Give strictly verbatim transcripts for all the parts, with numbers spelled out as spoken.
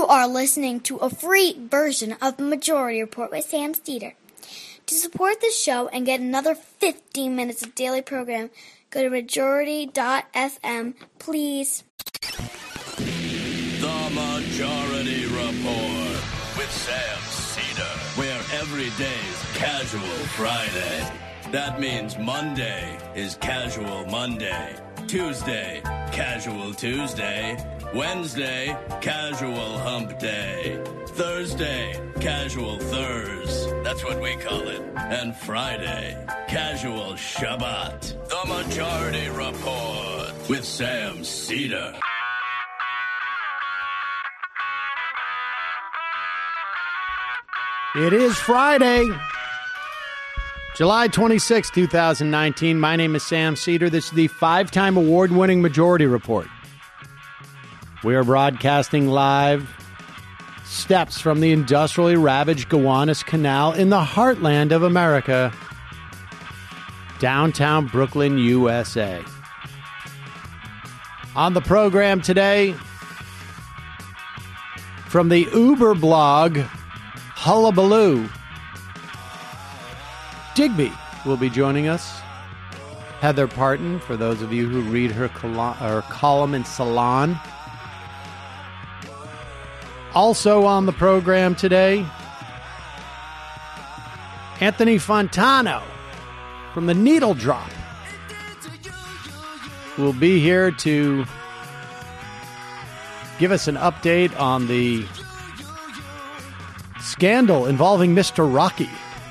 are listening to a free version of the Majority Report with Sam Steeder. To support the show and get another fifteen minutes of daily program, go to majority dot f m, please. The Majority Report with Sam Steeder, where every day's Casual Friday. That means Monday is Casual Monday, Tuesday, Casual Tuesday, Wednesday, Casual Hump Day, Thursday, Casual Thurs, that's what we call it, and Friday, Casual Shabbat. The Majority Report with Sam Steeder. It is Friday, July twenty-sixth, twenty nineteen. My name is Sam Steeder. This is the five-time award-winning Majority Report. We are broadcasting live steps from the industrially ravaged Gowanus Canal in the heartland of America, downtown Brooklyn, U S A. On the program today, from the Uber blog, Hullabaloo, Digby will be joining us. Heather Parton, for those of you who read her, col- her column in Salon. Also on the program today, Anthony Fontano from the Needle Drop will be here to give us an update on the scandal involving Mister Rocky.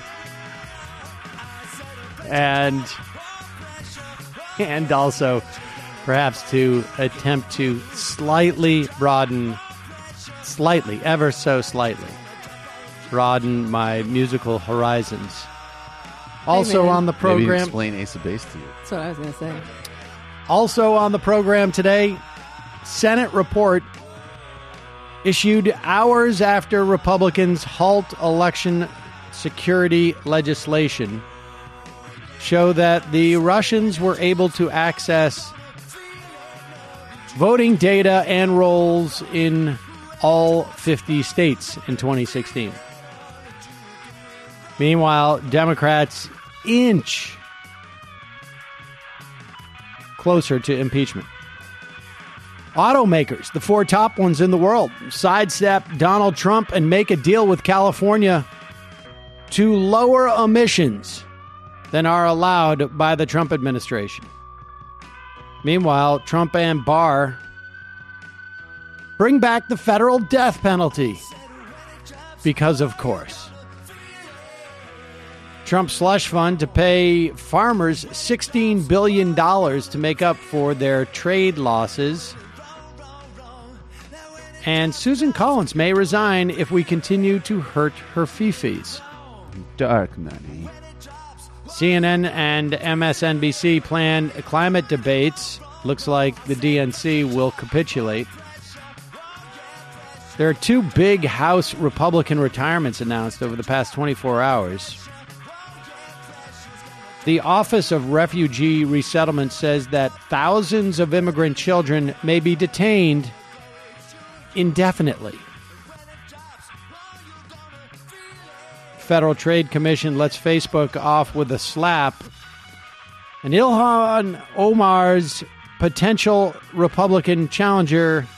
And, and also perhaps to attempt to slightly broaden Slightly, ever so slightly, broaden my musical horizons. Also hey on the program... Maybe explain Ace of Base to you. That's what I was going to say. Also on the program today, Senate report issued hours after Republicans halt election security legislation show that the Russians were able to access voting data and rolls in all fifty states in twenty sixteen. Meanwhile, Democrats inch closer to impeachment. Automakers, the four top ones in the world, sidestep Donald Trump and make a deal with California to lower emissions than are allowed by the Trump administration. Meanwhile, Trump and Barr bring back the federal death penalty. Because, of course. Trump's slush fund to pay farmers sixteen billion dollars to make up for their trade losses. And Susan Collins may resign if we continue to hurt her fifis. Dark money. C N N and M S N B C plan climate debates. Looks like the D N C will capitulate. There are two big House Republican retirements announced over the past twenty-four hours. The Office of Refugee Resettlement says that thousands of immigrant children may be detained indefinitely. Federal Trade Commission lets Facebook off with a slap. And Ilhan Omar's potential Republican challenger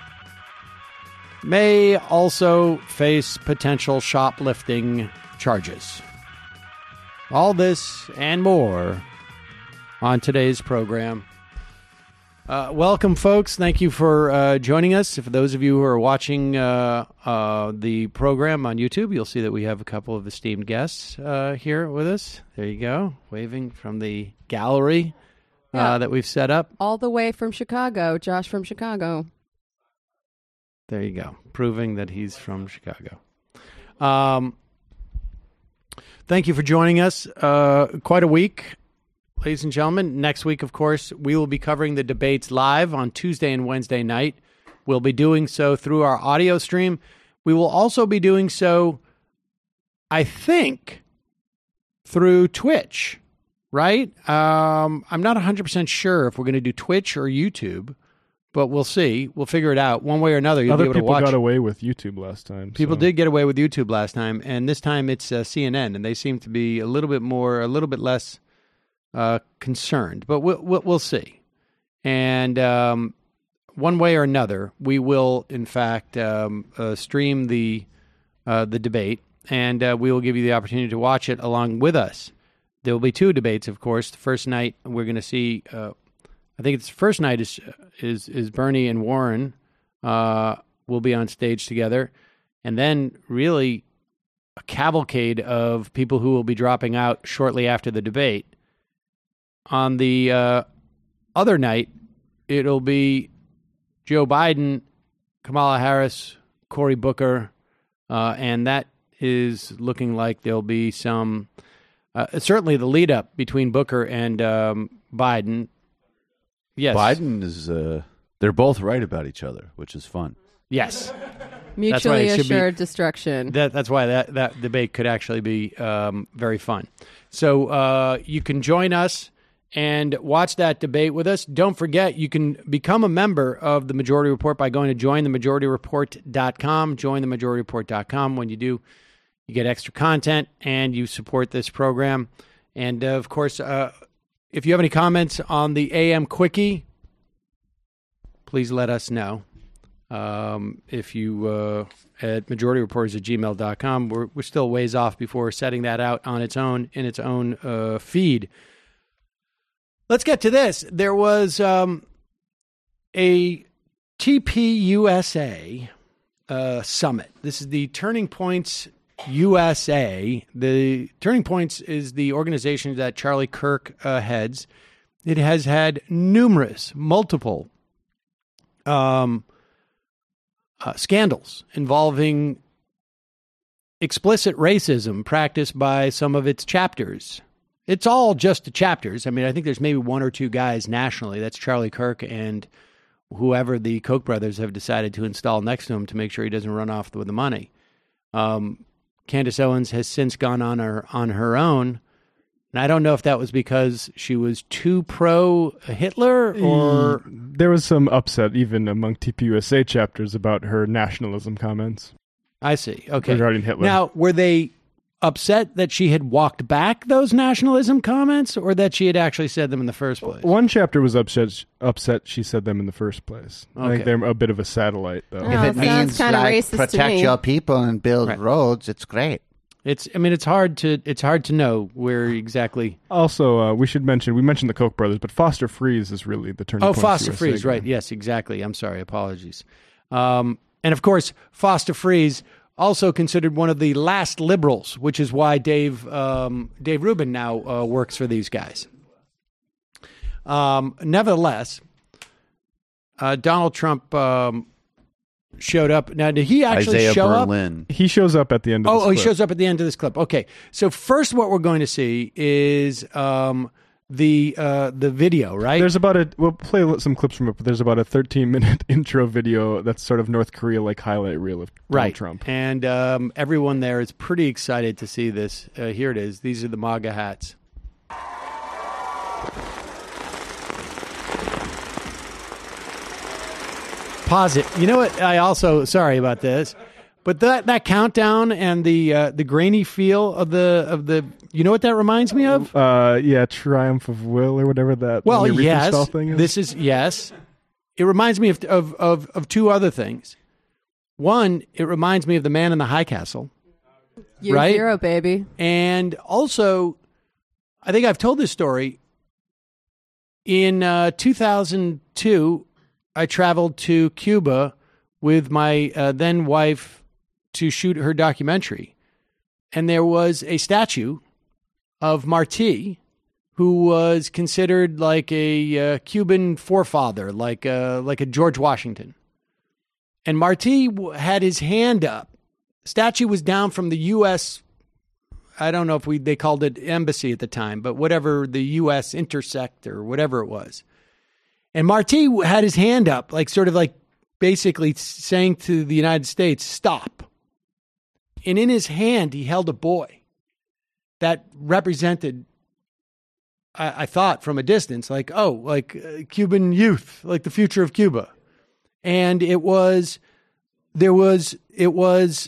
may also face potential shoplifting charges. All this and more on today's program. Uh, welcome, folks. Thank you for uh, joining us. For those of you who are watching uh, uh, the program on YouTube, you'll see that we have a couple of esteemed guests uh, here with us. There you go, waving from the gallery uh, yeah. that we've set up. All the way from Chicago. Josh from Chicago. There you go, proving that he's from Chicago. Um, thank you for joining us. Uh, quite a week, ladies and gentlemen. Next week, of course, we will be covering the debates live on Tuesday and Wednesday night. We'll be doing so through our audio stream. We will also be doing so, I think, through Twitch, right? Um, I'm not one hundred percent sure if we're going to do Twitch or YouTube, but we'll see. We'll figure it out one way or another. You'll Other be able to people watch. got away with YouTube last time. People so. did get away with YouTube last time, and this time it's uh, C N N, and they seem to be a little bit more, a little bit less uh, concerned. But we'll, we'll, we'll see. And um, one way or another, we will, in fact, um, uh, stream the uh, the debate, and uh, we will give you the opportunity to watch it along with us. There will be two debates, of course. The first night, we're going to see. Uh, I think it's the first night is is is Bernie and Warren uh, will be on stage together, and then really a cavalcade of people who will be dropping out shortly after the debate. On the uh, other night, it'll be Joe Biden, Kamala Harris, Cory Booker, uh, and that is looking like there'll be some. Uh, certainly, the lead up between Booker and um, Biden. Yes, Biden is. Uh, they're both right about each other, which is fun. Yes, Mutually it should be- assured destruction. that, that's why that, that debate could actually be um, very fun. So uh, you can join us and watch that debate with us. Don't forget, you can become a member of the Majority Report by going to join the majority report dot com. join the majority report dot com. When you do, you get extra content, and you support this program. And, uh, of course, uh, if you have any comments on the A M Quickie, please let us know. Um, if you uh, at majority reporters at gmail dot com. We're, we're still ways off before setting that out on its own, in its own uh, feed. Let's get to this. There was um, a T P U S A uh, summit. This is the Turning Points U S A. The Turning Points is the organization that Charlie Kirk uh, heads. It has had numerous, multiple um, uh, scandals involving explicit racism practiced by some of its chapters. It's all just the chapters. I mean, I think there's maybe one or two guys nationally. That's Charlie Kirk and whoever the Koch brothers have decided to install next to him to make sure he doesn't run off with the money. Um, Candace Owens has since gone on her on her own, and I don't know if that was because she was too pro Hitler or there was some upset even among T P U S A chapters about her nationalism comments. I see. Okay, regarding Hitler. Now, were they upset that she had walked back those nationalism comments, or that she had actually said them in the first place? One chapter was upset. Upset she said them in the first place. I Okay. think they're a bit of a satellite, though. Oh, If it sounds means kinda like racist to protect me. your people and build Right. roads, it's great. It's. I mean, it's hard to. It's hard to know where exactly. Also, uh, we should mention, we mentioned the Koch brothers, but Foster Freeze is really the turning Oh, point. Foster U S A Freeze, guy. right? Yes, exactly. I'm sorry. Apologies. Um, and of course, Foster Freeze, also considered one of the last liberals, which is why Dave um, Dave Rubin now uh, works for these guys. Um, nevertheless, uh, Donald Trump um, showed up. Now, did he actually Isaiah show up? Berlin. He shows up at the end of Oh, this oh, he clip. shows up at the end of this clip. Okay, so first, what we're going to see is um, the uh, the video, right? There's about a, we'll play some clips from it, but there's about a thirteen minute intro video that's sort of North Korea like highlight reel of Donald right. Trump. And um, everyone there is pretty excited to see this. Uh, here it is. These are the MAGA hats. Pause it. You know what? I also, sorry about this, but that, that countdown and the uh, the grainy feel of the of the, you know what that reminds me of? Uh, yeah, Triumph of Will or whatever that Well, Lenny yes. Riefenstahl thing is. This is yes. It reminds me of, of of of two other things. One, it reminds me of The Man in the High Castle, Year right? zero, baby. and also, I think I've told this story. In uh, two thousand two, I traveled to Cuba with my uh, then wife to shoot her documentary, and there was a statue of Martí, who was considered like a uh, Cuban forefather, like a, like a George Washington. And Martí w- had his hand up. Statue was down from the U S I don't know if we they called it embassy at the time, but whatever, the U S intersect or whatever it was. And Martí had his hand up, like sort of like basically saying to the United States, stop. And in his hand, he held a boy that represented, I, I thought from a distance, like, oh, like uh, Cuban youth, like the future of Cuba. And it was, there was, it was,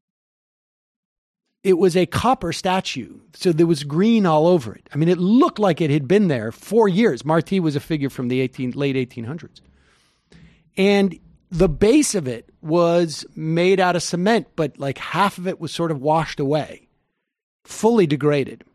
it was a copper statue. So there was green all over it. I mean, it looked like it had been there for years. Marti was a figure from the eighteen, late eighteen hundreds. And the base of it was made out of cement, but like half of it was sort of washed away, fully degraded.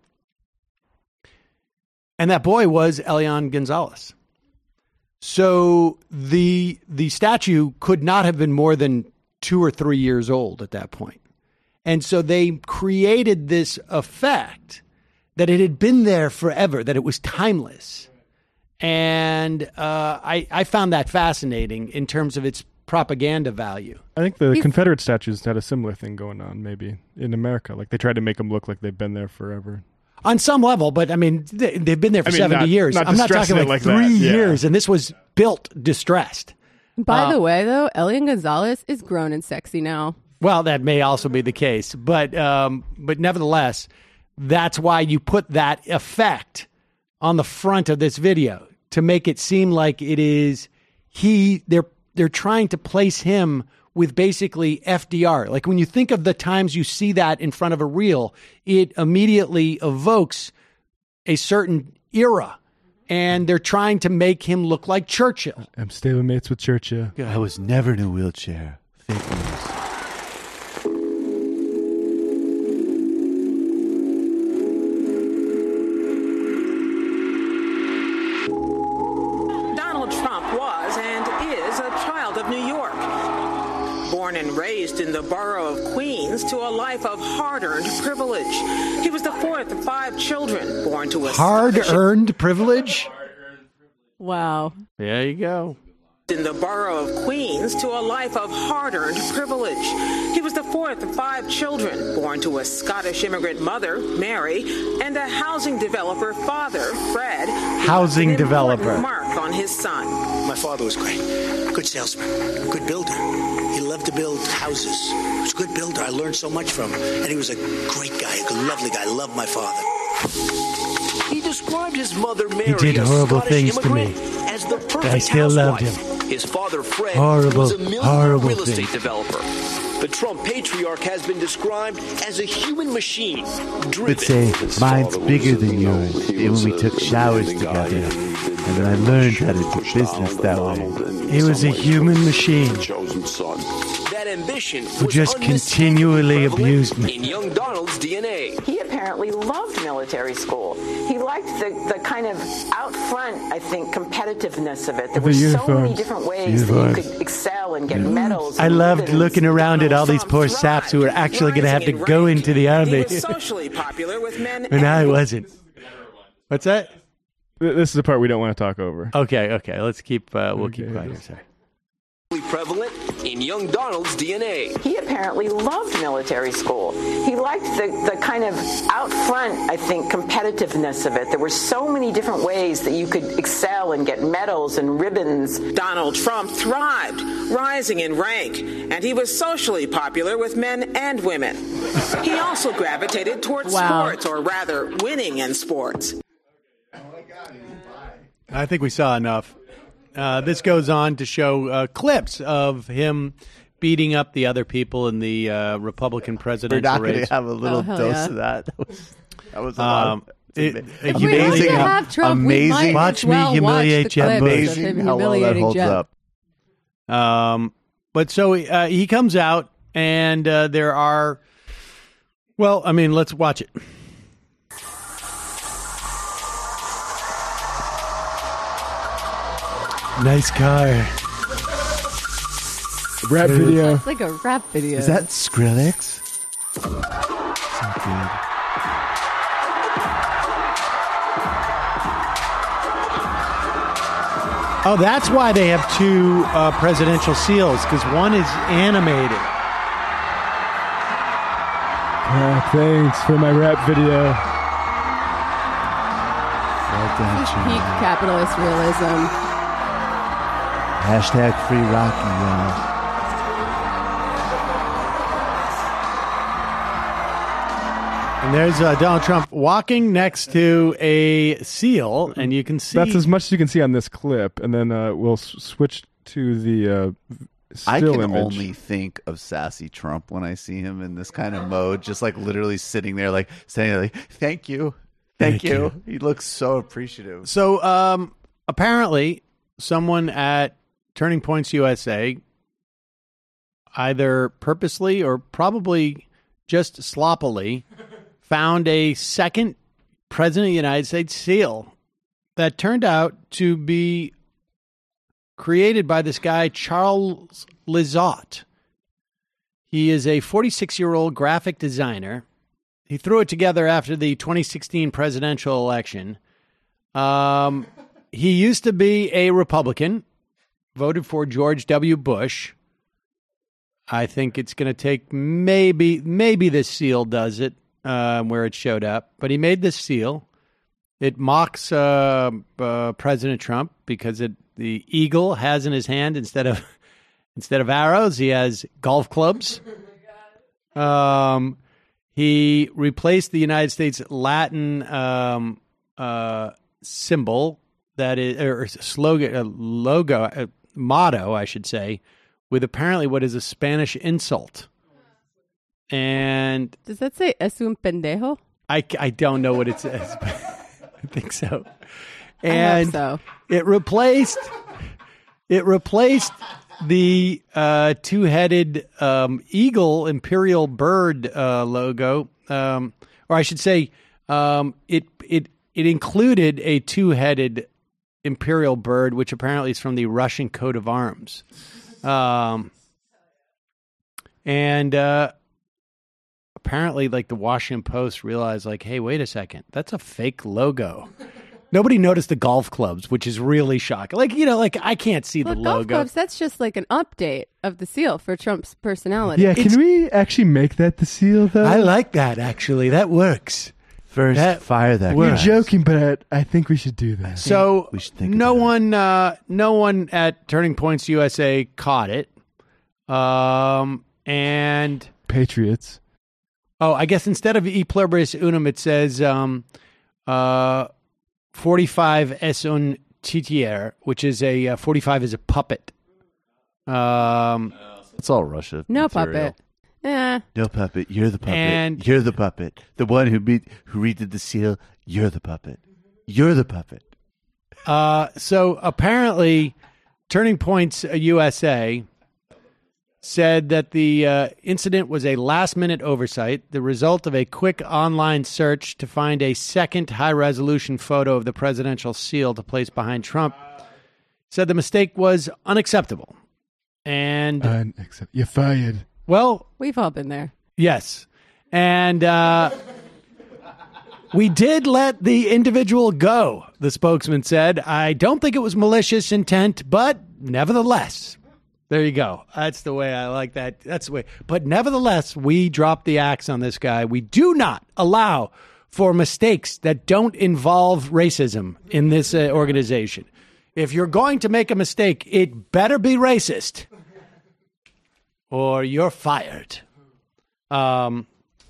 And that boy was Elian Gonzalez. So the the statue could not have been more than two or three years old at that point. And so they created this effect that it had been there forever, that it was timeless. And uh, I, I found that fascinating in terms of its propaganda value. I think the Confederate statues had a similar thing going on, maybe, in America. Like, they tried to make them look like they've been there forever. On some level, but I mean, they, they've been there for I mean, seventy not, years. Not I'm not talking like, like three yeah. years, and this was built distressed. By uh, the way, though, Elian Gonzalez is grown and sexy now. Well, that may also be the case, but um, but nevertheless, that's why you put that effect on the front of this video to make it seem like it is he. They're they're trying to place him with basically F D R. Like when you think of the times you see that in front of a reel, it immediately evokes a certain era. And they're trying to make him look like Churchill. I'm stablemates with Churchill. I was never in a wheelchair. Fake news. Donald Trump was and is a child of New York. Born and raised in the borough of Queens to a life of hard-earned privilege. He was the fourth of five children born to a hard-earned privilege? Wow. There you go. In the borough of Queens to a life of hard-earned privilege. He was the fourth of five children born to a Scottish immigrant mother, Mary, and a housing developer father, Fred. Housing developer. Mark on his son. My father was great. Good salesman. Good builder. He loved to build houses. He was a good builder. I learned so much from him. And he was a great guy, a good, lovely guy. I loved my father. He described his mother, Mary, he did horrible things to me. As the perfect I still housewife. loved him. His father, Fred, horrible, was a millionaire horrible real estate thing. developer. The Trump patriarch has been described as a human machine. But say, mine's bigger than yours. And when we took showers together, and then I learned how to do business that way. He was a human machine that ambition who was just continually abused me. In young Donald's D N A. He apparently loved military school. He liked the, the kind of out front, I think, competitiveness of it. There were so many different ways that you could excel and get medals. I loved looking around at all these poor saps who were actually going to have to go into the army. He was socially popular with men and I wasn't. What's that? This is the part we don't want to talk over. Okay, okay. Let's keep, uh, we'll okay. keep quiet here. Sorry. Prevalent in young Donald's D N A. He apparently loved military school. He liked the, the kind of out front, I think, competitiveness of it. There were so many different ways that you could excel and get medals and ribbons. Donald Trump thrived, rising in rank, and he was socially popular with men and women. He also gravitated towards wow. sports, or rather, winning in sports. I think we saw enough. Uh, this goes on to show uh, clips of him beating up the other people in the uh, Republican presidential race. We're not race. going to have a little oh, dose yeah. of that. That was, that was a um, lot of, it, it, amazing. Have Trump, amazing. Watch me well humiliate watch Jeb Bush. Amazing how well that holds Jeb. up. Um, but so uh, he comes out, and uh, there are, well, I mean, let's watch it. Nice car. Rap video. It's like a rap video. Is that Skrillex? So good. Oh, that's why they have two uh, presidential seals, because one is animated. Uh, thanks for my rap video. Well done, This is Jimmy. peak capitalist realism. Hashtag free Rocky, y'all. And there's uh, Donald Trump walking next to a seal, and you can see... That's as much as you can see on this clip, and then uh, we'll s- switch to the uh, still I can image. only think of sassy Trump when I see him in this kind of mode, just like literally sitting there, like saying, "Like, thank you, thank, Thank you. you. He looks so appreciative." So um, apparently, someone at Turning Points U S A, either purposely or probably just sloppily, found a second President of the United States seal that turned out to be created by this guy, Charles Lizotte. He is a forty-six-year-old graphic designer. He threw it together after the twenty sixteen presidential election. Um, he used to be a Republican, voted for George W. Bush. I think it's going to take maybe, maybe this seal does it, uh, where it showed up. But he made this seal. It mocks uh, uh, President Trump because it the eagle has in his hand instead of instead of arrows, he has golf clubs. Um, he replaced the United States Latin um, uh, symbol that is or slogan, uh, logo, uh, motto, I should say, with apparently what is a Spanish insult. And does that say "es un pendejo"? I, I don't know what it says, but I think so. I And hope so. it replaced it replaced the uh, two-headed um, eagle imperial bird uh, logo, um, or I should say, um, it it it included a two-headed imperial bird, which apparently is from the Russian coat of arms, um, and. Uh, Apparently, like the Washington Post realized, like, hey, wait a second, that's a fake logo. Nobody noticed the golf clubs, which is really shocking. Like, you know, like I can't see Well, the golf logo. clubs, that's just like an update of the seal for Trump's personality. Yeah, can It's- we actually make that the seal, though? I like that, actually. That works. First, That fire that. You're works. guy. joking, but I think we should do that. So we should think no about it. one, uh, no one at Turning Points U S A caught it. Um, and Patriots. oh, I guess instead of e pluribus unum, it says um, uh, forty-five es un titier, which is a uh, forty-five is a puppet. Um, It's all Russia. No material. puppet. Yeah. No puppet. You're the puppet. And- you're the puppet. The one who beat, who redid the seal. You're the puppet. You're the puppet. Uh, so apparently, Turning Points uh, U S A said that the uh, incident was a last-minute oversight, the result of a quick online search to find a second high-resolution photo of the presidential seal to place behind Trump. Said the mistake was unacceptable. And, Unacceptable. You're fired. well, We've all been there. yes. And uh, we did let the individual go, the spokesman said. I don't think it was malicious intent, but nevertheless, there you go. That's the way I like that. That's the way. But nevertheless, we dropped the axe on this guy. We do not allow for mistakes that don't involve racism in this uh, organization. If you're going to make a mistake, it better be racist or you're fired. Um,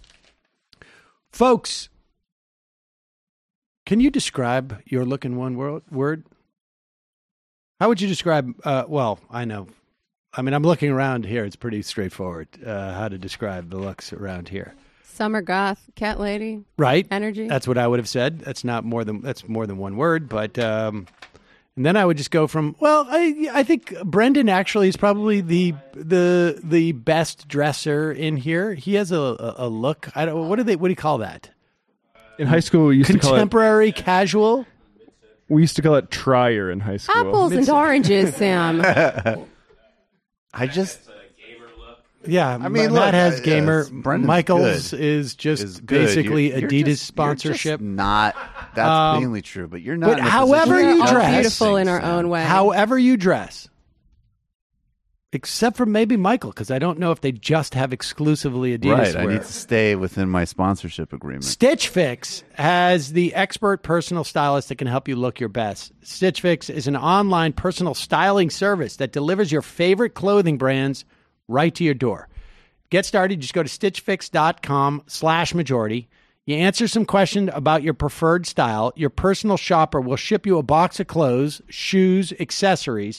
folks, can you describe your look in one word? word? How would you describe, uh, well, I know. I mean, I'm looking around here. It's pretty straightforward uh, how to describe the looks around here. Summer goth, cat lady. Right? Energy. That's what I would have said. That's not more than that's more than one word, but um, and then I would just go from, well, I I think Brendan actually is probably the the the best dresser in here. He has a a, a look. I don't what do they what do you call that? In high school, we used to call it Contemporary casual? we used to call it trier in high school. Apples and oranges, Sam. I just. Yeah, I mean, Matt look, has uh, gamer. yes, Brendan's Michael's good. is just Is good. basically You're- you're Adidas just- sponsorship. You're just not. That's Um, plainly true, but you're not. but in a however position you to We're all dress- beautiful in our Sam. own way. However you dress, except for maybe Michael, because I don't know if they just have exclusively Adidas Right, I wear. need to stay within my sponsorship agreement. Stitch Fix has the expert personal stylist that can help you look your best. Stitch Fix is an online personal styling service that delivers your favorite clothing brands right to your door. Get started. Just go to stitchfix.com slash majority. You answer some questions about your preferred style. Your personal shopper will ship you a box of clothes, shoes, accessories.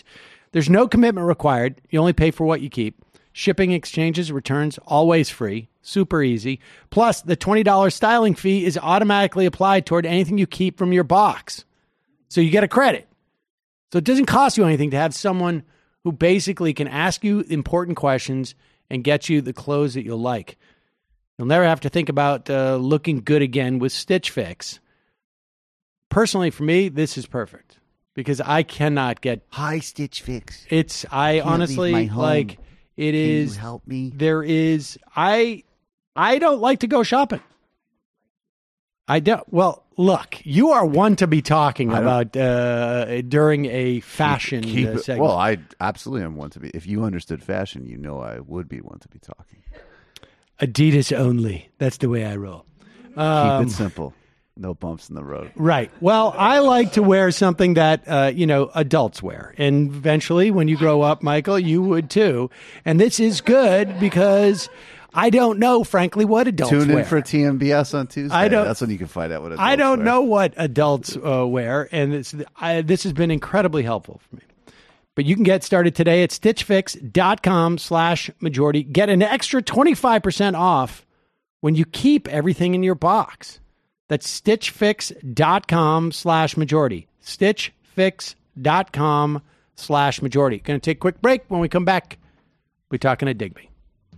There's no commitment required. You only pay for what you keep. Shipping, exchanges, returns, always free. Super easy. Plus, the twenty dollars styling fee is automatically applied toward anything you keep from your box. So you get a credit. So it doesn't cost you anything to have someone who basically can ask you important questions and get you the clothes that you'll like. You'll never have to think about uh, looking good again with Stitch Fix. Personally, for me, this is perfect because I cannot get... Hi, Stitch Fix. It's, I Can't honestly, leave my home. like, it Can is... you help me? There is, I, I don't like to go shopping. I don't. Well, look, you are one to be talking about uh, during a fashion Keep uh, it- segment. Well, I absolutely am one to be. If you understood fashion, you know I would be one to be talking. Adidas only. That's the way I roll. Um, Keep it simple. No bumps in the road. Right. Well, I like to wear something that, uh, you know, adults wear. And eventually, when you grow up, Michael, you would too. And this is good because I don't know, frankly, what adults Tune in wear. for T M B S on Tuesday. I don't- That's when you can find out what adults I don't wear. know what adults uh, wear, and this, I, this has been incredibly helpful for me. But you can get started today at stitchfix.com slash majority. Get an extra twenty-five percent off when you keep everything in your box. That's stitchfix.com slash majority. Stitchfix.com slash majority. Going to take a quick break. When we come back, we're talking to Digby.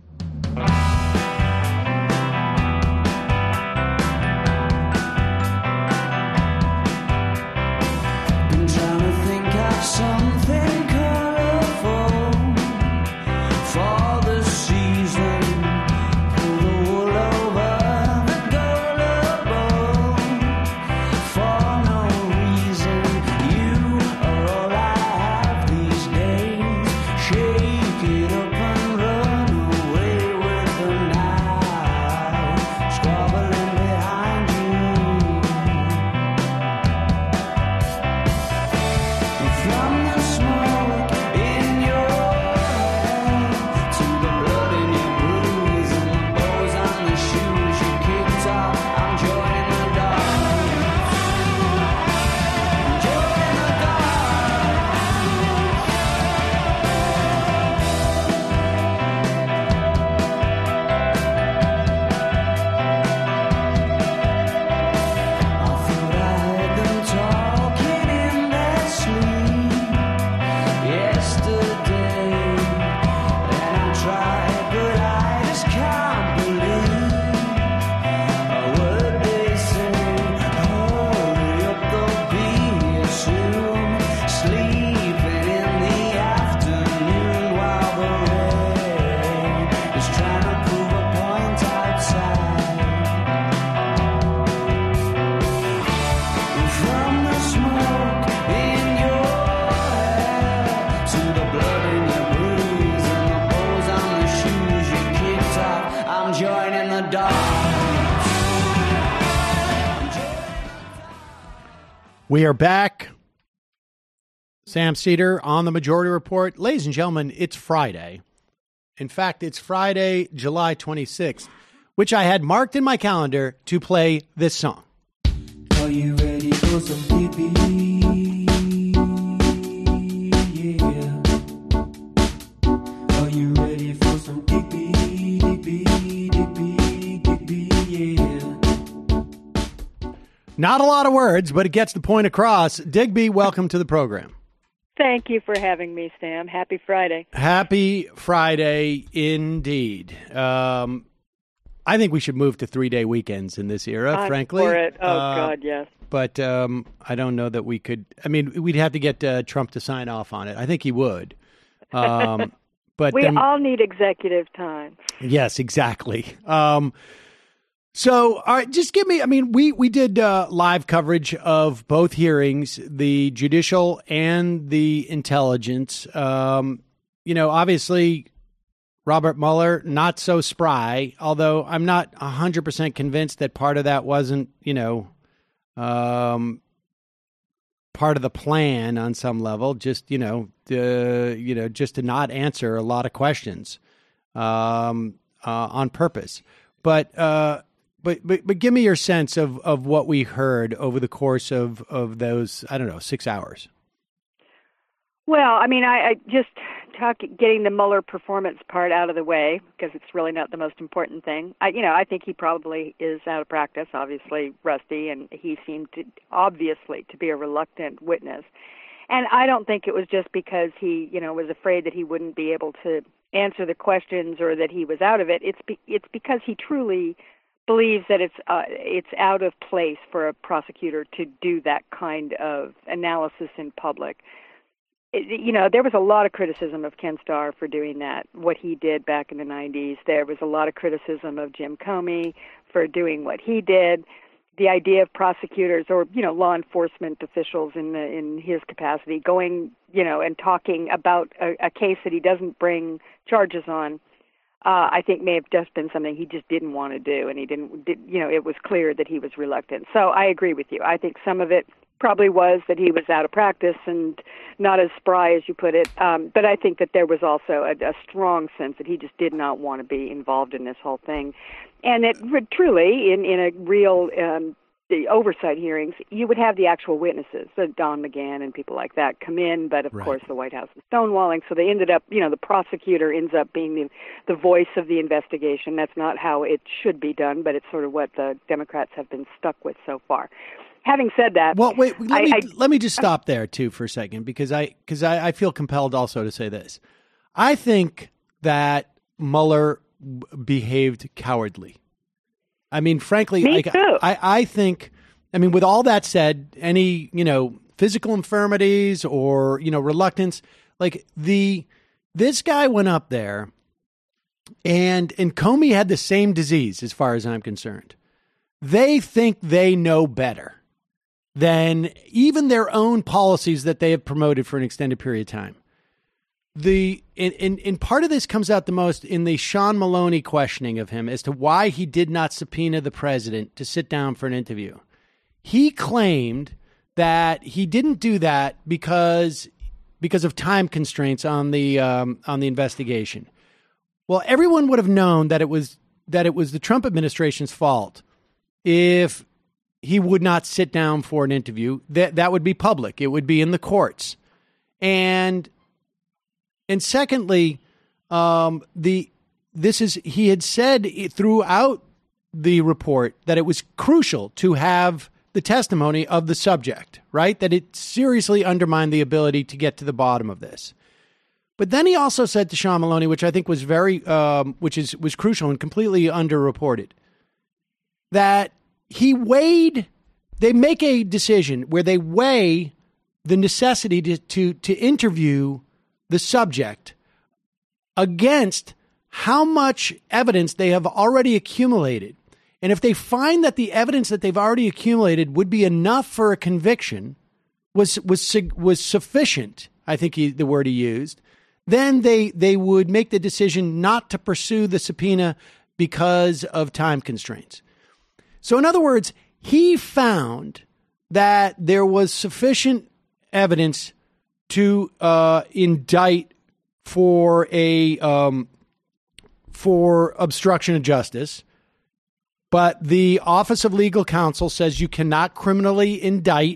Been trying to think of something colorful for the season. Pull the wool over the gullible for no reason. You are all I have these days. Shake it up and run away with the night, squabbling behind you. From the smoke in your hair to the blood in your blues and the bows on the shoes you kicked off, I'm joining the dance. Joining the I thought I heard them talking in their sleep yesterday, and I tried, but I just can't believe a word they say. Hurry up, they'll be here soon. Sleeping in the afternoon while the rain is trying to prove a point outside. From the smoke in your hair to the blood in your bruise and the bows on the shoes you kicked off, I'm joining the dogs. We are back. Sam Cedar on the Majority Report. Ladies and gentlemen, it's Friday. In fact, it's Friday, July twenty-sixth, which I had marked in my calendar to play this song. Are you ready for some pee-pee? Yeah. Are you ready for some pee-pee? Pee-pee, pee-pee, pee-pee, yeah. Not a lot of words, but it gets the point across. Digby, welcome to the program. Thank you for having me, Sam. Happy Friday. Happy Friday indeed. Um, I think we should move to three-day weekends in this era, I'm frankly. for it. Oh, Uh, God, yes. But um, I don't know that we could. I mean, we'd have to get uh, Trump to sign off on it. I think he would. Um, but we then, all need executive time. yes, exactly. Um, so, all right, just give me. I mean, we we did uh, live coverage of both hearings, the judicial and the intelligence. Um, you know, obviously, Robert Mueller not so spry. Although I'm not a hundred percent convinced that part of that wasn't, you know, um, part of the plan on some level. Just you know, uh, you know, just to not answer a lot of questions um, uh, on purpose. But uh, but but but give me your sense of, of what we heard over the course of, of those, I don't know, six hours. Well, I mean, I, I just talk getting the Mueller performance part out of the way because it's really not the most important thing. I, you know, I think he probably is out of practice, obviously rusty, and he seemed to obviously to be a reluctant witness. And I don't think it was just because he, you know, was afraid that he wouldn't be able to answer the questions or that he was out of it. It's be, it's because he truly believes that it's uh, it's out of place for a prosecutor to do that kind of analysis in public. It, you know, there was a lot of criticism of Ken Starr for doing that, what he did back in the nineties. There was a lot of criticism of Jim Comey for doing what he did. The idea of prosecutors or, you know, law enforcement officials in the, in his capacity going, you know, and talking about a, a case that he doesn't bring charges on, uh, I think may have just been something he just didn't want to do. And he didn't, did, you know, it was clear that he was reluctant. So I agree with you. I think some of it probably was that he was out of practice and not as spry as you put it. Um, but I think that there was also a, a strong sense that he just did not want to be involved in this whole thing. And it truly, in, in a real um, the oversight hearings, you would have the actual witnesses, so Don McGahn and people like that, come in. But, of Right. course, the White House was stonewalling. So they ended up, you know, the prosecutor ends up being the, the voice of the investigation. That's not how it should be done, but it's sort of what the Democrats have been stuck with so far. Having said that, well, wait. Let I, me I, let me just stop there too for a second because I because I, I feel compelled also to say this. I think that Mueller b- behaved cowardly. I mean, frankly, Me like, too. I I think. I mean, with all that said, any you know physical infirmities or you know reluctance, like the this guy went up there, and and Comey had the same disease as far as I'm concerned. They think they know better than even their own policies that they have promoted for an extended period of time. The in, in, in part of this comes out the most in the Sean Maloney questioning of him as to why he did not subpoena the president to sit down for an interview. He claimed that he didn't do that because because of time constraints on the um, on the investigation. Well, everyone would have known that it was that it was the Trump administration's fault if he would not sit down for an interview. That that would be public. It would be in the courts. And and secondly, um, the this is he had said throughout the report that it was crucial to have the testimony of the subject, right? That it seriously undermined the ability to get to the bottom of this. But then he also said to Sean Maloney, which I think was very, um, which is was crucial and completely underreported, that he weighed, they make a decision where they weigh the necessity to, to, to interview the subject against how much evidence they have already accumulated. And if they find that the evidence that they've already accumulated would be enough for a conviction, was was was sufficient, I think he, the word he used, then they they would make the decision not to pursue the subpoena because of time constraints. So in other words, he found that there was sufficient evidence to uh, indict for a um, for obstruction of justice. But the Office of Legal Counsel says you cannot criminally indict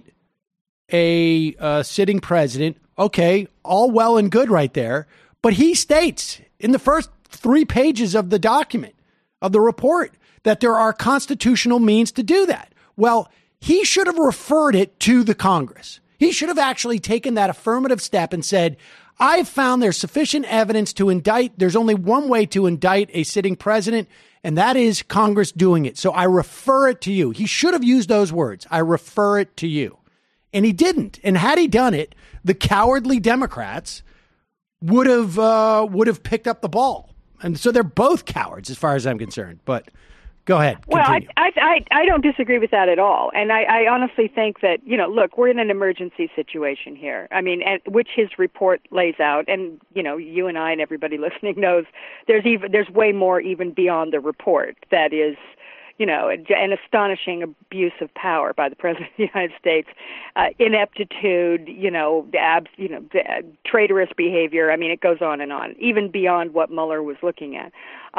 a uh, sitting president. Okay, all well and good right there. But he states in the first three pages of the document, of the report, that there are constitutional means to do that. Well, he should have referred it to the Congress. He should have actually taken that affirmative step and said, I've found there's sufficient evidence to indict. There's only one way to indict a sitting president, and that is Congress doing it. So I refer it to you. He should have used those words. I refer it to you. And he didn't. And had he done it, the cowardly Democrats would have uh, would have picked up the ball. And so they're both cowards as far as I'm concerned. But go ahead. Well, I, continue. I I I don't disagree with that at all, and I, I honestly think that you know, look, we're in an emergency situation here. I mean, and, which his report lays out, and you know, you and I and everybody listening knows there's even there's way more even beyond the report that is, you know, an astonishing abuse of power by the President of the United States, uh, ineptitude, you know, abs, you know, traitorous behavior. I mean, it goes on and on, even beyond what Mueller was looking at. Um,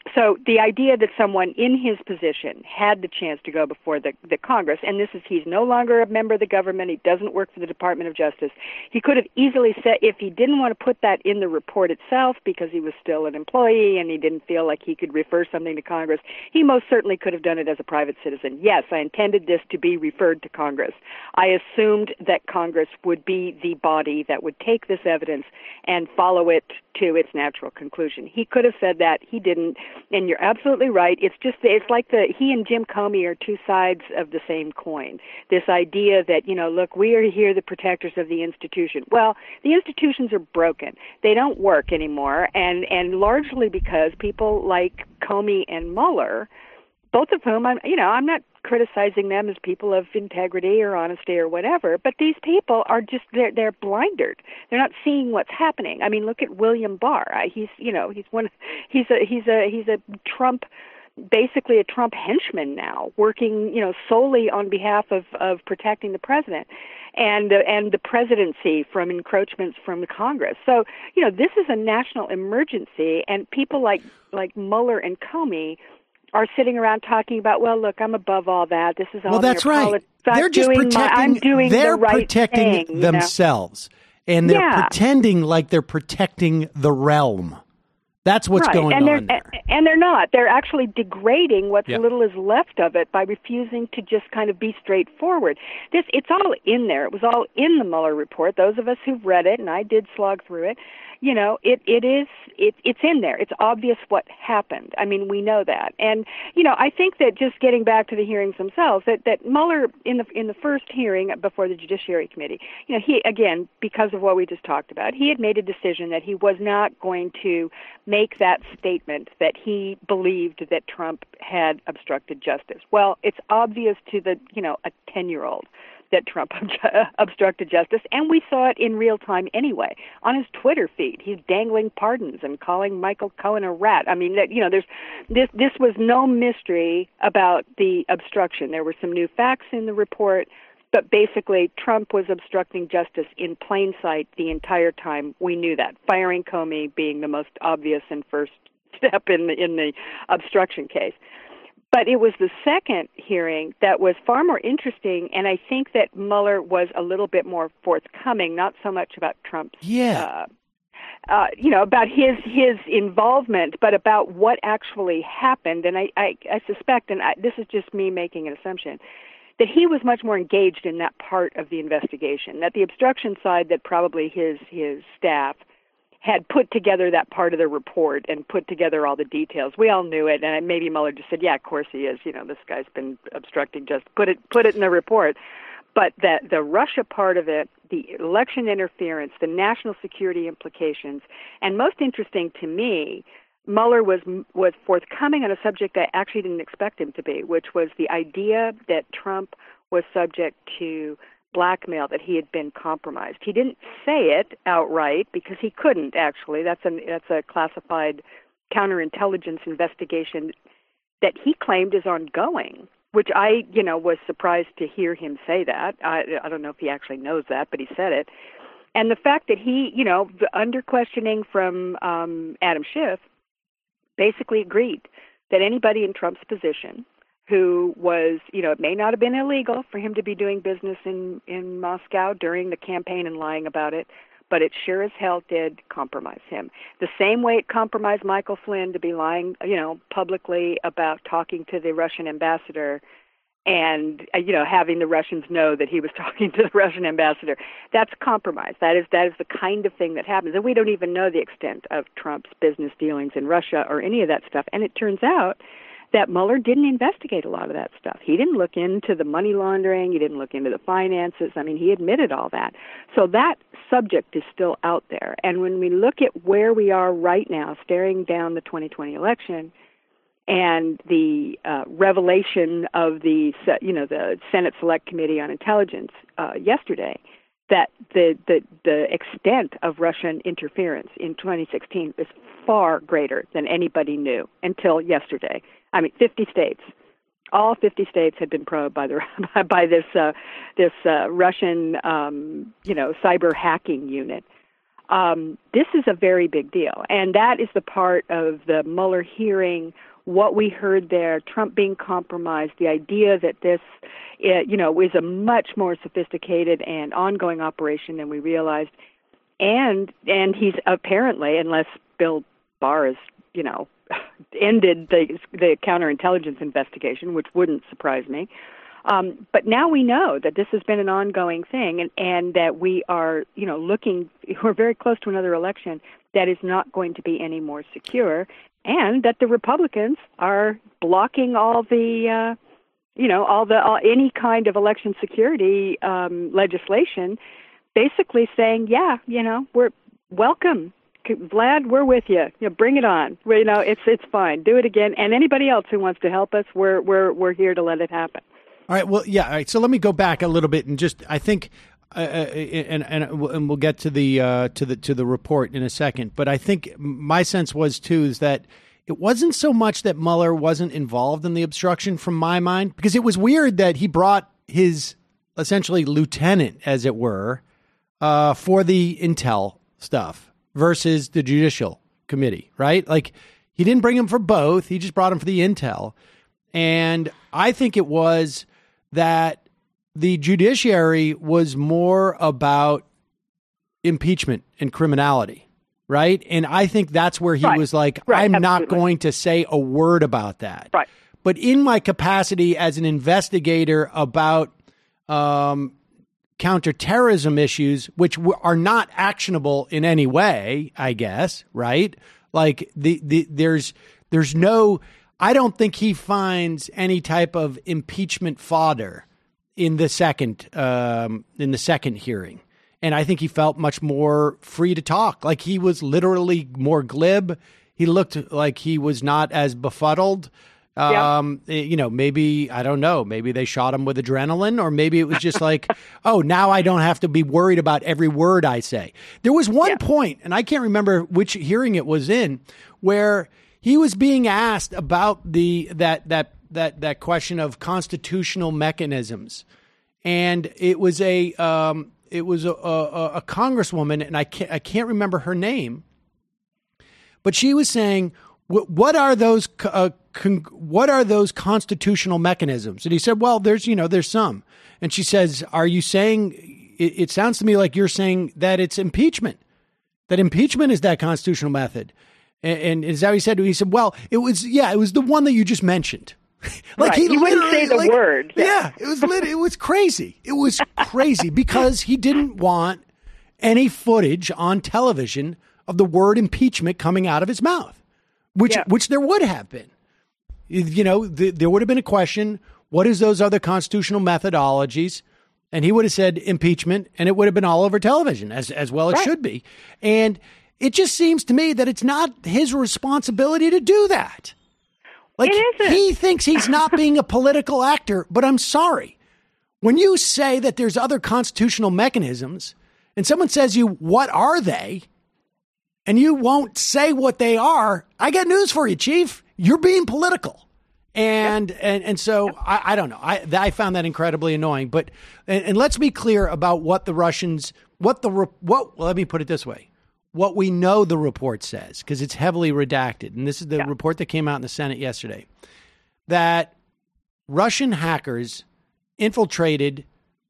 So the idea that someone in his position had the chance to go before the, the Congress, and this is he's no longer a member of the government, he doesn't work for the Department of Justice, he could have easily said, if he didn't want to put that in the report itself because he was still an employee and he didn't feel like he could refer something to Congress, he most certainly could have done it as a private citizen. Yes, I intended this to be referred to Congress. I assumed that Congress would be the body that would take this evidence and follow it to its natural conclusion. He could have said that. He didn't. And you're absolutely right. It's just, it's like the, he and Jim Comey are two sides of the same coin. This idea that, you know, look, we are here the protectors of the institution. Well, the institutions are broken. They don't work anymore. And, and largely because people like Comey and Mueller, both of whom, I'm, you know, I'm not criticizing them as people of integrity or honesty or whatever, but these people are just, they're, they're blinded. They're not seeing what's happening. I mean, look at William Barr. He's, you know, he's one, he's a, he's a, he's a Trump, basically a Trump henchman now, working, you know, solely on behalf of, of protecting the president and, uh, and the presidency from encroachments from the Congress. So, you know, this is a national emergency, and people like, like Mueller and Comey are sitting around talking about, well, look, I'm above all that. This is all well, that's right. Politics. I'm they're just doing protecting. My, I'm doing they're the right protecting thing, themselves, you know? And they're yeah. pretending like they're protecting the realm. That's what's right. going and on they're, there. And they're not. They're actually degrading what Yep. little is left of it by refusing to just kind of be straightforward. This, it's all in there. It was all in the Mueller report. Those of us who've read it, and I did slog through it, you know, it, it is, it, it's in there. It's obvious what happened. I mean, we know that. And, you know, I think that just getting back to the hearings themselves, that, that Mueller, in the, in the first hearing before the Judiciary Committee, you know, he, again, because of what we just talked about, he had made a decision that he was not going to make that statement that he believed that Trump had obstructed justice. Well, it's obvious to the, you know, a ten-year-old that Trump obstructed justice, and we saw it in real time anyway. On his Twitter feed, he's dangling pardons and calling Michael Cohen a rat. I mean, you know, there's this. This was no mystery about the obstruction. There were some new facts in the report, but basically, Trump was obstructing justice in plain sight the entire time. We knew that. Firing Comey being the most obvious and first step in the in the obstruction case. But it was the second hearing that was far more interesting, and I think that Mueller was a little bit more forthcoming, not so much about Trump's, yeah. uh, uh, you know, about his his involvement, but about what actually happened. And I, I, I suspect, and I, this is just me making an assumption, that he was much more engaged in that part of the investigation, that the obstruction side, that probably his his staff had put together that part of the report and put together all the details. We all knew it, and maybe Mueller just said, yeah, of course he is. You know, this guy's been obstructing just put it put it in the report. But that the Russia part of it, the election interference, the national security implications, and most interesting to me, Mueller was was forthcoming on a subject I actually didn't expect him to be, which was the idea that Trump was subject to blackmail, that he had been compromised. He didn't say it outright because he couldn't, actually. That's a, that's a classified counterintelligence investigation that he claimed is ongoing, which I, you know, was surprised to hear him say that. I, I don't know if he actually knows that, but he said it. And the fact that he, you know, under questioning from um, Adam Schiff, basically agreed that anybody in Trump's position who was, you know, it may not have been illegal for him to be doing business in, in Moscow during the campaign and lying about it, but it sure as hell did compromise him. The same way it compromised Michael Flynn to be lying, you know, publicly about talking to the Russian ambassador and, uh, you know, having the Russians know that he was talking to the Russian ambassador. That's compromise. That is that is the kind of thing that happens. And we don't even know the extent of Trump's business dealings in Russia or any of that stuff. And it turns out that Mueller didn't investigate a lot of that stuff. He didn't look into the money laundering. He didn't look into the finances. I mean, he admitted all that. So that subject is still out there. And when we look at where we are right now, staring down the twenty twenty election and the uh, revelation of the, you know, the Senate Select Committee on Intelligence uh, yesterday, that the, the the extent of Russian interference in twenty sixteen is far greater than anybody knew until yesterday. I mean, fifty states, all fifty states had been probed by the by this uh, this uh, Russian, um, you know, cyber hacking unit. um, this is a very big deal. And that is the part of the Mueller hearing, what we heard there, Trump being compromised, the idea that this, uh, you know, is a much more sophisticated and ongoing operation than we realized. And and he's apparently, unless Bill Barr has, you know, ended the the counterintelligence investigation, which wouldn't surprise me. Um, but now we know that this has been an ongoing thing, and, and that we are, you know, looking, we're very close to another election that is not going to be any more secure, and that the Republicans are blocking all the, uh, you know, all the all, any kind of election security um, legislation, basically saying, yeah, you know, we're welcome. Vlad, we're with you. You know, bring it on. We, you know, it's it's fine. Do it again. And anybody else who wants to help us, we're we're we're here to let it happen. All right. Well, yeah. All right. So let me go back a little bit and just, I think, uh, and and and we'll get to the uh, to the to the report in a second. But I think my sense was too is that it wasn't so much that Mueller wasn't involved in the obstruction, from my mind, because it was weird that he brought his essentially lieutenant, as it were, uh, for the intel stuff versus the Judicial Committee, right? Like, he didn't bring him for both. He just brought him for the intel. And I think it was that the judiciary was more about impeachment and criminality, right? And I think that's where he right. was like, right. I'm Absolutely. not going to say a word about that. Right. But in my capacity as an investigator about um, counterterrorism issues, which w- are not actionable in any way, I guess, right? Like the, the there's there's no, I don't think he finds any type of impeachment fodder in the second um, in the second hearing, and I think he felt much more free to talk. Like, he was literally more glib. He looked like he was not as befuddled. Um, yeah. You know, maybe, I don't know, maybe they shot him with adrenaline, or maybe it was just like, oh, now I don't have to be worried about every word I say. There was one yeah. point, and I can't remember which hearing it was in, where he was being asked about the that that that that question of constitutional mechanisms, and it was a um, it was a, a, a congresswoman, and I can't I can't remember her name, but she was saying, what are those uh, con- what are those constitutional mechanisms? And he said, well, there's, you know, there's some. And she says, are you saying, it, it sounds to me like you're saying that it's impeachment, that impeachment is that constitutional method. And, and is that what he said? He said, well, it was, yeah, it was the one that you just mentioned. like right. he You wouldn't say the like, word. Yeah, yeah it was lit- it was crazy. It was crazy because he didn't want any footage on television of the word impeachment coming out of his mouth. Which, yeah. which there would have been, you know, the, there would have been a question. What is those other constitutional methodologies? And he would have said impeachment, and it would have been all over television, as as well it right. should be. And it just seems to me that it's not his responsibility to do that. Like, he thinks he's not being a political actor, but I'm sorry. When you say that there's other constitutional mechanisms, and someone says you, what are they? And you won't say what they are, I got news for you, Chief. You're being political. And yep. and and so yep. I, I don't know. I I found that incredibly annoying. But and, and let's be clear about what the Russians, what the what. Well, let me put it this way: what we know the report says, because it's heavily redacted, and this is the yeah. report that came out in the Senate yesterday, that Russian hackers infiltrated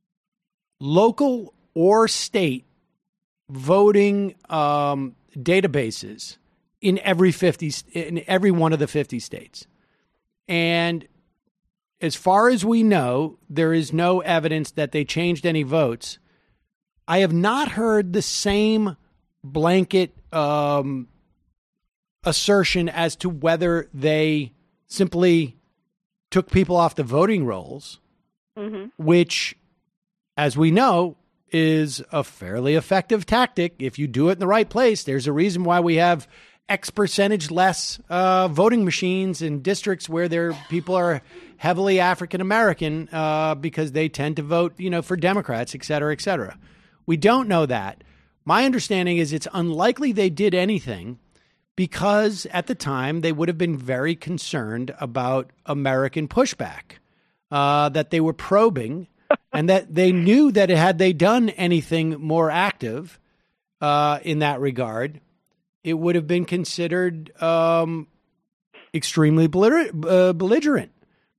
local or state voting Um, databases in every fifty in every one of the fifty states. And as far as we know, there is no evidence that they changed any votes. I have not heard the same blanket um, assertion as to whether they simply took people off the voting rolls, mm-hmm. which, as we know, is a fairly effective tactic. If you do it in the right place, there's a reason why we have X percentage less uh, voting machines in districts where their people are heavily African-American uh, because they tend to vote, you know, for Democrats, et cetera, et cetera. We don't know that. My understanding is it's unlikely they did anything because at the time they would have been very concerned about American pushback, uh, that they were probing and that they knew that had they done anything more active, uh, in that regard, it would have been considered um, extremely belliger- uh, belligerent.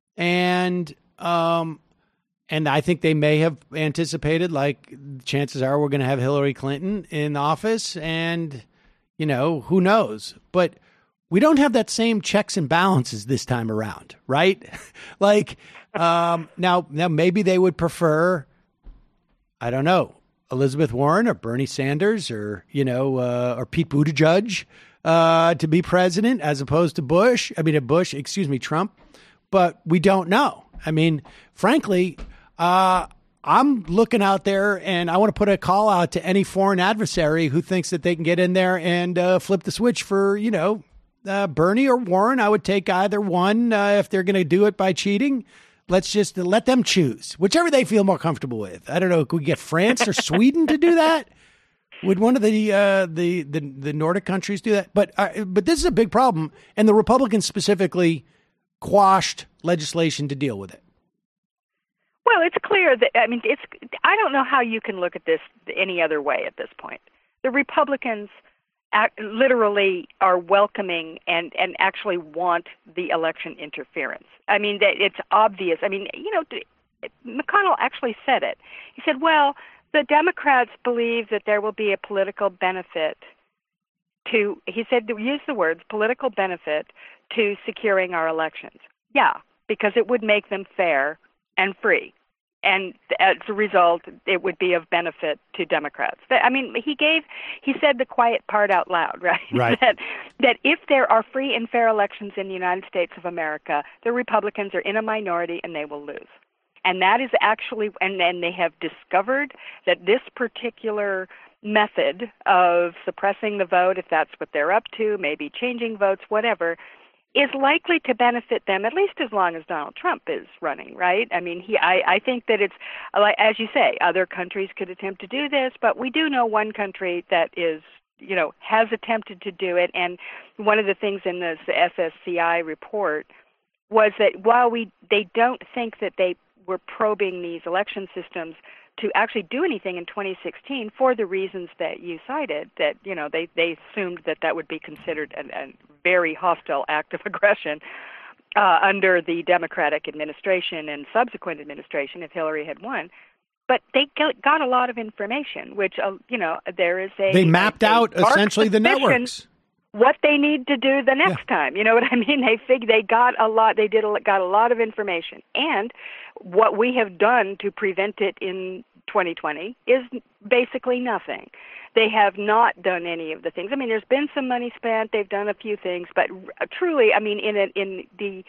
And um, and I think they may have anticipated, like, chances are we're going to have Hillary Clinton in office, and, you know, who knows? But we don't have that same checks and balances this time around, right? like, um, now, now maybe they would prefer, I don't know, Elizabeth Warren or Bernie Sanders or, you know, uh, or Pete Buttigieg uh, to be president as opposed to Bush. I mean, a Bush, excuse me, Trump. But we don't know. I mean, frankly, uh, I'm looking out there and I want to put a call out to any foreign adversary who thinks that they can get in there and uh, flip the switch for, you know, uh, Bernie or Warren. I would take either one uh, if they're going to do it by cheating. Let's just let them choose, whichever they feel more comfortable with. I don't know. Could we get France or Sweden to do that? Would one of the, uh, the the the Nordic countries do that? But uh, but this is a big problem, and the Republicans specifically quashed legislation to deal with it. Well, it's clear that, I mean, it's, I don't know how you can look at this any other way at this point. The Republicans act, literally are welcoming and, and actually want the election interference. I mean, that it's obvious. I mean, you know, McConnell actually said it. He said, well, the Democrats believe that there will be a political benefit to, he said, to use the words, political benefit to securing our elections. Yeah, because it would make them fair and free. And as a result, it would be of benefit to Democrats. I mean, he gave, he said the quiet part out loud, right? Right. that, that if there are free and fair elections in the United States of America, the Republicans are in a minority and they will lose. And that is actually, and then they have discovered that this particular method of suppressing the vote, if that's what they're up to, maybe changing votes, whatever, is likely to benefit them at least as long as Donald Trump is running, right? I mean, he. I, I think that it's, as you say, other countries could attempt to do this, but we do know one country that is, you know, has attempted to do it. And one of the things in this S S C I report was that while we they don't think that they were probing these election systems to actually do anything in twenty sixteen for the reasons that you cited, that, you know, they, they assumed that that would be considered a, a very hostile act of aggression uh, under the Democratic administration and subsequent administration if Hillary had won. But they got a lot of information, which, uh, you know, there is a... They mapped a, a out essentially the networks. What they need to do the next yeah. time. You know what I mean? They fig- they got a lot, they did a, got a lot of information. And what we have done to prevent it in twenty twenty is basically nothing. They have not done any of the things. I mean, there's been some money spent, they've done a few things, but truly, I mean, in a, in the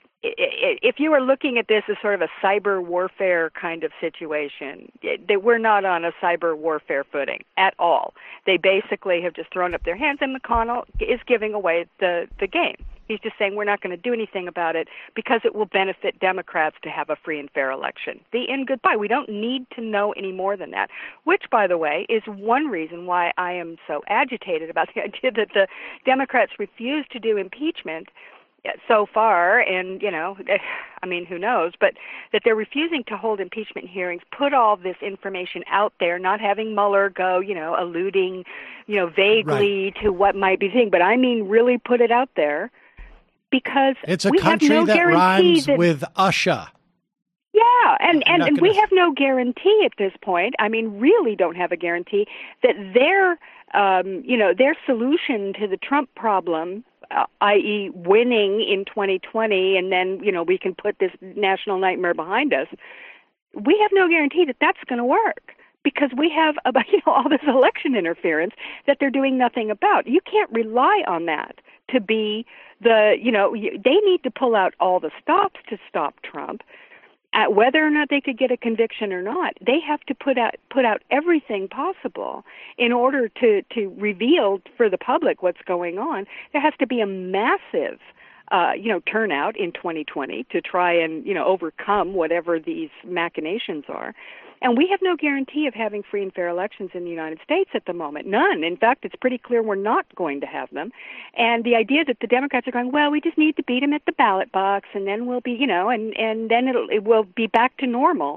if you are looking at this as sort of a cyber warfare kind of situation, they, we're not on a cyber warfare footing at all. They basically have just thrown up their hands, and McConnell is giving away the, the game. He's just saying we're not going to do anything about it because it will benefit Democrats to have a free and fair election. The end, goodbye. We don't need to know any more than that, which, by the way, is one reason why I am so agitated about the idea that the Democrats refuse to do impeachment so far, and, you know, I mean, who knows, but that they're refusing to hold impeachment hearings, put all this information out there, not having Mueller go, you know, alluding, you know, vaguely right. to what might be thing, but I mean really put it out there, because it's a we country have no that rhymes that, with Usha. Yeah, and, and, and gonna... we have no guarantee at this point, I mean, really don't have a guarantee that their, um, you know, their solution to the Trump problem, Uh, that is winning in twenty twenty, and then, you know, we can put this national nightmare behind us. We have no guarantee that that's going to work, because we have about, you know, all this election interference that they're doing nothing about. You can't rely on that to be the, you know, they need to pull out all the stops to stop Trump. At whether or not they could get a conviction or not, they have to put out put out everything possible in order to, to reveal for the public what's going on. There has to be a massive, uh, you know, turnout in twenty twenty to try and, you know, overcome whatever these machinations are. And we have no guarantee of having free and fair elections in the United States at the moment. None. In fact, it's pretty clear we're not going to have them. And the idea that the Democrats are going, well, we just need to beat them at the ballot box, and then we'll be, you know, and, and then it'll, it will be back to normal.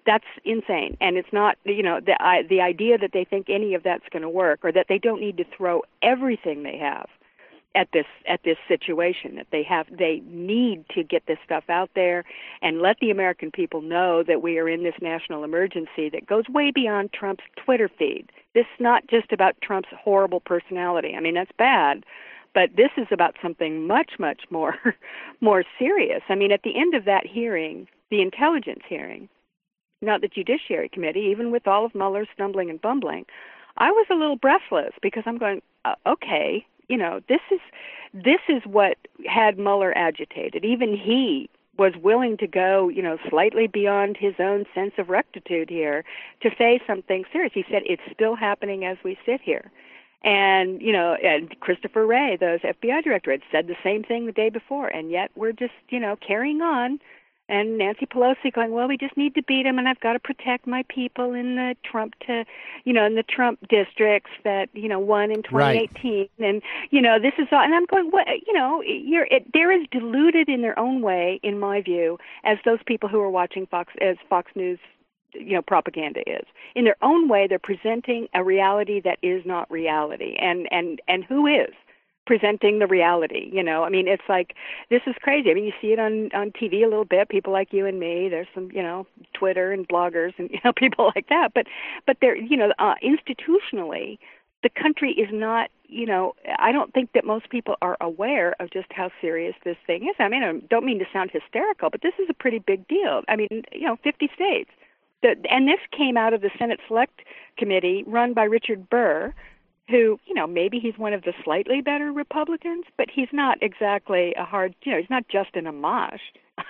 that's insane. And it's not, you know, the I, the idea that they think any of that's going to work, or that they don't need to throw everything they have at this at this situation, that they have they need to get this stuff out there and let the American people know that we are in this national emergency that goes way beyond Trump's Twitter feed. This is not just about Trump's horrible personality. I mean, that's bad, but this is about something much, much more more serious. I mean, at the end of that hearing, the intelligence hearing, not the Judiciary Committee, even with all of Mueller's stumbling and bumbling, I was a little breathless because I'm going, uh, okay, you know, this is this is what had Mueller agitated. Even he was willing to go, you know, slightly beyond his own sense of rectitude here to say something serious. He said it's still happening as we sit here. And, you know, and Christopher Wray, the F B I director, had said the same thing the day before, and yet we're just, you know, carrying on. And Nancy Pelosi going, well, we just need to beat him, and I've got to protect my people in the Trump to, you know, in the Trump districts that, you know, won in twenty eighteen. Right. And, you know, this is all, and I'm going, what, you know, you're, it, they're as deluded in their own way, in my view, as those people who are watching Fox, as Fox News, you know, propaganda is. In their own way, they're presenting a reality that is not reality. And, and, and who is presenting the reality? You know, I mean, it's like, this is crazy. I mean, you see it on, on T V a little bit, people like you and me. There's some, you know, Twitter and bloggers and, you know, people like that. But, but they're, you know, uh, institutionally, the country is not, you know, I don't think that most people are aware of just how serious this thing is. I mean, I don't mean to sound hysterical, but this is a pretty big deal. I mean, you know, fifty states. The, and this came out of the Senate Select Committee run by Richard Burr, who, you know, maybe he's one of the slightly better Republicans, but he's not exactly a hard, you know, he's not just an Amash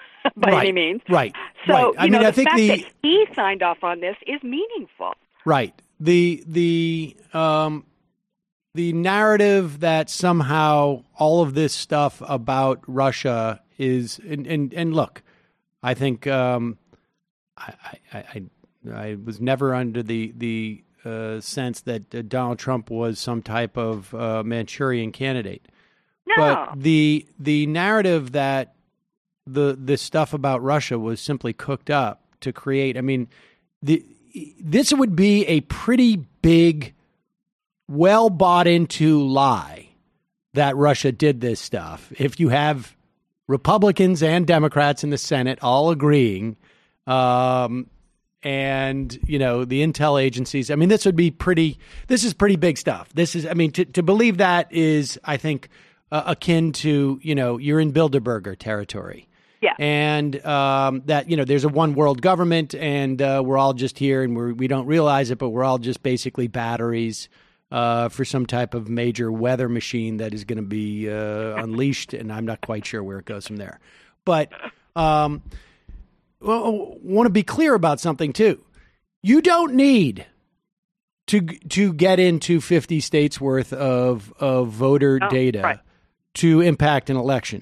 by right, any means. Right, so, right. you I know, mean, the I think fact the that he signed off on this is meaningful. Right. The the um the narrative that somehow all of this stuff about Russia is, and and, and look, I think um, I, I I I was never under the the Uh, sense that uh, Donald Trump was some type of uh, Manchurian candidate. No. But the the narrative that the the stuff about Russia was simply cooked up to create, I mean, the this would be a pretty big, well bought into lie that Russia did this stuff. If you have Republicans and Democrats in the Senate all agreeing, um, and, you know, the intel agencies, I mean, this would be pretty, this is pretty big stuff. This is, I mean, to, to believe that is, I think, uh, akin to, you know, you're in Bilderberger territory. Yeah. And um, that, you know, there's a one world government and uh, we're all just here and we're, we don't realize it, but we're all just basically batteries uh, for some type of major weather machine that is going to be uh, unleashed. And I'm not quite sure where it goes from there. But, um well, want to be clear about something, too. You don't need to to get into fifty states worth of, of voter oh, data right. to impact an election.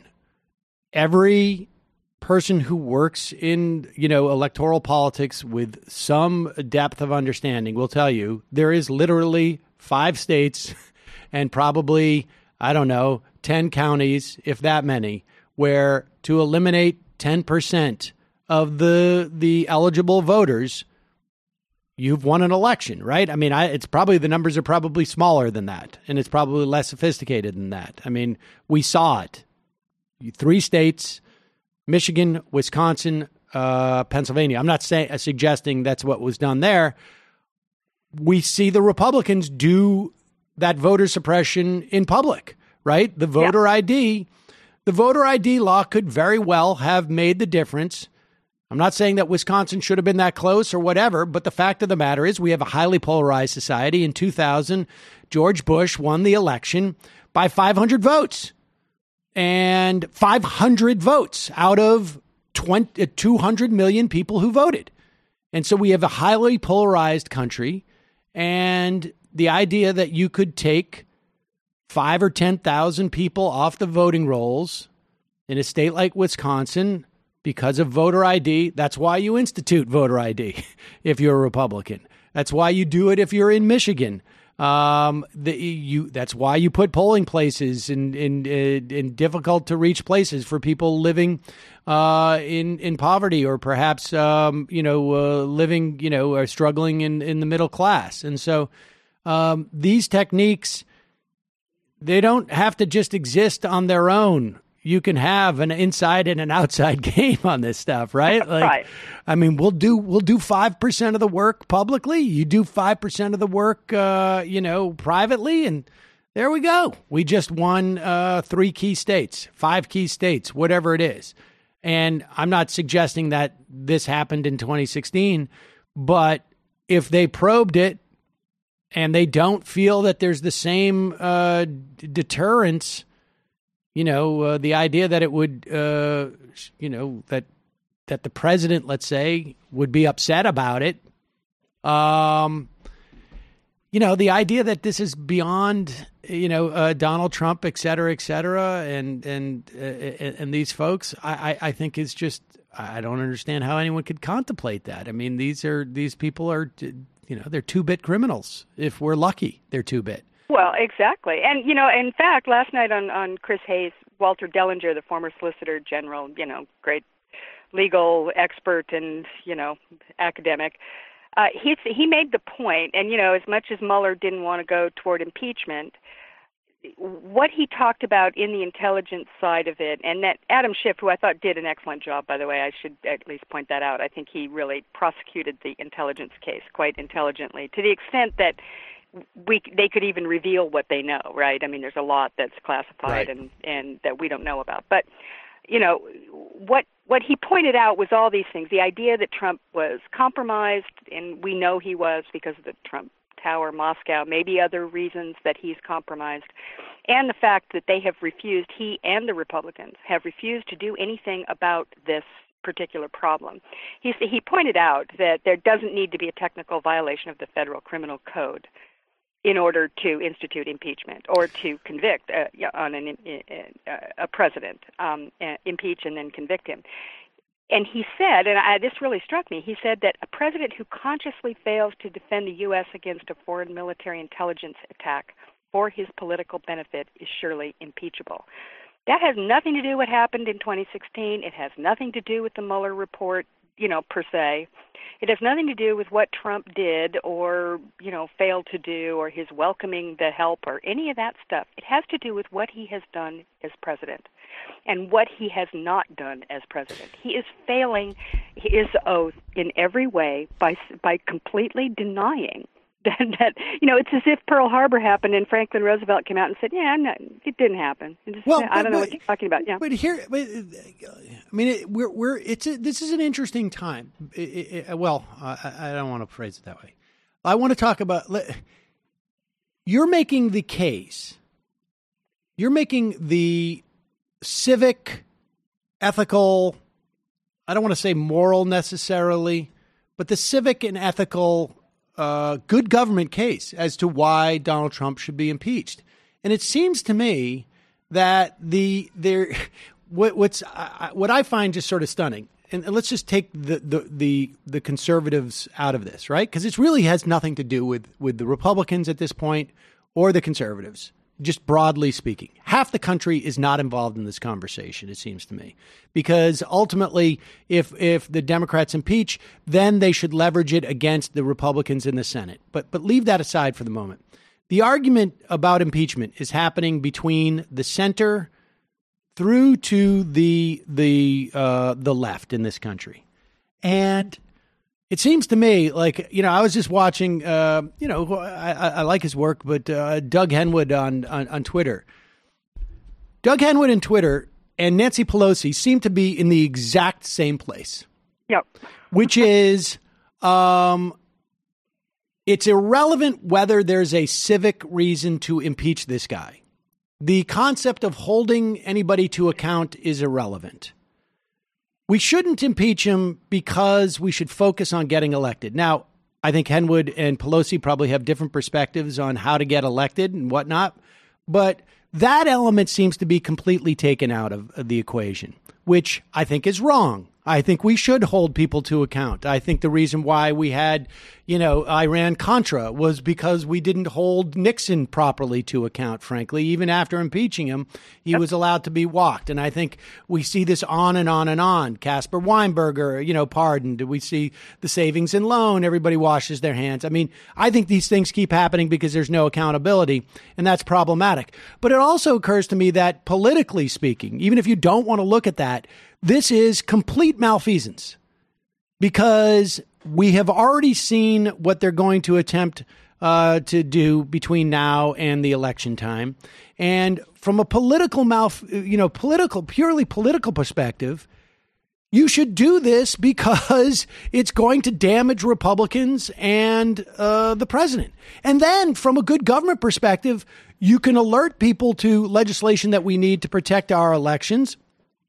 Every person who works in, you know, electoral politics with some depth of understanding will tell you there is literally five states and probably, I don't know, ten counties, if that many, where to eliminate ten percent of the the eligible voters, you've won an election, right? I mean, I, it's probably, the numbers are probably smaller than that, and it's probably less sophisticated than that. I mean, we saw it. Three states, Michigan, Wisconsin, uh, Pennsylvania. I'm not say, uh, suggesting that's what was done there. We see the Republicans do that voter suppression in public, right? The voter yeah. I D, the voter I D law could very well have made the difference. I'm not saying that Wisconsin should have been that close or whatever, but the fact of the matter is we have a highly polarized society. In two thousand, George Bush won the election by five hundred votes, and five hundred votes out of twenty, two hundred million people who voted. And so we have a highly polarized country, and the idea that you could take five or ten thousand people off the voting rolls in a state like Wisconsin because of voter I D. That's why you institute voter I D if you're a Republican. That's why you do it if you're in Michigan. Um, the, you that's why you put polling places in in in difficult to reach places for people living uh, in in poverty or perhaps um, you know uh, living you know or struggling in, in the middle class. And so um, these techniques, they don't have to just exist on their own. You can have an inside and an outside game on this stuff, right? Like, right. I mean, we'll do we'll do five percent of the work publicly. You do five percent of the work, uh, you know, privately, and there we go. We just won uh, three key states, five key states, whatever it is. And I'm not suggesting that this happened in twenty sixteen, but if they probed it and they don't feel that there's the same uh, d- deterrence. You know, uh, the idea that it would, uh, you know, that that the president, let's say, would be upset about it. Um, you know, the idea that this is beyond, you know, uh, Donald Trump, et cetera, et cetera, and and uh, and these folks, I, I, I think is just, I don't understand how anyone could contemplate that. I mean, these are these people are, you know, they're two-bit criminals. If we're lucky, they're two-bit. Well, exactly. And, you know, in fact, last night on, on Chris Hayes, Walter Dellinger, the former Solicitor General, you know, great legal expert and, you know, academic, uh, he, he made the point, and, you know, as much as Mueller didn't want to go toward impeachment, what he talked about in the intelligence side of it, and that Adam Schiff, who I thought did an excellent job, by the way, I should at least point that out. I think he really prosecuted the intelligence case quite intelligently, to the extent that we they could even reveal what they know, right? I mean, there's a lot that's classified right. and, and that we don't know about. But, you know, what what he pointed out was all these things. The idea that Trump was compromised, and we know he was because of the Trump Tower, Moscow, maybe other reasons that he's compromised, and the fact that they have refused, he and the Republicans have refused to do anything about this particular problem. He, he pointed out that there doesn't need to be a technical violation of the federal criminal code in order to institute impeachment or to convict uh, on an, uh, a president, um, uh, impeach and then convict him. And he said, and I, this really struck me, he said that a president who consciously fails to defend the U S against a foreign military intelligence attack for his political benefit is surely impeachable. That has nothing to do with what happened in twenty sixteen. It has nothing to do with the Mueller report, you know, per se. It has nothing to do with what Trump did or, you know, failed to do or his welcoming the help or any of that stuff. It has to do with what he has done as president and what he has not done as president. He is failing his oath in every way by by completely denying that, that, you know, it's as if Pearl Harbor happened and Franklin Roosevelt came out and said, yeah, I'm not, it didn't happen. It just, Well, I don't but- know what you're talking about. Yeah. But here, but, I mean, it, we're we're it's a, this is an interesting time. It, it, well, I, I don't want to phrase it that way. I want to talk about. You're making the case. You're making the civic, ethical. I don't want to say moral necessarily, but the civic and ethical, uh, good government case as to why Donald Trump should be impeached. And it seems to me that the there what, what's uh, what I find just sort of stunning. And let's just take the the the, the conservatives out of this, right? Because it really has nothing to do with with the Republicans at this point or the conservatives. Just broadly speaking, half the country is not involved in this conversation, it seems to me, because ultimately, if if the Democrats impeach, then they should leverage it against the Republicans in the Senate. But but leave that aside for the moment. The argument about impeachment is happening between the center through to the the uh, the left in this country, and it seems to me like, you know, I was just watching, uh, you know, I, I like his work, but uh, Doug Henwood on, on, on Twitter. Doug Henwood on Twitter and Nancy Pelosi seem to be in the exact same place. Yep. Which is, um, it's irrelevant whether there's a civic reason to impeach this guy. The concept of holding anybody to account is irrelevant. We shouldn't impeach him because we should focus on getting elected. Now, I think Henwood and Pelosi probably have different perspectives on how to get elected and whatnot, but that element seems to be completely taken out of, of the equation, which I think is wrong. I think we should hold people to account. I think the reason why we had, you know, Iran-Contra was because we didn't hold Nixon properly to account, frankly. Even after impeaching him, he was allowed to be walked. And I think we see this on and on and on. Casper Weinberger, you know, pardoned. We see the savings and loan. Everybody washes their hands. I mean, I think these things keep happening because there's no accountability, and that's problematic. But it also occurs to me that politically speaking, even if you don't want to look at that, this is complete malfeasance, because we have already seen what they're going to attempt uh, to do between now and the election time. And from a political malf, you know, political, purely political perspective, you should do this because it's going to damage Republicans and uh, the president. And then from a good government perspective, you can alert people to legislation that we need to protect our elections.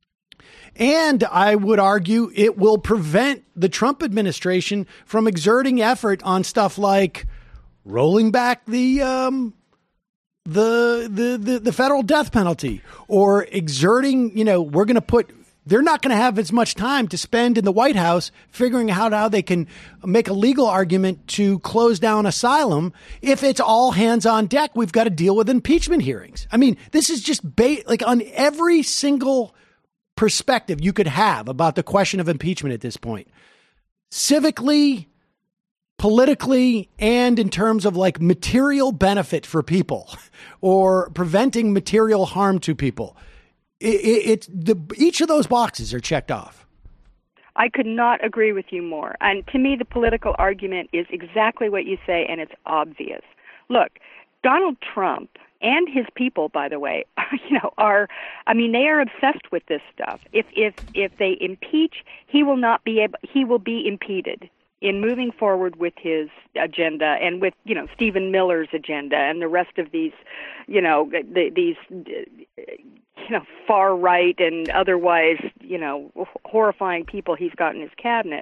And I would argue it will prevent the Trump administration from exerting effort on stuff like rolling back the um, the, the the the federal death penalty, or exerting, you know, we're going to put they're not going to have as much time to spend in the White House figuring out how they can make a legal argument to close down asylum. If it's all hands on deck, we've got to deal with impeachment hearings. I mean, this is just ba- like on every single perspective you could have about the question of impeachment at this point, civically, politically, and in terms of like material benefit for people or preventing material harm to people. It, it, it's the, each of those boxes are checked off. I could not agree with you more. And to me, the political argument is exactly what you say, and it's obvious. Look, Donald Trump and his people, by the way, you know, are, I mean, they are obsessed with this stuff. If if if they impeach, he will not be able, he will be impeded in moving forward with his agenda and with, you know, Stephen Miller's agenda and the rest of these, you know, the, these, you know, far right and otherwise, you know, horrifying people he's got in his cabinet.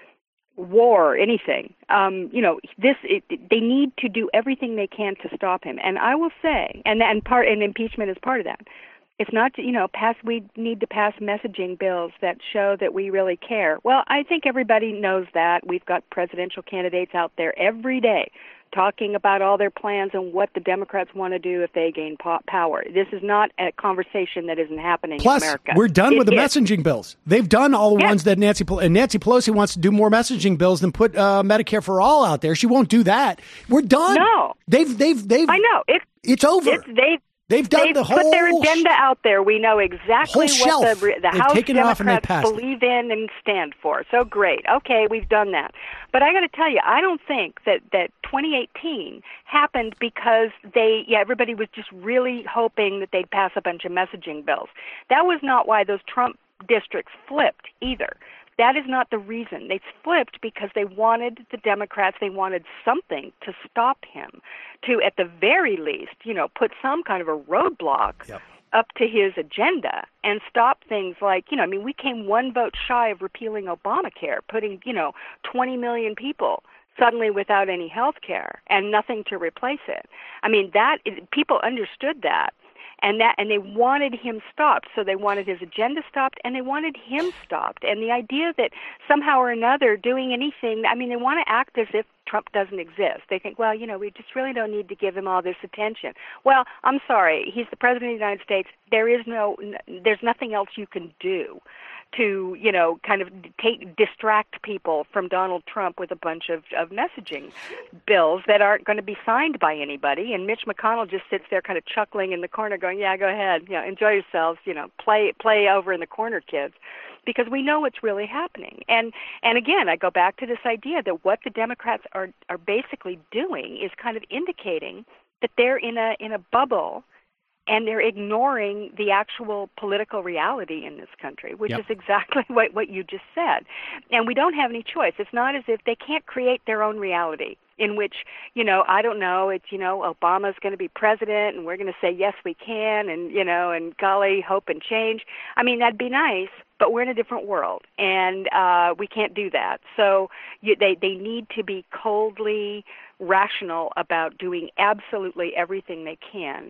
War, anything. Um, you know, this it, they need to do everything they can to stop him. And I will say, and and part and impeachment is part of that. It's not, you know, pass. We need to pass messaging bills that show that we really care. Well, I think everybody knows that. We've got presidential candidates out there every day talking about all their plans and what the Democrats want to do if they gain po- power. This is not a conversation that isn't happening Plus, in America. we're done It with the is. messaging bills. They've done all the Yes. ones that Nancy Pel- and Nancy Pelosi wants to do more messaging bills than put uh, Medicare for all out there. She won't do that. We're done. No. They've they've they've I know. It, it's over. It's, they've They've done They've the put their whole agenda out there. We know exactly whole what shelf. the, the They've House taken it off and they Democrats passed it. believe in and stand for. So great. Okay, we've done that. But I got to tell you, I don't think that, that twenty eighteen happened because they, yeah, everybody was just really hoping that they'd pass a bunch of messaging bills. That was not why those Trump districts flipped either. That is not the reason. They flipped because they wanted the Democrats, they wanted something to stop him, to at the very least, you know, put some kind of a roadblock Yep. up to his agenda and stop things like, you know, I mean, we came one vote shy of repealing Obamacare, putting, you know, twenty million people suddenly without any health care and nothing to replace it. I mean, that is, people understood that. And that, and they wanted him stopped. So they wanted his agenda stopped, and they wanted him stopped. And the idea that somehow or another doing anything, I mean, they want to act as if Trump doesn't exist. They think, well, you know, we just really don't need to give him all this attention. Well, I'm sorry, he's the president of the United States. There is no, there's nothing else you can do to, you know, kind of take distract people from Donald Trump with a bunch of, of messaging bills that aren't going to be signed by anybody. And Mitch McConnell just sits there kind of chuckling in the corner going, yeah, go ahead, you know, enjoy yourselves, you know, play play over in the corner, kids, because we know what's really happening. And and again, I go back to this idea that what the Democrats are are basically doing is kind of indicating that they're in a in a bubble, and they're ignoring the actual political reality in this country, which Yep. is exactly what, what you just said. And we don't have any choice. It's not as if they can't create their own reality in which, you know, I don't know, it's, you know, Obama's going to be president and we're going to say, yes, we can, and, you know, and golly, hope and change. I mean, that'd be nice, but we're in a different world, and uh, we can't do that. So you, they, they need to be coldly rational about doing absolutely everything they can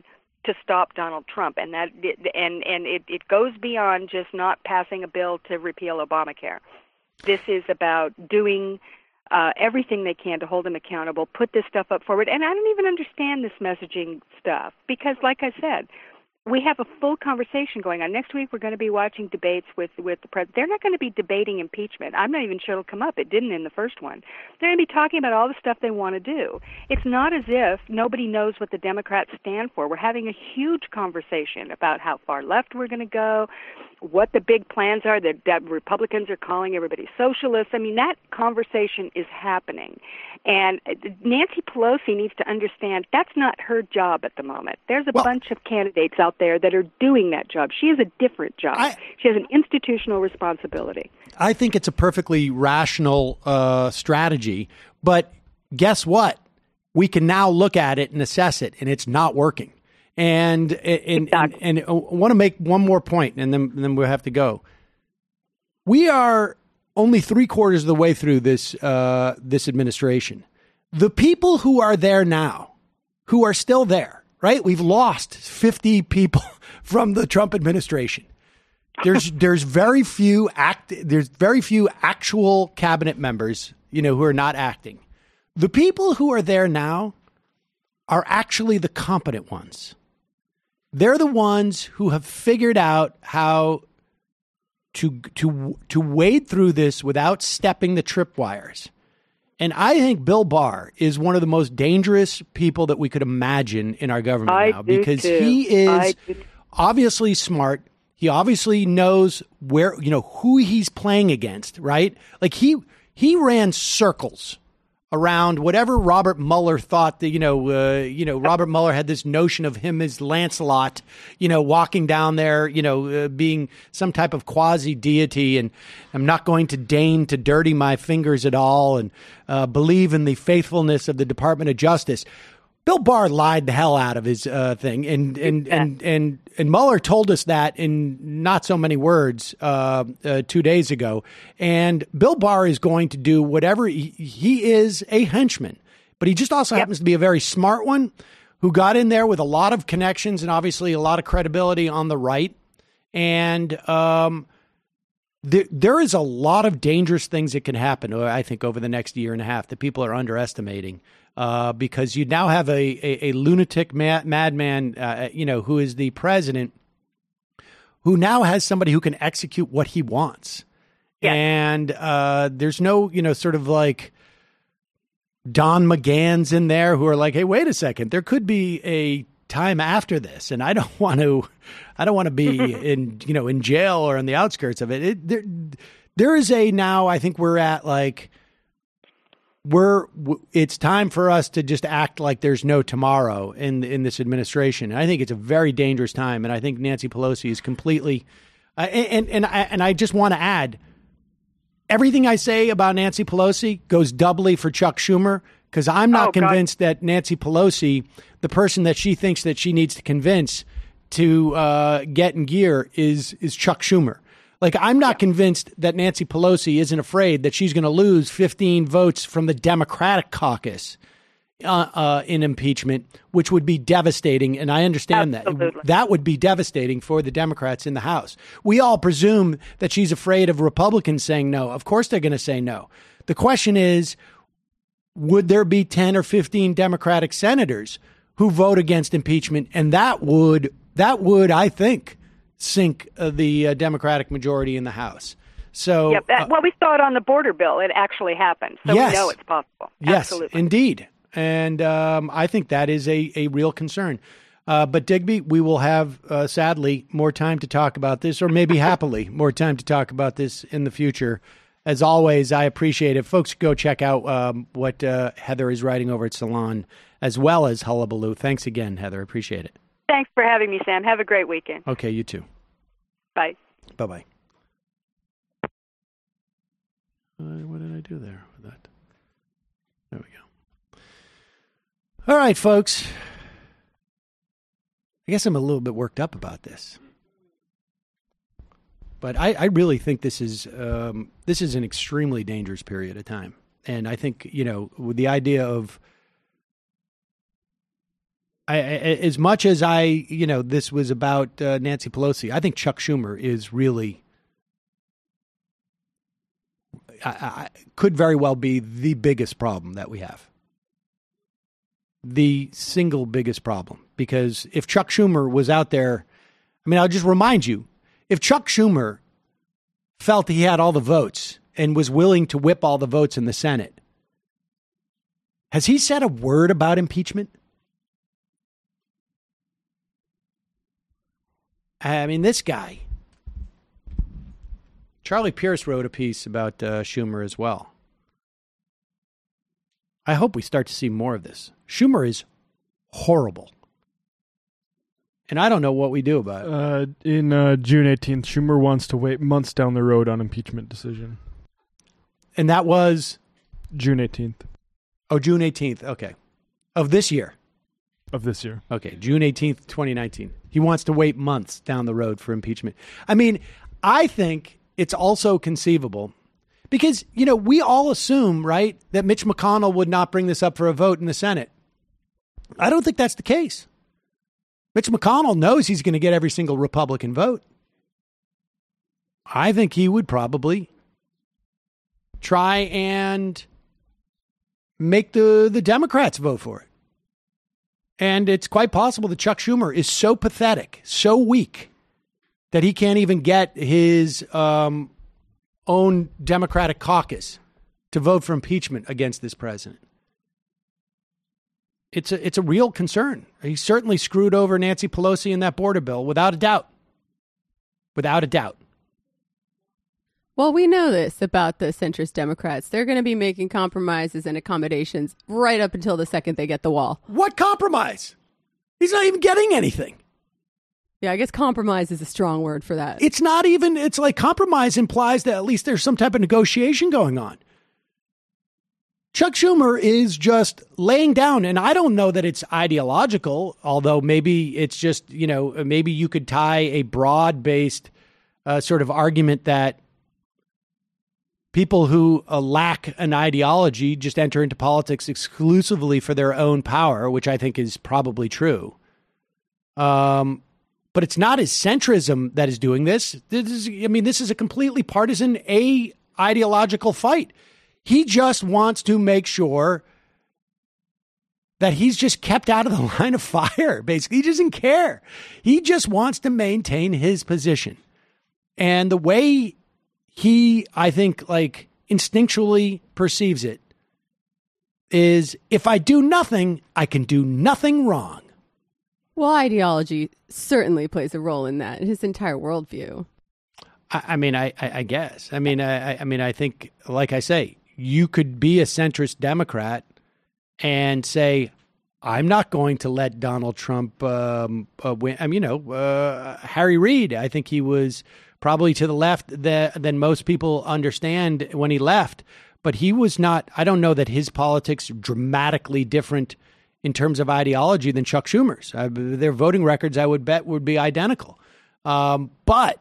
to stop Donald Trump, and that and and it, it goes beyond just not passing a bill to repeal Obamacare. This is about doing uh, everything they can to hold him accountable, put this stuff up forward. And I don't even understand this messaging stuff because, like I said, we have a full conversation going on. Next week, we're going to be watching debates with, with the president. They're not going to be debating impeachment. I'm not even sure it'll come up. It didn't in the first one. They're going to be talking about all the stuff they want to do. It's not as if nobody knows what the Democrats stand for. We're having a huge conversation about how far left we're going to go, what the big plans are. The, that Republicans are calling everybody socialists. I mean, that conversation is happening. And Nancy Pelosi needs to understand that's not her job at the moment. There's a well, bunch of candidates out there that are doing that job. She has a different job. I, she has an institutional responsibility. I think it's a perfectly rational uh, strategy. But guess what? We can now look at it and assess it, and it's not working. And and, exactly. and, and I want to make one more point, and then, and then we'll have to go. We are only three quarters of the way through this uh, this administration. The people who are there now, who are still there, right? We've lost fifty people from the Trump administration. There's there's very few act there's very few actual cabinet members, you know, who are not acting. The people who are there now are actually the competent ones. They're the ones who have figured out how to to to wade through this without stepping the tripwires. And I think Bill Barr is one of the most dangerous people that we could imagine in our government I now because too. he is obviously smart. He obviously knows where, you know, who he's playing against, right? Like he he ran circles around whatever Robert Mueller thought that, you know, uh, you know, Robert Mueller had this notion of him as Lancelot, you know, walking down there, you know, uh, being some type of quasi deity. And I'm not going to deign to dirty my fingers at all and uh, believe in the faithfulness of the Department of Justice. Bill Barr lied the hell out of his uh, thing. And, and, and, and, and Mueller told us that in not so many words uh, uh, two days ago. And Bill Barr is going to do whatever he, he is a henchman, but he just also yep. happens to be a very smart one who got in there with a lot of connections and obviously a lot of credibility on the right. And um, there, there is a lot of dangerous things that can happen, I think, over the next year and a half that people are underestimating. Uh, because you now have a, a, a lunatic mad, madman, uh, you know, who is the president, who now has somebody who can execute what he wants. Yes. And uh, there's no, you know, sort of like Don McGahn's in there who are like, hey, wait a second, there could be a time after this, and I don't want to, I don't want to be in, you know, in jail or on the outskirts of it. it there, there is a now. I think we're at like. We're it's time for us to just act like there's no tomorrow in in this administration. And I think it's a very dangerous time. And I think Nancy Pelosi is completely uh, and and I, and I just want to add everything I say about Nancy Pelosi goes doubly for Chuck Schumer, because I'm not oh, convinced God. that Nancy Pelosi, the person that she thinks that she needs to convince to uh, get in gear, is is Chuck Schumer. Like, I'm not yeah. convinced that Nancy Pelosi isn't afraid that she's going to lose fifteen votes from the Democratic caucus uh, uh, in impeachment, which would be devastating. And I understand Absolutely. that. That would be devastating for the Democrats in the House. We all presume that she's afraid of Republicans saying no. Of course they're going to say no. The question is, would there be ten or fifteen Democratic senators who vote against impeachment? And that would, that would, I think, sink uh, the uh, Democratic majority in the House. So, yep, that, uh, well, we saw it on the border bill. It actually happened. So yes, we know it's possible. Yes, Absolutely. indeed. And um, I think that is a, a real concern. Uh, but Digby, we will have, uh, sadly, more time to talk about this, or maybe happily more time to talk about this in the future. As always, I appreciate it. Folks, go check out um, what uh, Heather is writing over at Salon, as well as Hullabaloo. Thanks again, Heather. Appreciate it. Thanks for having me, Sam. Have a great weekend. Okay, you too. Bye. Bye-bye. Uh, what did I do there with that? There we go. All right, folks. I guess I'm a little bit worked up about this. But I, I really think this is um, this is an extremely dangerous period of time. And I think, you know, with the idea of I, I, as much as I, you know, this was about uh, Nancy Pelosi, I think Chuck Schumer is really, I, I, could very well be the biggest problem that we have. The single biggest problem. Because if Chuck Schumer was out there, I mean, I'll just remind you, if Chuck Schumer felt he had all the votes and was willing to whip all the votes in the Senate, has he said a word about impeachment? I mean, this guy, Charlie Pierce wrote a piece about uh, Schumer as well. I hope we start to see more of this. Schumer is horrible. And I don't know what we do about it. Uh, in uh, June eighteenth, Schumer wants to wait months down the road on impeachment decision. And that was? June eighteenth. Oh, June eighteenth. Okay. Of this year. Of this year. Okay. June eighteenth, twenty nineteen. He wants to wait months down the road for impeachment. I mean, I think it's also conceivable because, you know, we all assume, right, that Mitch McConnell would not bring this up for a vote in the Senate. I don't think that's the case. Mitch McConnell knows he's going to get every single Republican vote. I think he would probably try and make the, the Democrats vote for it. And it's quite possible that Chuck Schumer is so pathetic, so weak, that he can't even get his um, own Democratic caucus to vote for impeachment against this president. It's a, it's a real concern. He certainly screwed over Nancy Pelosi in that border bill, without a doubt. Without a doubt. Well, we know this about the centrist Democrats. They're going to be making compromises and accommodations right up until the second they get the wall. What compromise? He's not even getting anything. Yeah, I guess compromise is a strong word for that. It's not even, it's like compromise implies that at least there's some type of negotiation going on. Chuck Schumer is just laying down, and I don't know that it's ideological, although maybe it's just, you know, maybe you could tie a broad-based uh, sort of argument that people who uh, lack an ideology just enter into politics exclusively for their own power, which I think is probably true. Um, but it's not his centrism that is doing this. This is, I mean, this is a completely partisan, a ideological fight. He just wants to make sure that he's just kept out of the line of fire. Basically, he doesn't care. He just wants to maintain his position. And the way he, I think, like instinctually perceives it is, if I do nothing, I can do nothing wrong. Well, ideology certainly plays a role in that, in his entire worldview. I, I mean, I, I, I guess. I mean, I, I mean, I think, like I say, you could be a centrist Democrat and say, I'm not going to let Donald Trump um, uh, win. I mean, you know, uh, Harry Reid, I think he was probably to the left that, than most people understand when he left. But he was not, I don't know that his politics are dramatically different in terms of ideology than Chuck Schumer's. Uh, their voting records, I would bet, would be identical. Um, but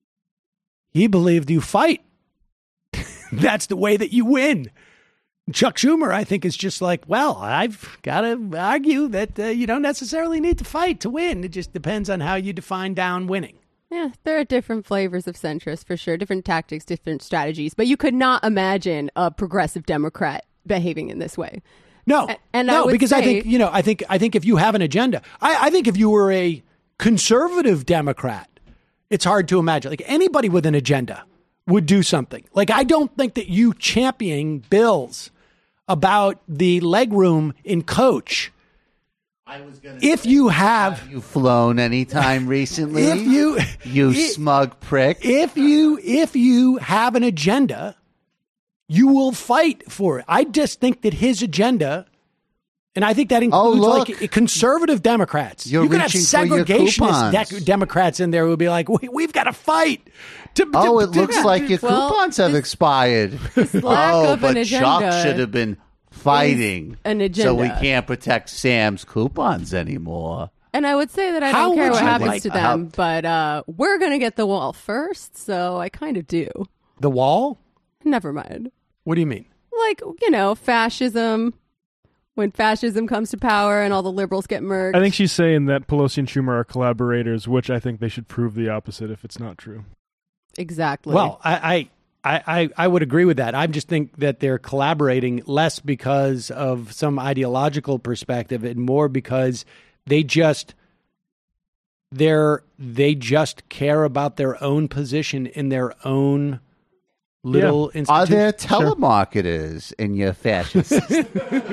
he believed you fight. That's the way that you win. Chuck Schumer, I think, is just like, well, I've got to argue that uh, you don't necessarily need to fight to win. It just depends on how you define down winning. Yeah, there are different flavors of centrist, for sure. Different tactics, different strategies. But you could not imagine a progressive Democrat behaving in this way. No, A- and no, I would because say, I think, you know, I think, I think if you have an agenda, I, I think if you were a conservative Democrat, it's hard to imagine. Like anybody with an agenda would do something. Like, I don't think that you championing bills about the legroom in coach. I was gonna if say, you have, have you flown anytime recently? if you, you if, smug prick. If you, if you have an agenda, you will fight for it. I just think that his agenda, and I think that includes oh, look. like conservative Democrats. You're you could have reaching for your segregationist coupons. de- Democrats in there who would be like, we, we've got to fight. To, oh, to, it looks to, like your well, coupons have this, expired. This lack oh, of but an Chuck agenda should have been fighting. an agenda. So we can't protect Sam's coupons anymore. And I would say that I How don't care would what you happens like- to them, but uh, we're going to get the wall first, so I kind of do. the wall? Never mind. What do you mean? Like, you know, fascism, When fascism comes to power and all the liberals get murked. I think she's saying that Pelosi and Schumer are collaborators, which I think they should prove the opposite if it's not true. Exactly. Well, I, I, I, I would agree with that. I just think that they're collaborating less because of some ideological perspective and more because they just they're they just care about their own position in their own little Yeah. institution. Are there telemarketers in your fascist system?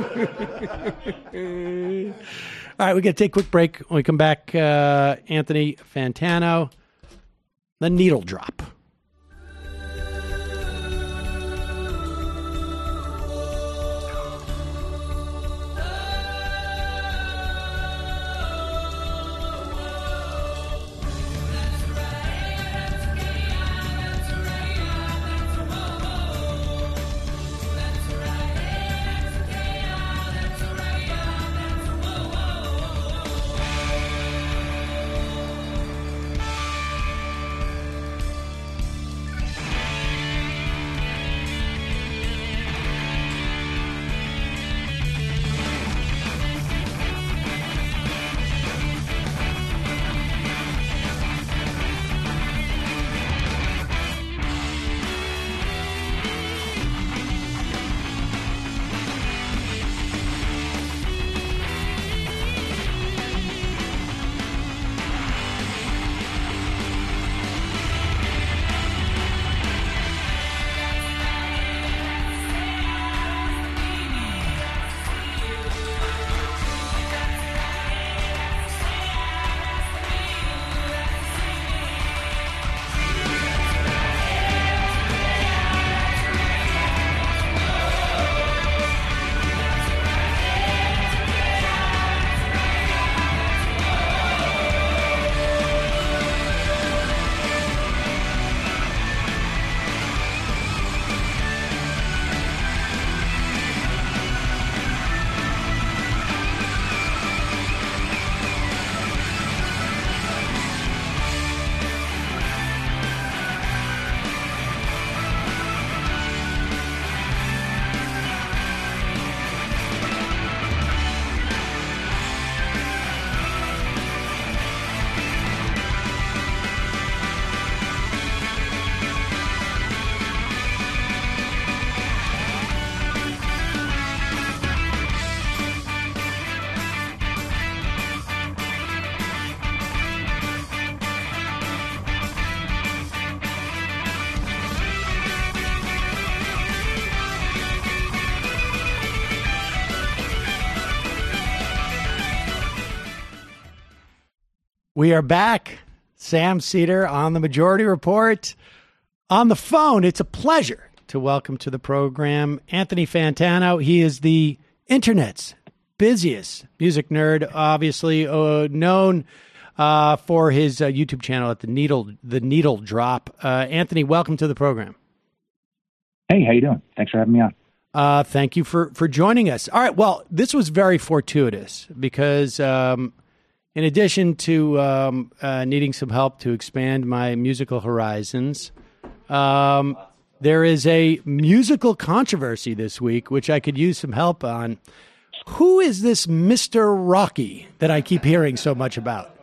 All right, we got to take a quick break. When we come back, uh, Anthony Fantano, the needle drop. We are back. Sam Seder on the Majority Report. On the phone, it's a pleasure to welcome to the program Anthony Fantano. He is the internet's busiest music nerd, obviously uh, known uh, for his uh, YouTube channel at the Needle the Needle Drop. Uh, Anthony, welcome to the program. Hey, how you doing? Thanks for having me on. Uh, thank you for, for joining us. All right, well, this was very fortuitous because um, in addition to um, uh, needing some help to expand my musical horizons, um, there is a musical controversy this week, which I could use some help on. Who is this Mister Rocky that I keep hearing so much about?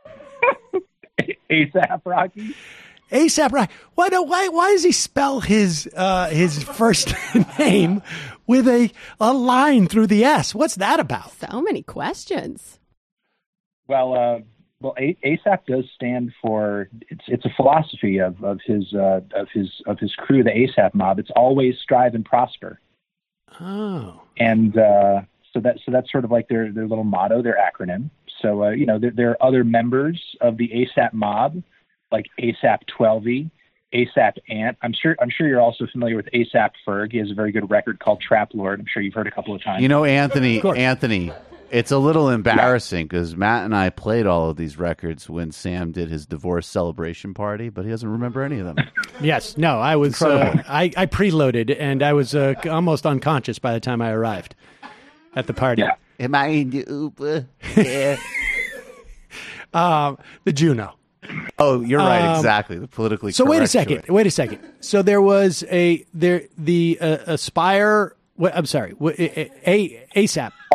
A$AP Rocky? A$AP Rocky. Why, no, why, why does he spell his uh, his first name with a, a line through the S? What's that about? So many questions. Well, uh, well, A- A$AP does stand for it's it's a philosophy of of his uh, of his of his crew, the A$AP Mob. It's always strive and prosper. Oh, and uh, so that so that's sort of like their their little motto, their acronym. So uh, you know, there, there are other members of the A$AP Mob, like A$AP twelve E, A$AP Ant. I'm sure I'm sure you're also familiar with A$AP Ferg. He has a very good record called Trap Lord. I'm sure you've heard a couple of times. You know, Anthony, Anthony, it's a little embarrassing because Matt and I played all of these records when Sam did his divorce celebration party, but he doesn't remember any of them. Yes, no, I was uh, I, I preloaded and I was uh, almost unconscious by the time I arrived at the party. Yeah. Am I in the Uber? Yeah. um, the Juno. Oh, you're right. Um, Exactly. The politically So wait a correct second. choice. Wait a second. So there was a there the uh, Aspire. What, I'm sorry. What, a, a A$AP.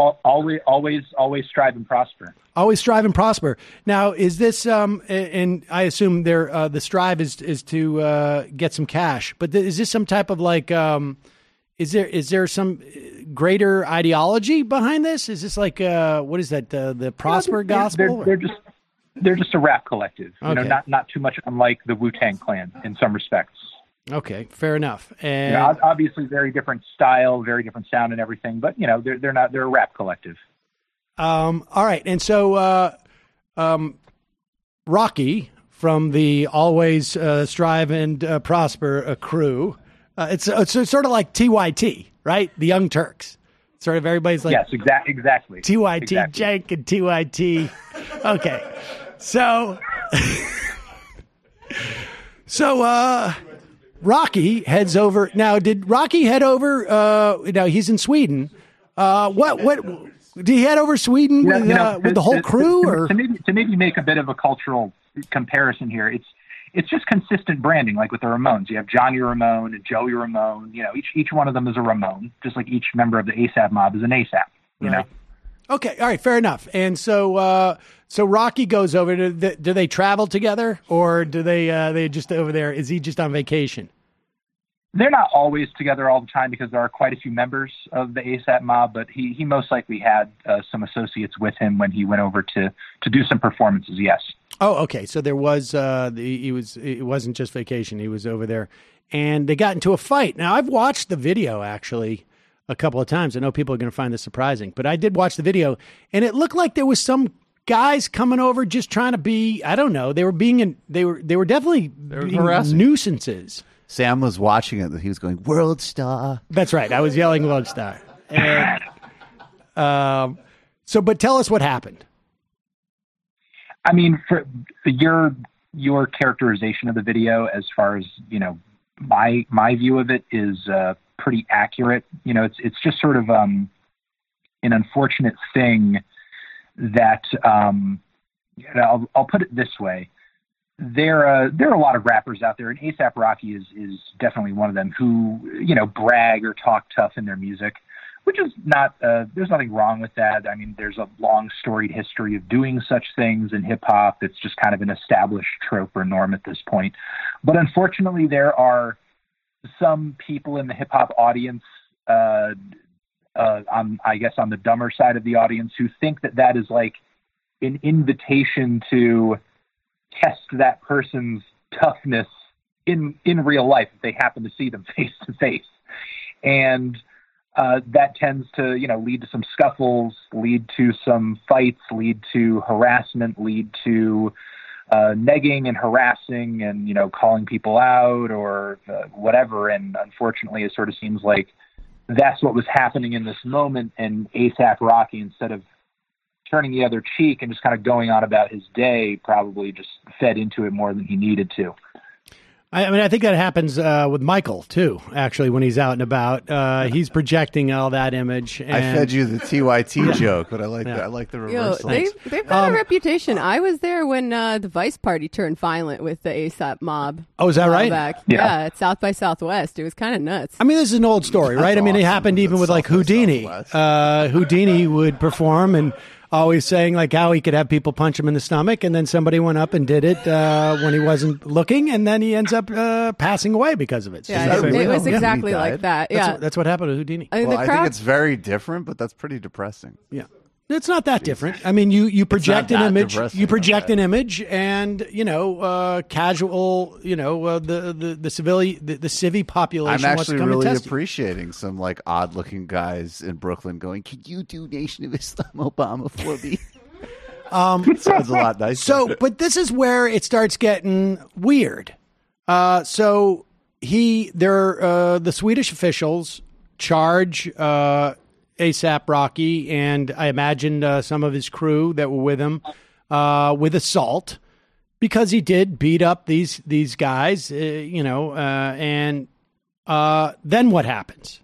al- always, always, always strive and prosper. Always strive and prosper. Now, is this? Um, a- and I assume there uh, the strive is is to uh, get some cash. But th- is this some type of like? Um, is there is there some greater ideology behind this? Is this like uh, what is that? Uh, the prosper They're- gospel? They're, they're just they're just a rap collective. You know, Okay. not not too much unlike the Wu-Tang Clan in some respects. Okay, fair enough. And You know, ob- obviously, very different style, very different sound, and everything. But you know, they're they're not they're a rap collective. Um, all right, and so uh, um, Rocky from the Always uh, Strive and uh, Prosper uh, crew. Uh, it's it's sort of like T Y T, right? The Young Turks. Sort of everybody's like yes, exact exactly. T Y T, Exactly. Jank and T Y T. Okay, so so uh, Rocky heads over. Now, did Rocky head over? Uh, now he's in Sweden. Uh, what what? Did he head over Sweden Yeah, with, you know, uh, with to- the whole to- crew, to, or to maybe to maybe make a bit of a cultural comparison here? It's it's just consistent branding, like with the Ramones. You have Johnny Ramone and Joey Ramone. You know, each each one of them is a Ramone, just like each member of the ASAP mob is an ASAP. You Right. know. Okay, all right, fair enough. And so, uh, so Rocky goes over. Do they, do they travel together, or do they? Uh, they just over there? Is he just on vacation? They're not always together all the time because there are quite a few members of the ASAP mob, but he, he most likely had uh, some associates with him when he went over to, to do some performances, yes. Oh, okay. So there was. Uh, the, he was. It wasn't just vacation. He was over there, and they got into a fight. Now I've watched the video actually a couple of times. I know people are going to find this surprising, but I did watch the video, and it looked like there was some guys coming over just trying to be. I don't know. They were being. In, they were. They were definitely were being harassing. nuisances. Sam was watching it. He was going, World Star. That's right. I was yelling World Star. And, um, so, but tell us what happened. I mean, for your your characterization of the video, as far as you know, my my view of it is uh, pretty accurate. You know, it's it's just sort of um, an unfortunate thing that um, you know, I'll, I'll put it this way: there uh, there are a lot of rappers out there, and ASAP Rocky is is definitely one of them who you know brag or talk tough in their music. Which is not, uh, there's nothing wrong with that. I mean, there's a long storied history of doing such things in hip hop. It's just kind of an established trope or norm at this point. But unfortunately, there are some people in the hip hop audience, uh, uh, on, I guess on the dumber side of the audience, who think that that is like an invitation to test that person's toughness in, in real life if they happen to see them face to face. And, Uh, that tends to, you know, lead to some scuffles, lead to some fights, lead to harassment, lead to uh, negging and harassing and, you know, calling people out or uh, whatever. And unfortunately, it sort of seems like that's what was happening in this moment. And ASAP Rocky, instead of turning the other cheek and just kind of going on about his day, probably just fed into it more than he needed to. I, I mean, I think that happens uh, with Michael too. Actually, when he's out and about, uh, he's projecting all that image. And, I fed you the T Y T joke, but I like Yeah. the, I like the Yo, reversal. they, they've got Um, a reputation. I was there when uh, the Vice Party turned violent with the ASAP mob. Oh, is that a while right? Back. Yeah. Yeah. At South by Southwest. It was kind of nuts. I mean, this is an old story, right? I mean, it happened even with like Houdini. Uh, Houdini would perform and always saying like how he could have people punch him in the stomach, and then somebody went up and did it uh, when he wasn't looking, and then he ends up uh, passing away because of it. So Yeah, that's it- real. it was Yeah. exactly like that, That's yeah. what, that's what happened to Houdini. I mean, well, the I crowd- think it's very different, but that's pretty depressing. Yeah. It's not that different. I mean, you, you project not an that image, depressing, you project an image, and you know, uh, casual, you know, uh, the the the civilian, the, the civvy population. I'm wants to actually come really and test you. appreciating some like odd looking guys in Brooklyn going, "Can you do Nation of Islam Obama for me?" Um, Sounds a lot nicer. So, but this is where it starts getting weird. Uh, so he, there, uh, the Swedish officials charge uh, ASAP Rocky and I imagine uh, some of his crew that were with him uh, with assault because he did beat up these these guys, uh, you know, uh, and uh, then what happens?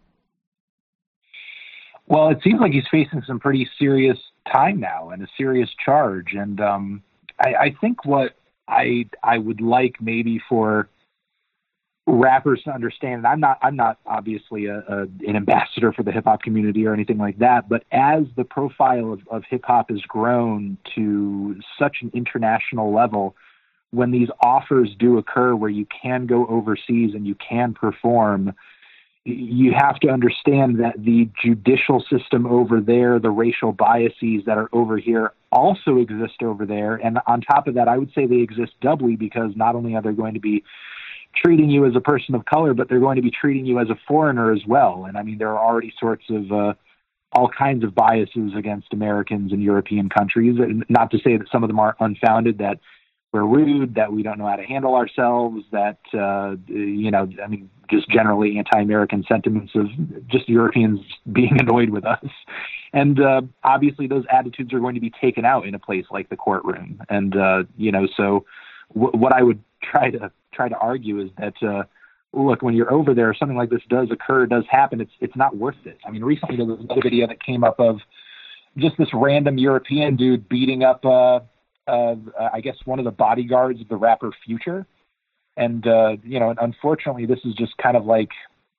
Well, it seems like he's facing some pretty serious time now and a serious charge. And um, I, I think what I I would like maybe for rappers to understand. And I'm not I'm not obviously a, a an ambassador for the hip hop community or anything like that, but as the profile of, of hip hop has grown to such an international level, when these offers do occur where you can go overseas and you can perform, you have to understand that the judicial system over there, the racial biases that are over here also exist over there. And on top of that, I would say they exist doubly, because not only are they going to be treating you as a person of color, but they're going to be treating you as a foreigner as well. And I mean, there are already sorts of uh, all kinds of biases against Americans in European countries. And not to say that some of them are unfounded, that we're rude, that we don't know how to handle ourselves, that, uh, you know, I mean, just generally anti-American sentiments of just Europeans being annoyed with us. And uh, obviously those attitudes are going to be taken out in a place like the courtroom. And, uh, you know, so w- what I would try to try to argue is that, uh, look, when you're over there, something like this does occur, does happen, it's it's not worth it. I mean, recently there was another video that came up of just this random European dude beating up, uh, uh, I guess, one of the bodyguards of the rapper Future. And, uh, you know, unfortunately, this is just kind of like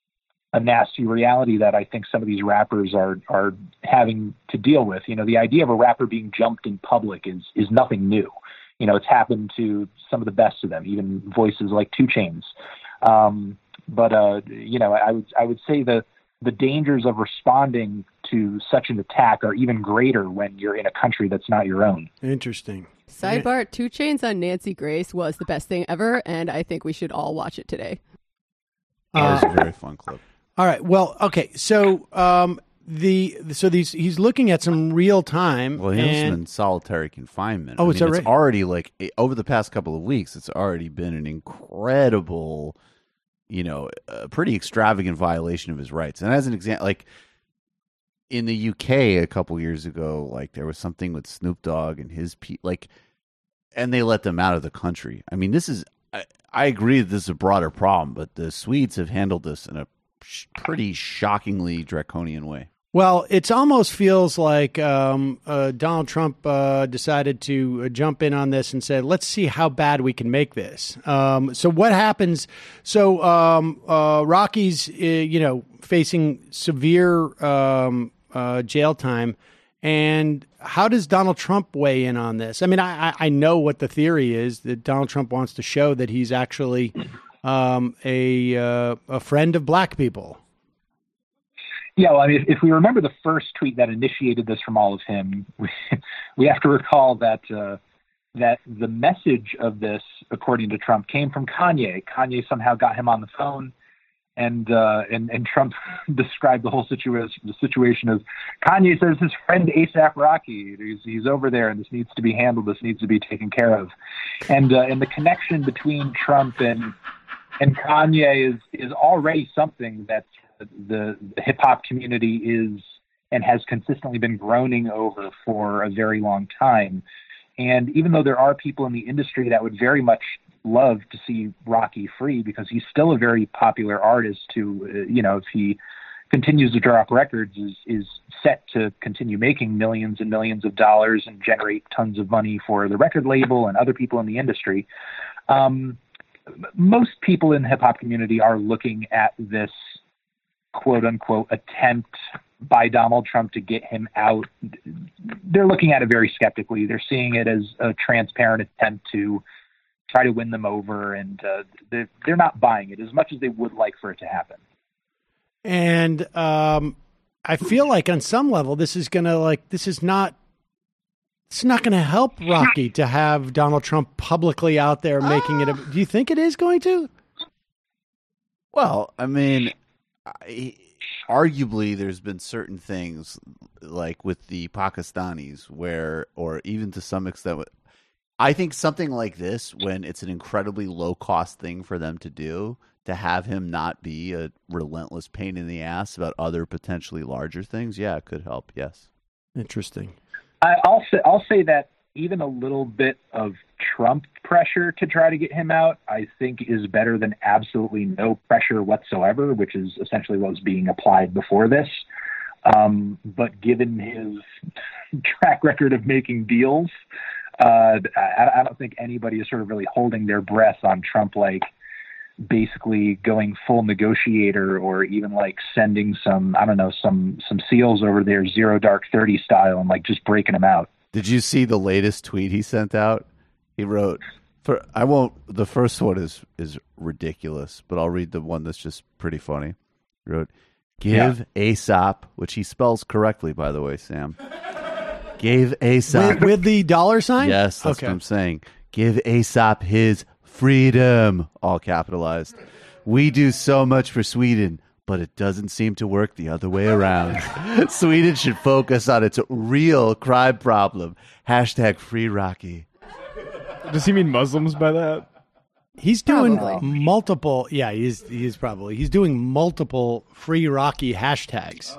a nasty reality that I think some of these rappers are are having to deal with. You know, the idea of a rapper being jumped in public is is nothing new. You know, it's happened to some of the best of them, even voices like two Chainz. Um, but, uh, you know, I would I would say the the dangers of responding to such an attack are even greater when you're in a country that's not your own. Interesting. Sidebar, two Chainz on Nancy Grace was the best thing ever, and I think we should all watch it today. That was a very fun clip. All right. Well, okay. So um, the so these he's looking at some real time. Well, he and, was in solitary confinement. Oh, I it's mean, already it's already like over the past couple of weeks. It's already been an incredible, you know, a pretty extravagant violation of his rights. And as an example, like in the U K a couple years ago, like there was something with Snoop Dogg and his pe- like, and they let them out of the country. I mean, this is. I, I agree that this is a broader problem, but the Swedes have handled this in a sh- pretty shockingly draconian way. Well, it almost feels like um, uh, Donald Trump uh, decided to uh, jump in on this and said, let's see how bad we can make this. Um, so what happens? So um, uh, Rocky's, uh, you know, facing severe um, uh, jail time. And how does Donald Trump weigh in on this? I mean, I, I know what the theory is, that Donald Trump wants to show that he's actually um, a uh, a friend of black people. Yeah, well, I mean, if, if we remember the first tweet that initiated this from all of him, we, we have to recall that uh, that the message of this, according to Trump, came from Kanye. Kanye somehow got him on the phone. And, uh, and and Trump described the whole situation. The situation as Kanye says his friend ASAP Rocky, he's, he's over there, and this needs to be handled. This needs to be taken care of. And uh, and the connection between Trump and and Kanye is is already something that the, the hip hop community is and has consistently been groaning over for a very long time. And even though there are people in the industry that would very much love to see Rocky free, because he's still a very popular artist who, uh, you know, if he continues to draw up records, is, is set to continue making millions and millions of dollars and generate tons of money for the record label and other people in the industry. Um, most people in the hip hop community are looking at this quote unquote attempt by Donald Trump to get him out. They're looking at it very skeptically. They're seeing it as a transparent attempt to try to win them over, and uh, they're, they're not buying it as much as they would like for it to happen. And um, I feel like on some level, this is going to like, this is not, it's not going to help Rocky to have Donald Trump publicly out there making it. A, do you think it is going to? Well, I mean, I, arguably there's been certain things like with the Pakistanis where, or even to some extent, I think something like this, when it's an incredibly low cost thing for them to do, to have him not be a relentless pain in the ass about other potentially larger things, yeah, it could help. Yes. Interesting. I, I'll say, I'll say that even a little bit of Trump pressure to try to get him out, I think is better than absolutely no pressure whatsoever, which is essentially what was being applied before this. Um, but given his track record of making deals, Uh, I, I don't think anybody is sort of really holding their breath on Trump, like basically going full negotiator, or even like sending some, I don't know, some some SEALs over there, zero dark thirty style, and like just breaking them out. Did you see the latest tweet he sent out? He wrote, "For I won't." The first one is is ridiculous, but I'll read the one that's just pretty funny. He wrote, "Give yeah. Aesop," which he spells correctly, by the way, Sam. Gave Aesop with, with the dollar sign. Yes, that's okay. what I'm saying. Give Aesop his freedom, all capitalized. We do so much for Sweden, but it doesn't seem to work the other way around. Sweden should focus on its real crime problem. Hashtag free Rocky. Does he mean Muslims by that? He's doing Probably. multiple. Yeah, he's he's probably he's doing multiple free Rocky hashtags.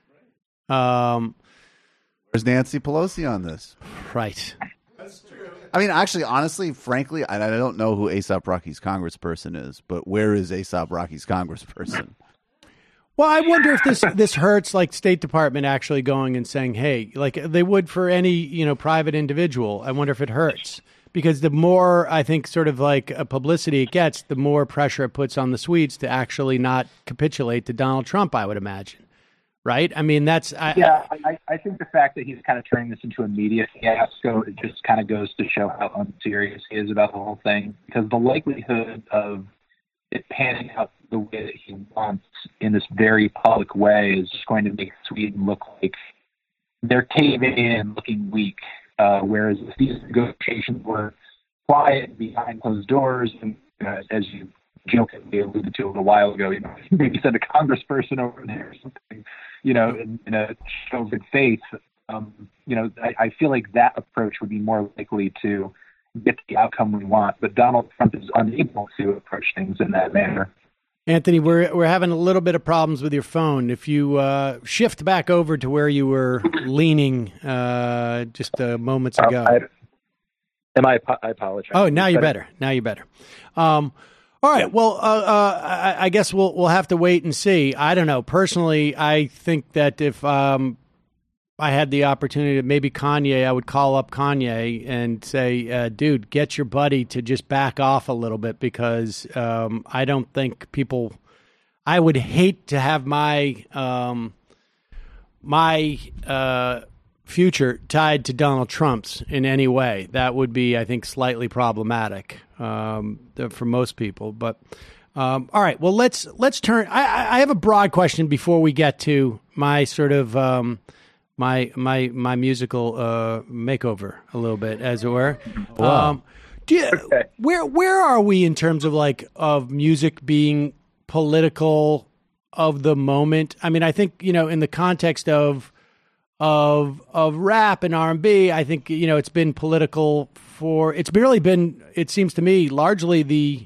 Um, Where's Nancy Pelosi on this? Right. I mean, actually, honestly, frankly, I, I don't know who Aesop Rocky's congressperson is, but where is Aesop Rocky's congressperson? Well, I wonder if this this hurts, like State Department actually going and saying, "Hey," like they would for any you know private individual. I wonder if it hurts because the more I think sort of like a publicity it gets, the more pressure it puts on the Swedes to actually not capitulate to Donald Trump. I would imagine. Right? I mean, that's... I, yeah, I, I think the fact that he's kind of turning this into a media fiasco, it just kind of goes to show how unserious he is about the whole thing. Because the likelihood of it panning out the way that he wants in this very public way is just going to make Sweden look like they're caving in, looking weak. Uh, whereas if these negotiations were quiet behind closed doors, and uh, as you jokingly alluded to a little while ago, you know, maybe send a congressperson over there or something, you know, in, in a show of good faith. Um, you know, I, I feel like that approach would be more likely to get the outcome we want. But Donald Trump is unable to approach things in that manner. Anthony, we're we're having a little bit of problems with your phone. If you uh, shift back over to where you were leaning uh, just uh, moments ago. Uh, I, am I? I apologize. Oh, now you're better. Now you're better. Um, All right. Well, uh, uh, I, I guess we'll we'll have to wait and see. I don't know. Personally, I think that if um, I had the opportunity to maybe Kanye, I would call up Kanye and say, uh, dude, get your buddy to just back off a little bit because um, I don't think people – I would hate to have my um, my uh, future tied to Donald Trump's in any way. That would be, I think, slightly problematic. Um, for most people, but um, all right. Well, let's let's turn. I, I have a broad question before we get to my sort of um, my my my musical uh, makeover a little bit, as it were. Wow. Um, do you, okay. Where where are we in terms of like of music being political of the moment? I mean, I think you know in the context of of of rap and R and B, I think you know it's been political. For it's really been, it seems to me, largely the,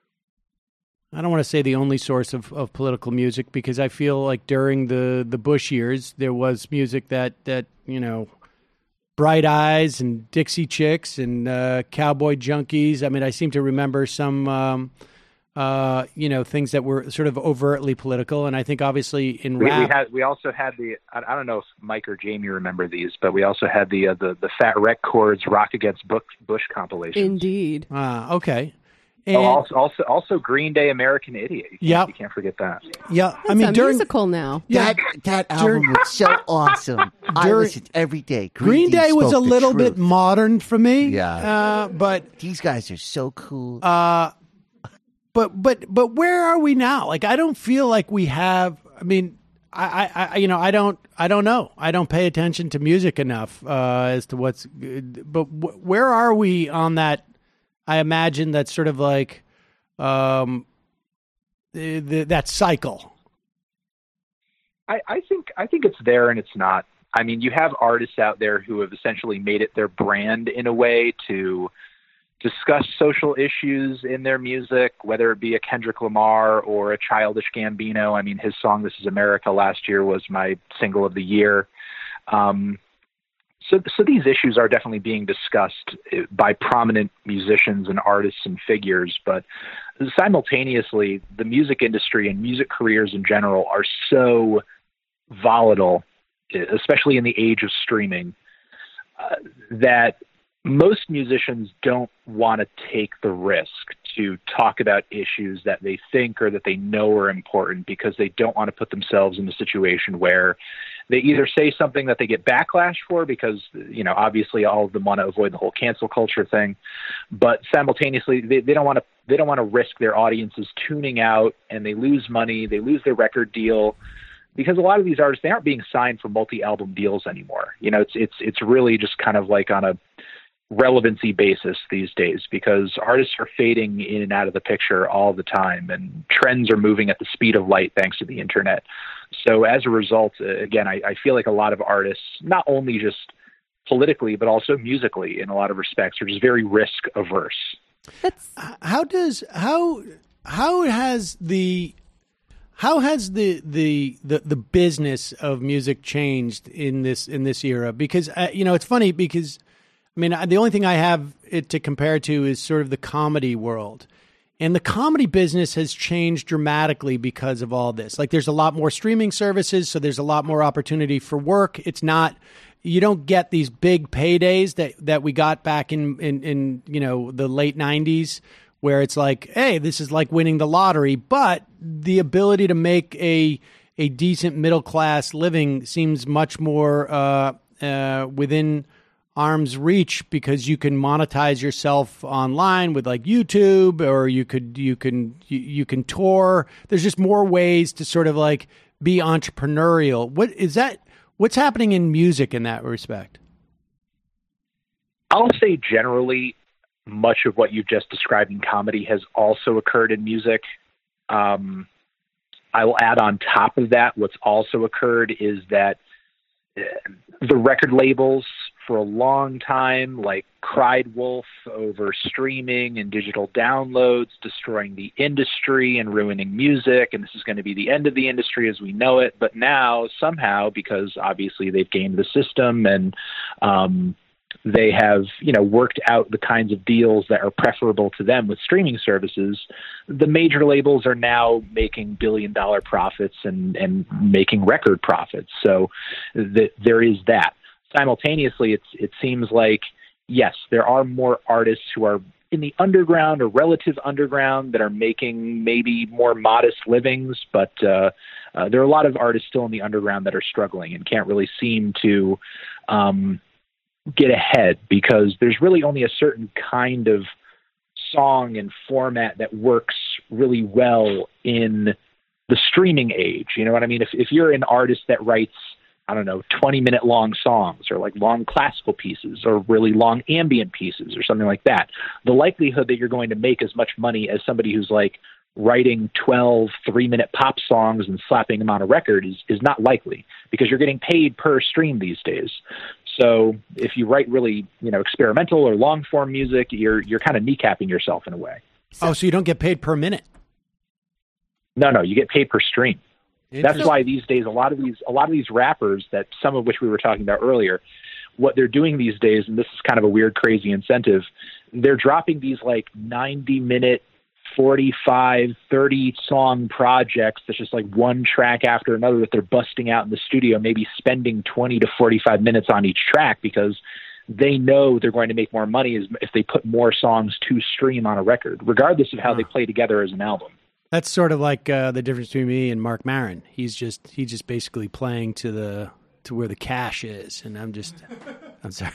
I don't want to say the only source of, of political music because I feel like during the, the Bush years, there was music that, that, you know, Bright Eyes and Dixie Chicks and uh, Cowboy Junkies. I mean, I seem to remember some, um, uh, you know, things that were sort of overtly political. And I think obviously in we, rap. We, had, we also had the, I, I don't know if Mike or Jamie remember these, but we also had the uh, the, the Fat Wreck Chords Rock Against Bush, Bush compilation. Indeed. Ah, okay. And, oh, also, also, also Green Day American Idiot. You can't, yep. you can't forget that. Yeah. It's I mean, a during, musical now. That, that album during, was so awesome. I during, listened every day. Green, Green Day was a little bit modern for me. Yeah. Uh, but these guys are so cool. Uh, But but but where are we now? Like I don't feel like we have. I mean, I, I you know I don't I don't know. I don't pay attention to music enough uh, as to what's good. But w- where are we on that? I imagine that's sort of like um, the, the, that cycle. I, I think I think it's there and it's not. I mean, you have artists out there who have essentially made it their brand in a way to discuss social issues in their music, whether it be a Kendrick Lamar or a Childish Gambino. I mean, his song "This Is America" last year was my single of the year. Um, so, so these issues are definitely being discussed by prominent musicians and artists and figures. But simultaneously, the music industry and music careers in general are so volatile, especially in the age of streaming, uh, that most musicians don't want to take the risk to talk about issues that they think or that they know are important because they don't want to put themselves in a situation where they either say something that they get backlash for because, you know, obviously all of them want to avoid the whole cancel culture thing, but simultaneously they, they don't want to they don't want to risk their audiences tuning out and they lose money, they lose their record deal. Because a lot of these artists, they aren't being signed for multi-album deals anymore. You know, it's it's it's really just kind of like on a relevancy basis these days because artists are fading in and out of the picture all the time and trends are moving at the speed of light thanks to the internet. So as a result, again, I, I feel like a lot of artists, not only just politically, but also musically in a lot of respects, are just very risk averse. How does, how, how has the, How has the, the the the business of music changed in this in this era? Because uh, you know, it's funny because I mean, the only thing I have it to compare to is sort of the comedy world, and the comedy business has changed dramatically because of all this. Like, there's a lot more streaming services, so there's a lot more opportunity for work. It's not you don't get these big paydays that that we got back in in, in you know the late nineties. Where it's like, hey, this is like winning the lottery, but the ability to make a a decent middle class living seems much more uh, uh, within arm's reach because you can monetize yourself online with like YouTube, or you could you can you, you can tour. There's just more ways to sort of like be entrepreneurial. What is that? What's happening in music in that respect? I'll say generally, much of what you've just described in comedy has also occurred in music. Um, I will add on top of that, what's also occurred is that the record labels for a long time, like, cried wolf over streaming and digital downloads, destroying the industry and ruining music. And this is going to be the end of the industry as we know it. But now somehow, because obviously they've gamed the system and, um, they have, you know, worked out the kinds of deals that are preferable to them with streaming services, the major labels are now making billion dollar profits and, and making record profits. So th- there is that. Simultaneously, it's, it seems like, yes, there are more artists who are in the underground or relative underground that are making maybe more modest livings, but uh, uh, there are a lot of artists still in the underground that are struggling and can't really seem to um, get ahead because there's really only a certain kind of song and format that works really well in the streaming age. You know what I mean? If if you're an artist that writes, I don't know, twenty minute long songs or like long classical pieces or really long ambient pieces or something like that, the likelihood that you're going to make as much money as somebody who's like writing twelve three minute pop songs and slapping them on a record is, is not likely because you're getting paid per stream these days. So if you write really, you know, experimental or long form music, you're you're kind of kneecapping yourself in a way. Oh, so you don't get paid per minute? No, no, you get paid per stream. That's why these days a lot of these a lot of these rappers, that some of which we were talking about earlier, what they're doing these days, and this is kind of a weird, crazy incentive, they're dropping these like ninety minute, forty-five, thirty song projects that's just like one track after another that they're busting out in the studio, maybe spending twenty to forty-five minutes on each track because they know they're going to make more money if they put more songs to stream on a record, regardless of how huh. they play together as an album. That's sort of like uh, the difference between me and Mark Maron. He's just he's just basically playing to the to where the cash is, and I'm just I'm sorry,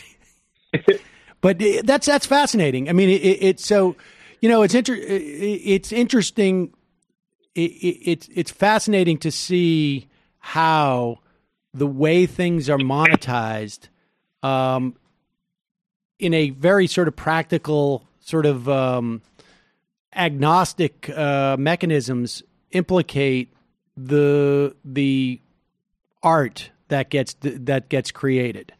but that's that's fascinating. I mean, it, it, it's so. You know, it's inter- it's interesting. It, it, it's it's fascinating to see how the way things are monetized um, in a very sort of practical, sort of um, agnostic uh, mechanisms implicate the the art that gets that gets created.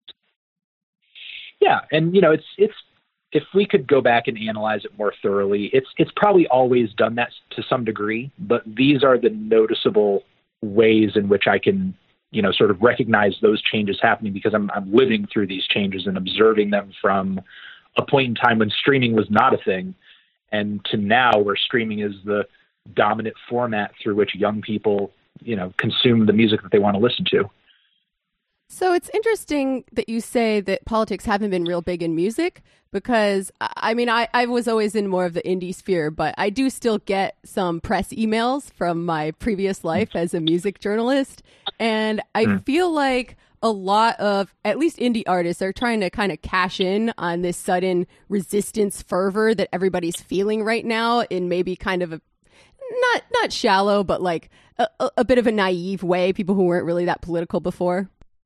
Yeah, and you know, it's it's. If we could go back and analyze it more thoroughly, it's it's probably always done that to some degree, but these are the noticeable ways in which I can, you know, sort of recognize those changes happening because I'm I'm living through these changes and observing them from a point in time when streaming was not a thing and to now where streaming is the dominant format through which young people, you know, consume the music that they want to listen to. So it's interesting that you say that politics haven't been real big in music because, I mean, I, I was always in more of the indie sphere, but I do still get some press emails from my previous life as a music journalist. And I mm. feel like a lot of, at least indie artists, are trying to kind of cash in on this sudden resistance fervor that everybody's feeling right now in maybe kind of a, not not shallow, but like a, a bit of a naive way, people who weren't really that political before.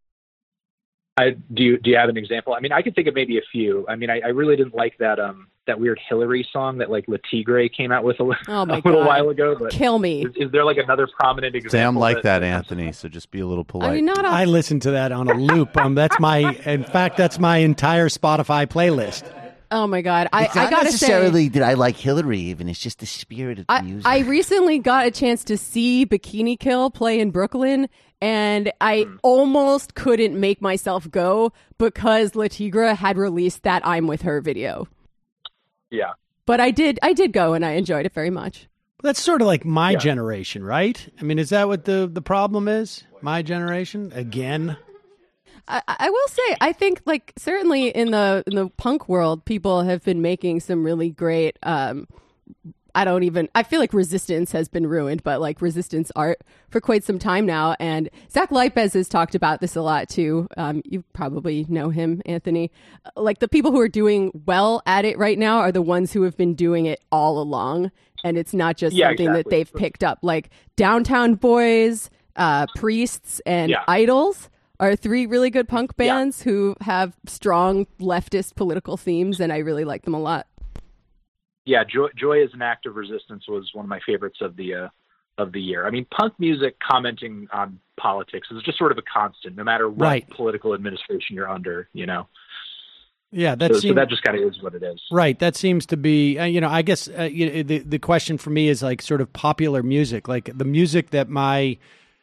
I, do you do you have an example? I mean, I could think of maybe a few. I mean, I, I really didn't like that um that weird Hillary song that like Le Tigre came out with a, oh my a little God. while ago. But Kill me. Is, is there like another prominent example? Sam like that, that Anthony. So just be a little polite. I mean, not a- I listen to that on a loop. Um, that's my, in fact, that's my entire Spotify playlist. Oh my God. I, It's not I gotta necessarily say, that I like Hillary even. It's just the spirit of the I, music. I recently got a chance to see Bikini Kill play in Brooklyn, and I Hmm. almost couldn't make myself go because Le Tigre had released that I'm With Her video. Yeah. But I did I did go, and I enjoyed it very much. That's sort of like my Yeah. generation, right? I mean, is that what the, the problem is? My generation? Again? I, I will say, I think, like, certainly in the in the punk world, people have been making some really great. Um, I don't even. I feel like Resistance has been ruined, but like Resistance art for quite some time now. And Zach Lipez has talked about this a lot too. Um, you probably know him, Anthony. Like the people who are doing well at it right now are the ones who have been doing it all along, and it's not just Yeah, something that exactly. they've picked up. Like Downtown Boys, uh, Priests, and Yeah. Idols are three really good punk Yeah. bands who have strong leftist political themes, and I really like them a lot. Yeah, Joy, Joy as an Act of Resistance was one of my favorites of the uh, of the year. I mean, punk music commenting on politics is just sort of a constant, no matter what Right. political administration you're under. You know, Yeah, that so, so seems that just kind of is what it is. right. That seems to be, uh, you know, I guess uh, you know, the the question for me is like sort of popular music, like the music that my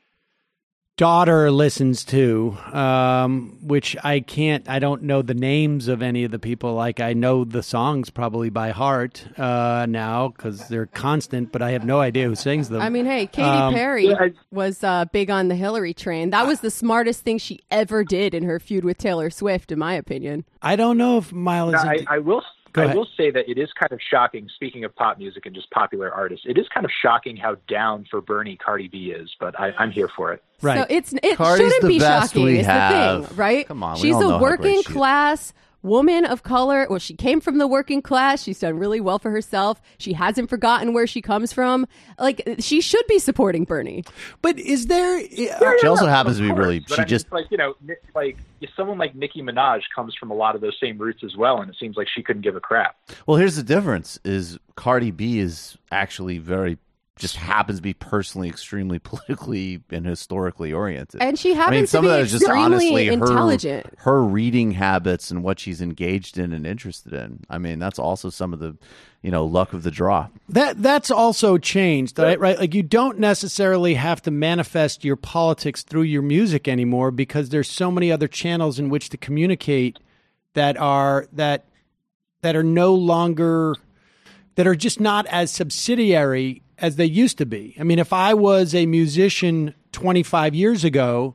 daughter listens to, um, which I can't, I don't know the names of any of the people. Like I know the songs probably by heart uh, now because they're constant, but I have no idea who sings them. I mean, hey, Katy Um, Perry yeah, I- was uh, big on the Hillary train. That was the smartest thing she ever did in her feud with Taylor Swift, in my opinion. I don't know if Miles. Now, I, I will. Go I ahead. will say that it is kind of shocking. Speaking of pop music and just popular artists, it is kind of shocking how down for Bernie Cardi B is. But I, I'm here for it. Right. So it's it Cardi's shouldn't the be best shocking. we Is have. the thing, right? Come on, we she's all know a how great working she is. class woman of color. Well, she came from the working class. She's done really well for herself. She hasn't forgotten where she comes from. Like she should be supporting Bernie. But is there? uh, She also happens to be Of course, really. but She I mean, just it's like you know, Ni- like if someone like Nicki Minaj comes from a lot of those same roots as well, and it seems like she couldn't give a crap. Well, here's the difference: is Cardi B is actually very just happens to be personally extremely politically and historically oriented, And she I mean, happens some to of be that is just extremely honestly her intelligent. her reading habits and what she's engaged in and interested in. I mean, that's also some of the, you know, luck of the draw. That that's also changed, right? Right, like you don't necessarily have to manifest your politics through your music anymore because there's so many other channels in which to communicate that are that that are no longer that are just not as subsidiary as they used to be. I mean, if I was a musician twenty-five years ago,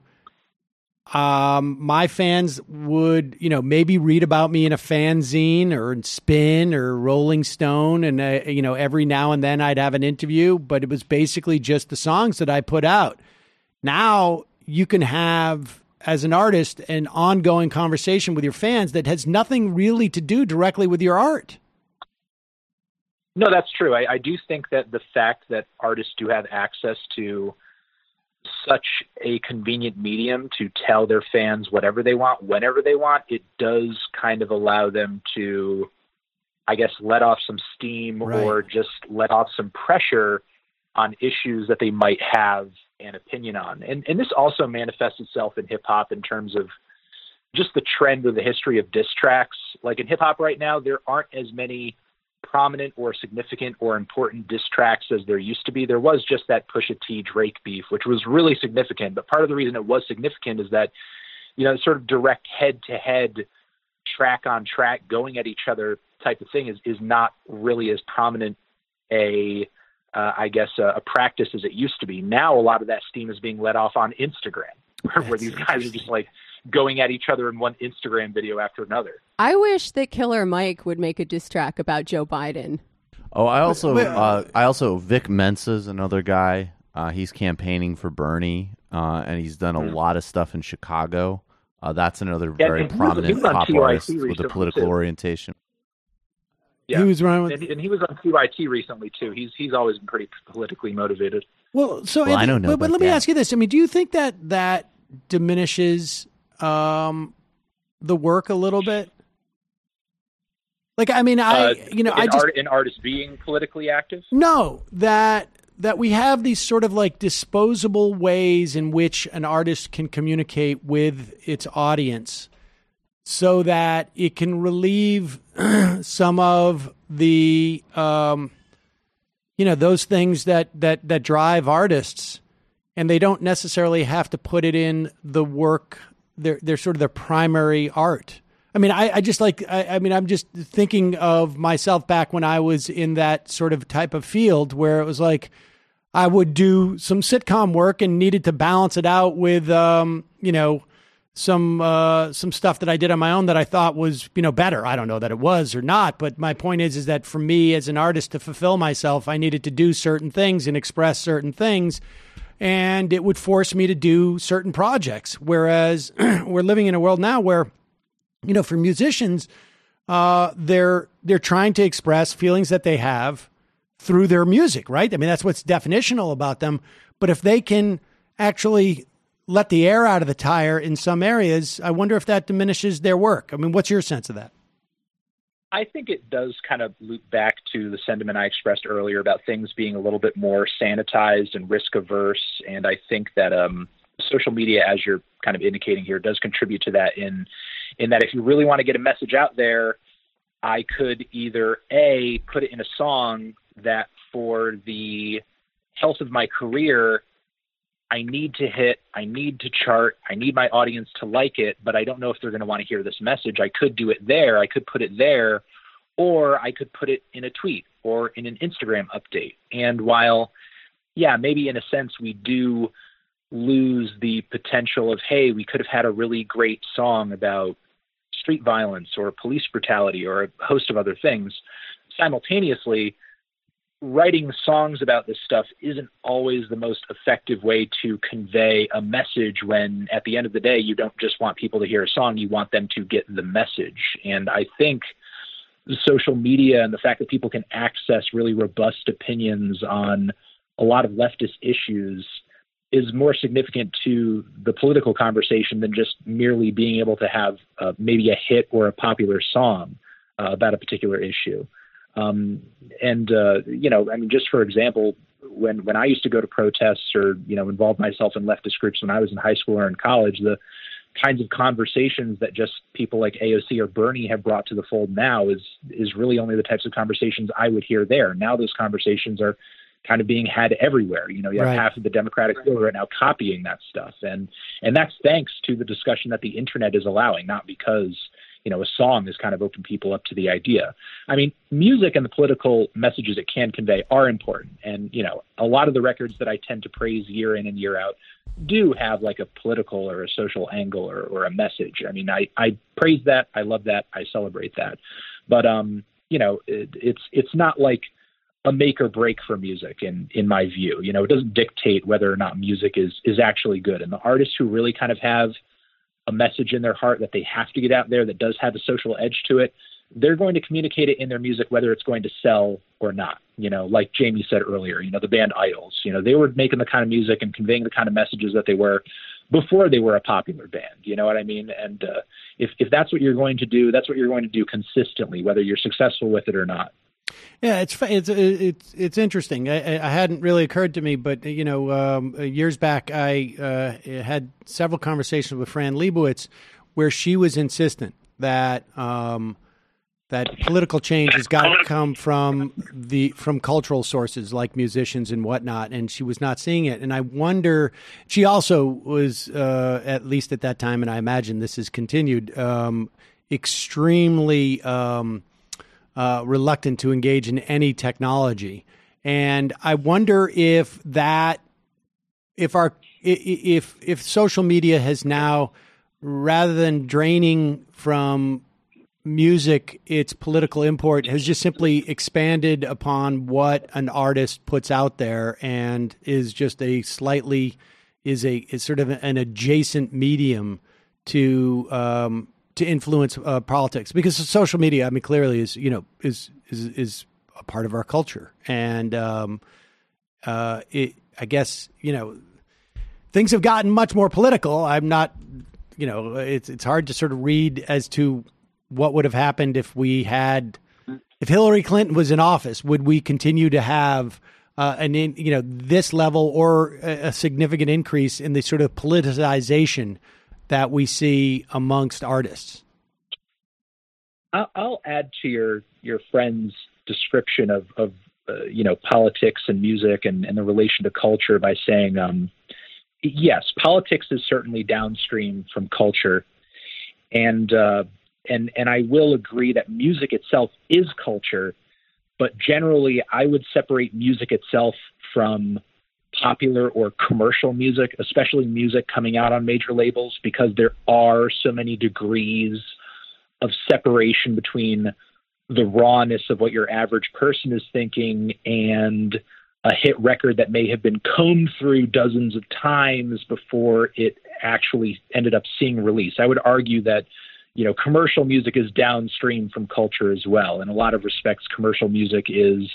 um, my fans would, you know, maybe read about me in a fanzine or in Spin or Rolling Stone. And, uh, you know, every now and then I'd have an interview, but it was basically just the songs that I put out. Now you can have, as an artist, an ongoing conversation with your fans that has nothing really to do directly with your art. No, that's true. I, I do think that the fact that artists do have access to such a convenient medium to tell their fans whatever they want, whenever they want, it does kind of allow them to, I guess, let off some steam Right. or just let off some pressure on issues that they might have an opinion on. And, and this also manifests itself in hip hop in terms of just the trend or the history of diss tracks. Like in hip hop right now, there aren't as many prominent or significant or important diss tracks as there used to be. There was just that Pusha T Drake beef, which was really significant. But part of the reason it was significant is that, you know, sort of direct head to head, track on track, going at each other type of thing is, is not really as prominent a, uh, I guess, a, a practice as it used to be. Now, a lot of that steam is being let off on Instagram, where, where these guys are just like going at each other in one Instagram video after another. I wish that Killer Mike would make a diss track about Joe Biden. Oh, I also, uh, I also, Vic Mensa's another guy. Uh, he's campaigning for Bernie, uh, and he's done a mm. lot of stuff in Chicago. Uh, that's another yeah, very he prominent was, he was pop artist with a political too. orientation. Yeah, he was running with, and, he, and he was on C Y T recently too. He's he's always been pretty politically motivated. Well, so well, I don't know, but, but let that. me ask you this: I mean, do you think that that diminishes um, the work a little bit? Like, I mean, I uh, you know, in I just art, in artists being politically active. No, that that we have these sort of like disposable ways in which an artist can communicate with its audience, so that it can relieve some of the, um, you know, those things that that that drive artists, and they don't necessarily have to put it in the work. They're they're sort of their primary art. I mean, I, I just like, I, I mean, I'm just thinking of myself back when I was in that sort of type of field where it was like, I would do some sitcom work and needed to balance it out with, um, you know, some, uh, some stuff that I did on my own that I thought was, you know, better. I don't know that it was or not, but my point is, is that for me as an artist to fulfill myself, I needed to do certain things and express certain things. And it would force me to do certain projects. Whereas we're living in a world now where, you know, for musicians, uh, they're they're trying to express feelings that they have through their music, right? I mean, that's what's definitional about them. But if they can actually let the air out of the tire in some areas, I wonder if that diminishes their work. I mean, what's your sense of that? I think it does kind of loop back to the sentiment I expressed earlier about things being a little bit more sanitized and risk averse. And I think that um, social media, as you're kind of indicating here, does contribute to that in in that if you really want to get a message out there, I could either A, put it in a song that for the health of my career, I need to hit, I need to chart, I need my audience to like it, but I don't know if they're going to want to hear this message. I could do it there, I could put it there, or I could put it in a tweet or in an Instagram update. And while, yeah, maybe in a sense we do lose the potential of, hey, we could have had a really great song about street violence or police brutality or a host of other things. Simultaneously, writing songs about this stuff isn't always the most effective way to convey a message when at the end of the day, you don't just want people to hear a song, you want them to get the message. And I think social media and the fact that people can access really robust opinions on a lot of leftist issues is more significant to the political conversation than just merely being able to have uh, maybe a hit or a popular song uh, about a particular issue. Um, and, uh, you know, I mean, just for example, when, when I used to go to protests or, you know, involve myself in leftist groups when I was in high school or in college, the kinds of conversations that just people like A O C or Bernie have brought to the fold now is, is really only the types of conversations I would hear there. Now those conversations are kind of being had everywhere. You know, you have Right. half of the Democratic field right now copying that stuff. And, and that's thanks to the discussion that the internet is allowing, not because, you know, a song has kind of opened people up to the idea. I mean, music and the political messages it can convey are important. And, you know, a lot of the records that I tend to praise year in and year out do have like a political or a social angle or, or a message. I mean, I, I praise that. I love that. I celebrate that. But, um, you know, it, it's, it's not like a make or break for music in, in my view. You know, it doesn't dictate whether or not music is, is actually good. And the artists who really kind of have a message in their heart that they have to get out there that does have a social edge to it, they're going to communicate it in their music, whether it's going to sell or not. You know, like Jamie said earlier, you know, the band Idols, you know, they were making the kind of music and conveying the kind of messages that they were before they were a popular band. You know what I mean? And uh, if, if that's what you're going to do, that's what you're going to do consistently, whether you're successful with it or not. Yeah, it's it's it's it's interesting. I, I hadn't really occurred to me, but you know, um, years back, I uh, had several conversations with Fran Lebowitz, where she was insistent that um, that political change has got to come from the from cultural sources like musicians and whatnot, and she was not seeing it. And I wonder, she also was, uh, at least at that time, and I imagine this has continued, um, extremely. Um, Uh, reluctant to engage in any technology. And I wonder if that, if our, if, if social media has now rather than draining from music its political import, has just simply expanded upon what an artist puts out there and is just a slightly is a is sort of an adjacent medium to um, to influence uh, politics, because social media, I mean, clearly is you know is is is a part of our culture, and um, uh, it I guess you know things have gotten much more political. I'm not you know it's it's hard to sort of read as to what would have happened if we had, if Hillary Clinton was in office. Would we continue to have uh, an, in, you know, this level or a, a significant increase in the sort of politicization that we see amongst artists? I'll, I'll add to your your friend's description of of uh, you know politics and music and, and the relation to culture by saying, um, yes, politics is certainly downstream from culture, and uh, And and I will agree that music itself is culture, but generally I would separate music itself from popular or commercial music, especially music coming out on major labels, because there are so many degrees of separation between the rawness of what your average person is thinking and a hit record that may have been combed through dozens of times before it actually ended up seeing release. I would argue that you know, commercial music is downstream from culture as well. In a lot of respects, commercial music is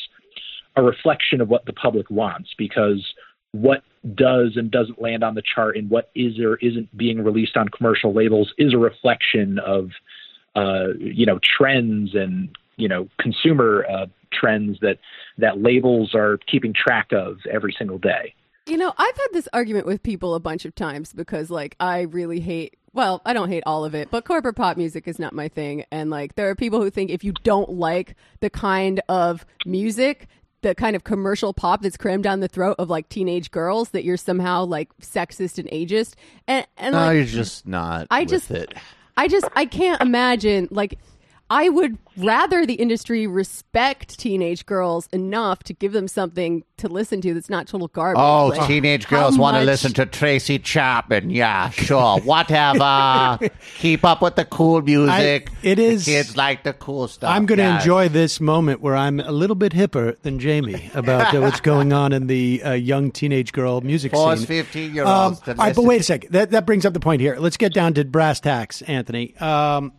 a reflection of what the public wants, because what does and doesn't land on the chart and what is or isn't being released on commercial labels is a reflection of, uh, you know, trends and, you know, consumer uh, trends that, that labels are keeping track of every single day. You know, I've had this argument with people a bunch of times because, like, I really hate, well, I don't hate all of it, but corporate pop music is not my thing. And, like, there are people who think if you don't like the kind of music, the kind of commercial pop that's crammed down the throat of, like, teenage girls, that you're somehow, like, sexist and ageist. And, and no, like, you're just not I with just, it. I just, I can't imagine, like, I would rather the industry respect teenage girls enough to give them something to listen to that's not total garbage. Oh, Like, teenage how girls want to much- listen to Tracy Chapman. Yeah, sure. Whatever. Keep up with the cool music. I- it is- The kids like the cool stuff. I'm going to Yes. enjoy this moment where I'm a little bit hipper than Jamie about uh, what's going on in the uh, young teenage girl music Force scene. fifteen-year-olds Um, to all right, but listen. wait a second. That that brings up the point here. Let's get down to brass tacks, Anthony. Um,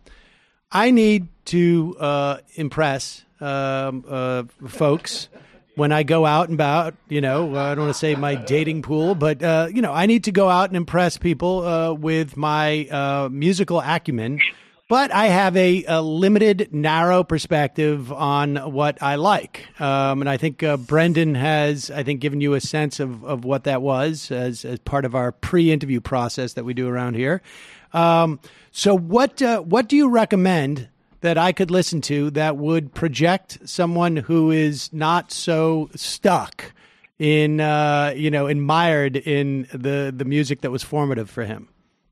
I need to uh, impress um, uh, folks when I go out and about. You know, I don't want to say my dating pool, but uh, you know, I need to go out and impress people uh, with my uh, musical acumen. But I have a, a limited, narrow perspective on what I like, um, and I think uh, Brendan has, I think, given you a sense of, of what that was as as part of our pre-interview process that we do around here. Um, so, what uh, what do you recommend that I could listen to that would project someone who is not so stuck in, uh, you know, admired in the the music that was formative for him?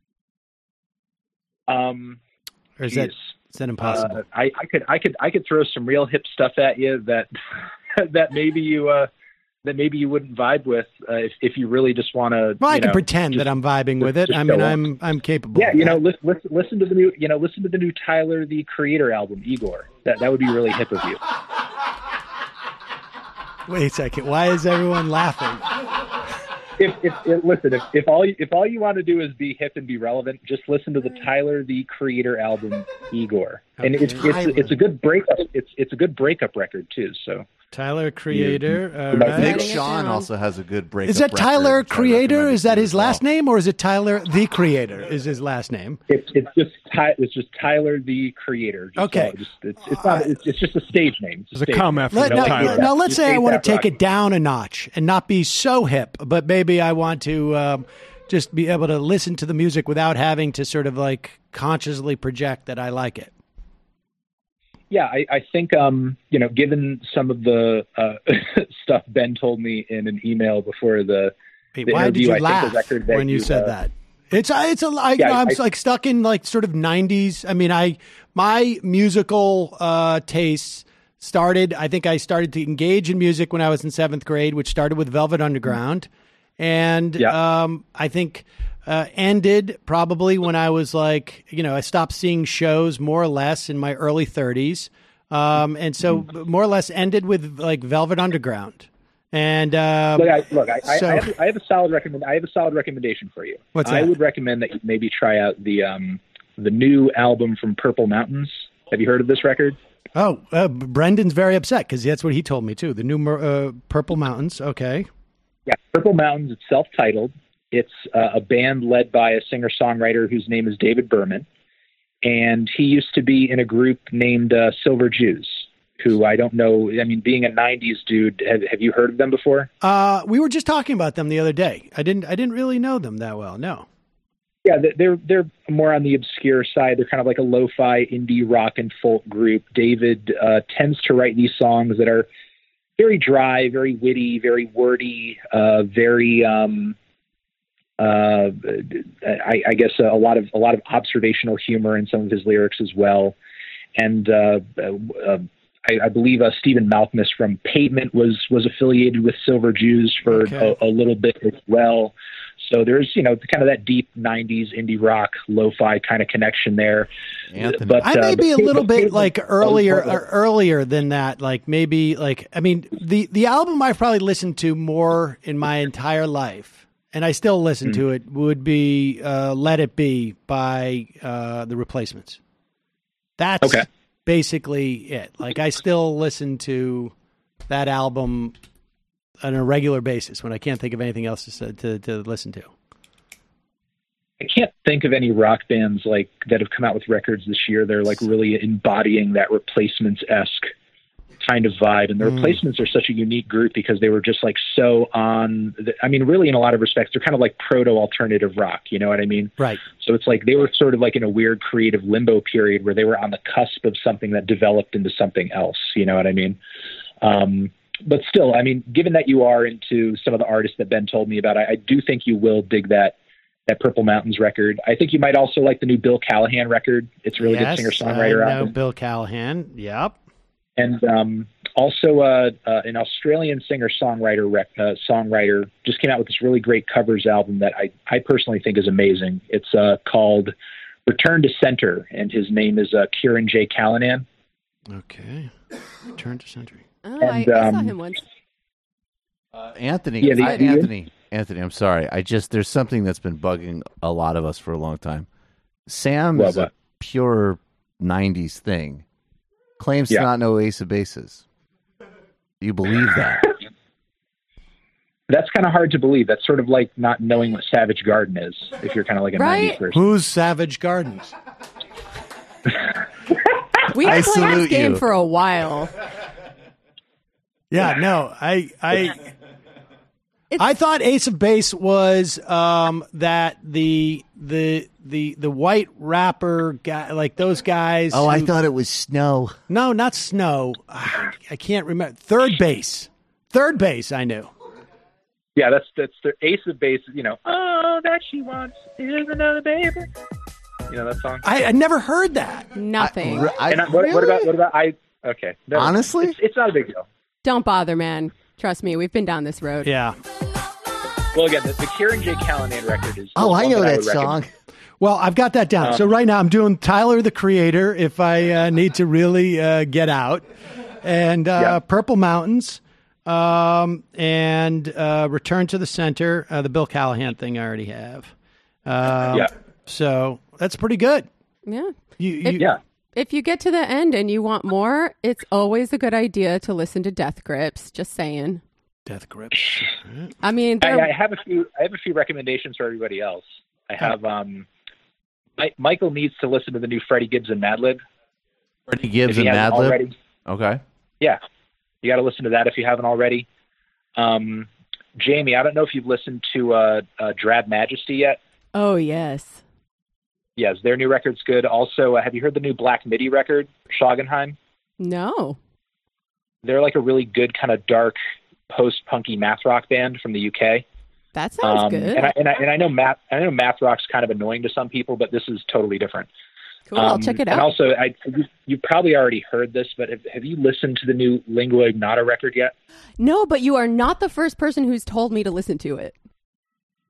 Um, Or is that, geez. is that impossible? Uh, I, I could I could I could throw some real hip stuff at you that that maybe you uh, that maybe you wouldn't vibe with uh, if if you really just want to. Well, I you can know, pretend just- that I'm vibing just- with it. just I mean, go I'm on. I'm capable. Yeah, of you know, that. listen, listen listen to the new you know listen to the new Tyler the Creator album, Igor. That that would be really hip of you. Wait a second. Why is everyone laughing? If, if, if listen, if, if all you, if all you want to do is be hip and be relevant, just listen to the Tyler the Creator album, Igor, and it's it's it's a good breakup. It's it's a good breakup record too. So Tyler Creator. Yeah. all right. Nick Sean also has a good breakup. Is that record, Tyler which I Creator? recommend Is that to you his as well. last name, or is it Tyler the Creator? Is his last name? It's it's just Ty, it's just Tyler the Creator. Just, Okay. uh, just, it's it's not it's, it's just a stage name. It's There's a comma after Let, the now, Tyler. now, let's You say I take want that to take rock. it down a notch and not be so hip, but maybe I want to um, just be able to listen to the music without having to sort of like consciously project that I like it. Yeah, I, I think um, you know, given some of the uh, stuff Ben told me in an email before the, Wait, the why did interview, you I think laugh the record that when you said uh, that? It's uh, it's a I, Yeah, you know, I'm I- like stuck in like sort of nineties. I mean, I my musical uh, tastes started. I think I started to engage in music when I was in seventh grade, which started with Velvet Underground, and Yeah. um, I think uh, ended probably when I was like, you know, I stopped seeing shows more or less in my early thirties. Um, and so more or less ended with like Velvet Underground. And um, look, I, look, I, so, I, have, I have a solid recommend. I have a solid recommendation for you. What's I that? would recommend that you maybe try out the um, the new album from Purple Mountains. Have you heard of this record? Oh, uh, Brendan's very upset because that's what he told me too. The new uh, Purple Mountains. Okay. Yeah, Purple Mountains. It's self-titled. It's uh, a band led by a singer-songwriter whose name is David Berman, and he used to be in a group named uh, Silver Jews, who I don't know. I mean, being a nineties dude, have, have you heard of them before? Uh, we were just talking about them the other day. I didn't. I didn't really know them that well. No. Yeah, they're they're more on the obscure side. They're kind of like a lo-fi indie rock and folk group. David uh, tends to write these songs that are very dry, very witty, very wordy, uh, very um, uh, I, I guess a lot of a lot of observational humor in some of his lyrics as well. And uh, uh, I, I believe uh, Stephen Malkmus from Pavement was was affiliated with Silver Jews for Okay. a, a little bit as well. So there's, you know, kind of that deep nineties indie rock, lo-fi kind of connection there. Anthony. But I may uh, be a but little bit Pavement- like earlier, Oh, or earlier than that. Like maybe like I mean the the album I've probably listened to more in my entire life, and I still listen Hmm. to it. Would be uh, "Let It Be" by uh, the Replacements. That's Okay. basically it. Like I still listen to that album on a regular basis when I can't think of anything else to to, to listen to. I can't think of any rock bands like that have come out with records this year. They're like really embodying that Replacements-esque kind of vibe. And the Mm. Replacements are such a unique group because they were just like so on. The, I mean, really, in a lot of respects, they're kind of like proto-alternative rock. You know what I mean? Right. So it's like they were sort of like in a weird creative limbo period where they were on the cusp of something that developed into something else. You know what I mean? Um, but still, I mean, given that you are into some of the artists that Ben told me about, I, I do think you will dig that that Purple Mountains record. I think you might also like the new Bill Callahan record. It's a really Yes, good singer-songwriter I know album. Bill Callahan. Yep. And um, also uh, uh, an Australian singer-songwriter rec- uh, songwriter just came out with this really great covers album that I, I personally think is amazing. It's uh, called Return to Center, and his name is uh, Kieran J. Callanan. Okay. Return to Center. Oh, And, I, I saw um, him once. Uh, Anthony, Yeah, the- I- the- Anthony, Anthony. I'm sorry. I just there's something that's been bugging a lot of us for a long time. Sam What, is a what? pure nineties thing. Claims Yeah. to not know Ace of Bases. Do you believe that? That's kind of hard to believe. That's sort of like not knowing what Savage Garden is, if you're kind of like a Right? nineties person. Who's Savage Gardens? We I played this salute game you. for a while. Yeah, no, I I I thought Ace of Base was um, that the the the the white rapper guy, like those guys. Oh, I who- thought it was Snow. no, not Snow. Ah, I can't remember. Third base, third base. I knew. Yeah, that's that's the Ace of Base. You know, oh, that she wants is another baby. You know that song. I, I never heard that. Nothing. I, I, and I, what, what about what about I? Okay, never mind. Honestly? it's, it's not a big deal. Don't bother, man. Trust me, we've been down this road. Yeah. Well, again, the, the Kieran J. Callanan record is. Oh, I one know that, I that would recommend. song. Well, I've got that down. Um, so right now I'm doing Tyler the Creator if I uh, need to really uh, get out, and uh, Yeah. Purple Mountains, um, and uh, Return to the Center. Uh, the Bill Callahan thing I already have. Um, Yeah. So that's pretty good. Yeah. You, you, If- Yeah. If you get to the end and you want more, it's always a good idea to listen to Death Grips. Just saying. Death Grips. I mean, I, they're, I have a few. I have a few recommendations for everybody else. I have. Um, I, Michael needs to listen to the new Freddie Gibbs and Madlib. Freddie Gibbs if he and hasn't Madlib. already. Okay. Yeah, you got to listen to that if you haven't already. Um, Jamie, I don't know if you've listened to uh, uh, Drab Majesty yet. oh yes. Yes, their new record's good. Also, uh, have you heard the new Black Midi record, Schoggenheim? No. They're like a really good kind of dark post-punky math rock band from the U K. That sounds Um, good. And I, and I and I know math I know math rock's kind of annoying to some people, but this is totally different. Cool. I'll Um, check it And out. also, I, you, you probably already heard this, but have, have you listened to the new Lingua Ignota record yet? No, but you are not the first person who's told me to listen to it.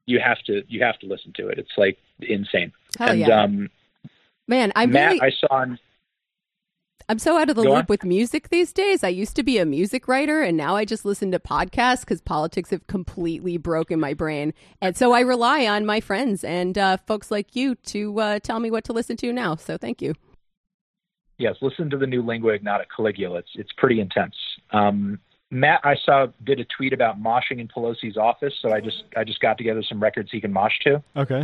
you have to you have to listen to it. It's like insane. Hell and yeah. um, Man, I'm Matt, really, I saw on. I'm so out of the Go loop on. with music these days. I used to be a music writer, and now I just listen to podcasts because politics have completely broken my brain. And so I rely on my friends and uh, folks like you to uh, tell me what to listen to now. So thank you. Yes, listen to the new Lingua Ignota Caligula. It's it's pretty intense. Um, Matt, I saw did a tweet about moshing in Pelosi's office, so I just I just got together some records he can mosh to. Okay.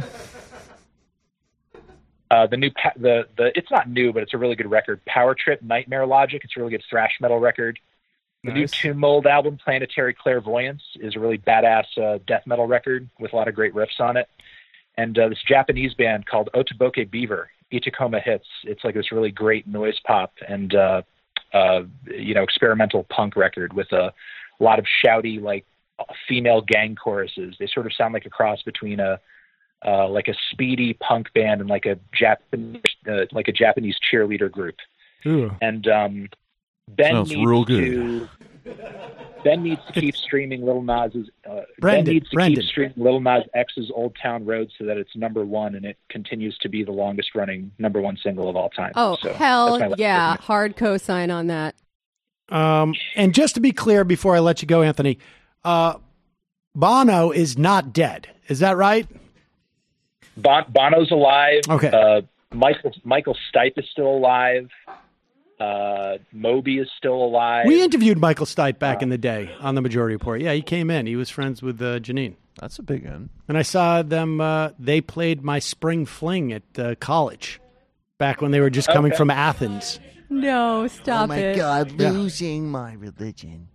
Uh, the new pa- the the it's not new, but it's a really good record. Power Trip, Nightmare Logic. It's a really good thrash metal record. The Nice. new Tomb Mold album, Planetary Clairvoyance, is a really badass uh, death metal record with a lot of great riffs on it. And uh, this Japanese band called Otoboke Beaver, Itakoma Hits. It's like this really great noise pop and uh, uh, you know experimental punk record with a lot of shouty like female gang choruses. They sort of sound like a cross between a Uh, like a speedy punk band and like a Japanese, uh, like a Japanese cheerleader group. Ooh. And um, Ben Sounds needs real good. to Ben needs to keep streaming Little Nas's. Uh, Brendan, ben needs to Brendan. keep streaming Little Nas X's Old Town Road so that it's number one and it continues to be the longest running number one single of all time. Oh, So that's my hell last yeah. argument. Hard cosign on that. Um, and just to be clear before I let you go, Anthony, uh, Bono is not dead. Is that right? Bon- Bono's alive. Okay. Uh, Michael Michael Stipe is still alive. Uh, Moby is still alive. We interviewed Michael Stipe back in the day on the Majority Report. Yeah, he came in. He was friends with uh, Janine. That's a big one. And I saw them. Uh, they played My Spring Fling at uh, college back when they were just coming Okay. from Athens. No, stop oh my it. God, Yeah. losing my religion.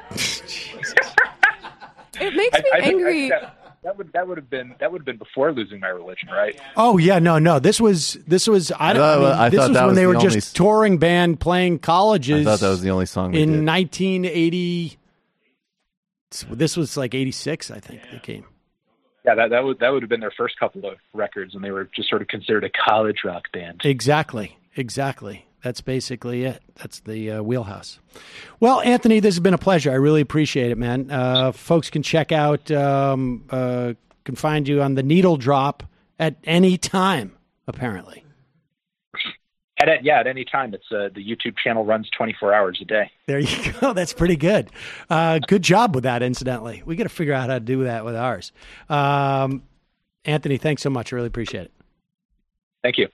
It makes I, me I think- angry. I think that, that would that would have been that would have been before losing my religion, right? Oh yeah, no, no. This was this was I, don't, I, thought- mean, I this thought was that when was they the were only just s- touring band playing colleges. I thought that was the only song they in did. nineteen eighty. This was like eighty-six, I think they came. Yeah, that that would that would have been their first couple of records, and they were just sort of considered a college rock band. Exactly, exactly. That's basically it. That's the uh, wheelhouse. Well, Anthony, this has been a pleasure. I really appreciate it, man. Uh, folks can check out, um, uh, can find you on the Needle Drop at any time, apparently. At, at yeah, at any time. It's uh, the YouTube channel runs twenty-four hours a day. There you go. That's pretty good. Uh, good job with that, incidentally. We got to figure out how to do that with ours. Um, Anthony, thanks so much. I really appreciate it. Thank you.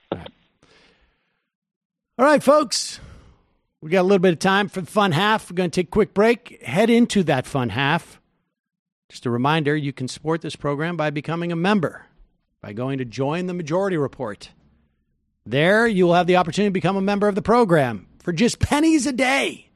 All right, folks. We got a little bit of time for the fun half. We're going to take a quick break, head into that fun half. Just a reminder, you can support this program by becoming a member, by going to Join the Majority Report. There, you will have the opportunity to become a member of the program for just pennies a day.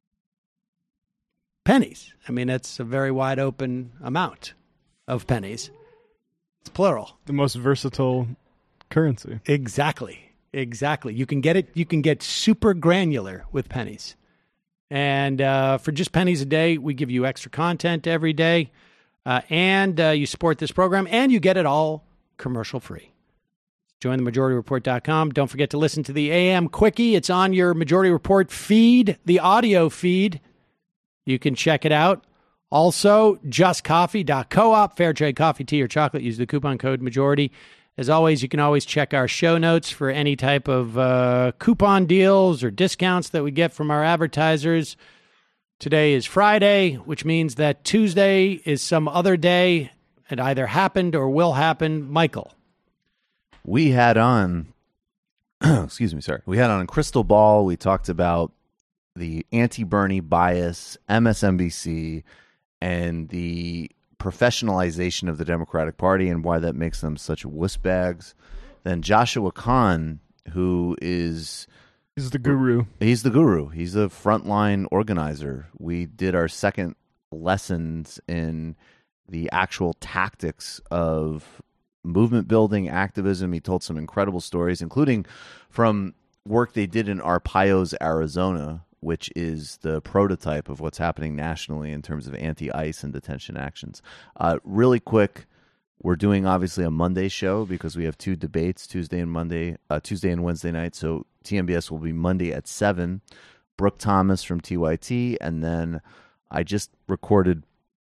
Pennies. I mean, that's a very wide open amount of pennies. It's plural. The most versatile currency. Exactly. Exactly. You can get it. You can get super granular with pennies. And uh, for just pennies a day, we give you extra content every day. Uh, and uh, you support this program, and you get it all commercial free. Join the majority report dot com. Don't forget to listen to the A M Quickie. It's on your Majority Report feed, the audio feed. You can check it out. Also, just coffee dot coop, fair trade coffee, tea, or chocolate. Use the coupon code MAJORITY. As always, you can always check our show notes for any type of uh, coupon deals or discounts that we get from our advertisers. Today is Friday, which means that Tuesday is some other day. It either happened or will happen. Michael. We had on, excuse me, sorry. We had on Crystal Ball. We talked about the anti-Bernie bias, M S N B C, and the professionalization of the Democratic Party and why that makes them such wuss bags. Then Joshua Kahn, who is... He's the guru. He's the guru. He's a frontline organizer. We did our second lessons in the actual tactics of movement building, activism. He told some incredible stories, including from work they did in Arpaio's, Arizona, which is the prototype of what's happening nationally in terms of anti-ICE and detention actions. Uh, really quick, we're doing obviously a Monday show because we have two debates, Tuesday and Monday, uh, Tuesday and Wednesday night. So T M B S will be Monday at seven. Brooke Thomas from T Y T, and then I just recorded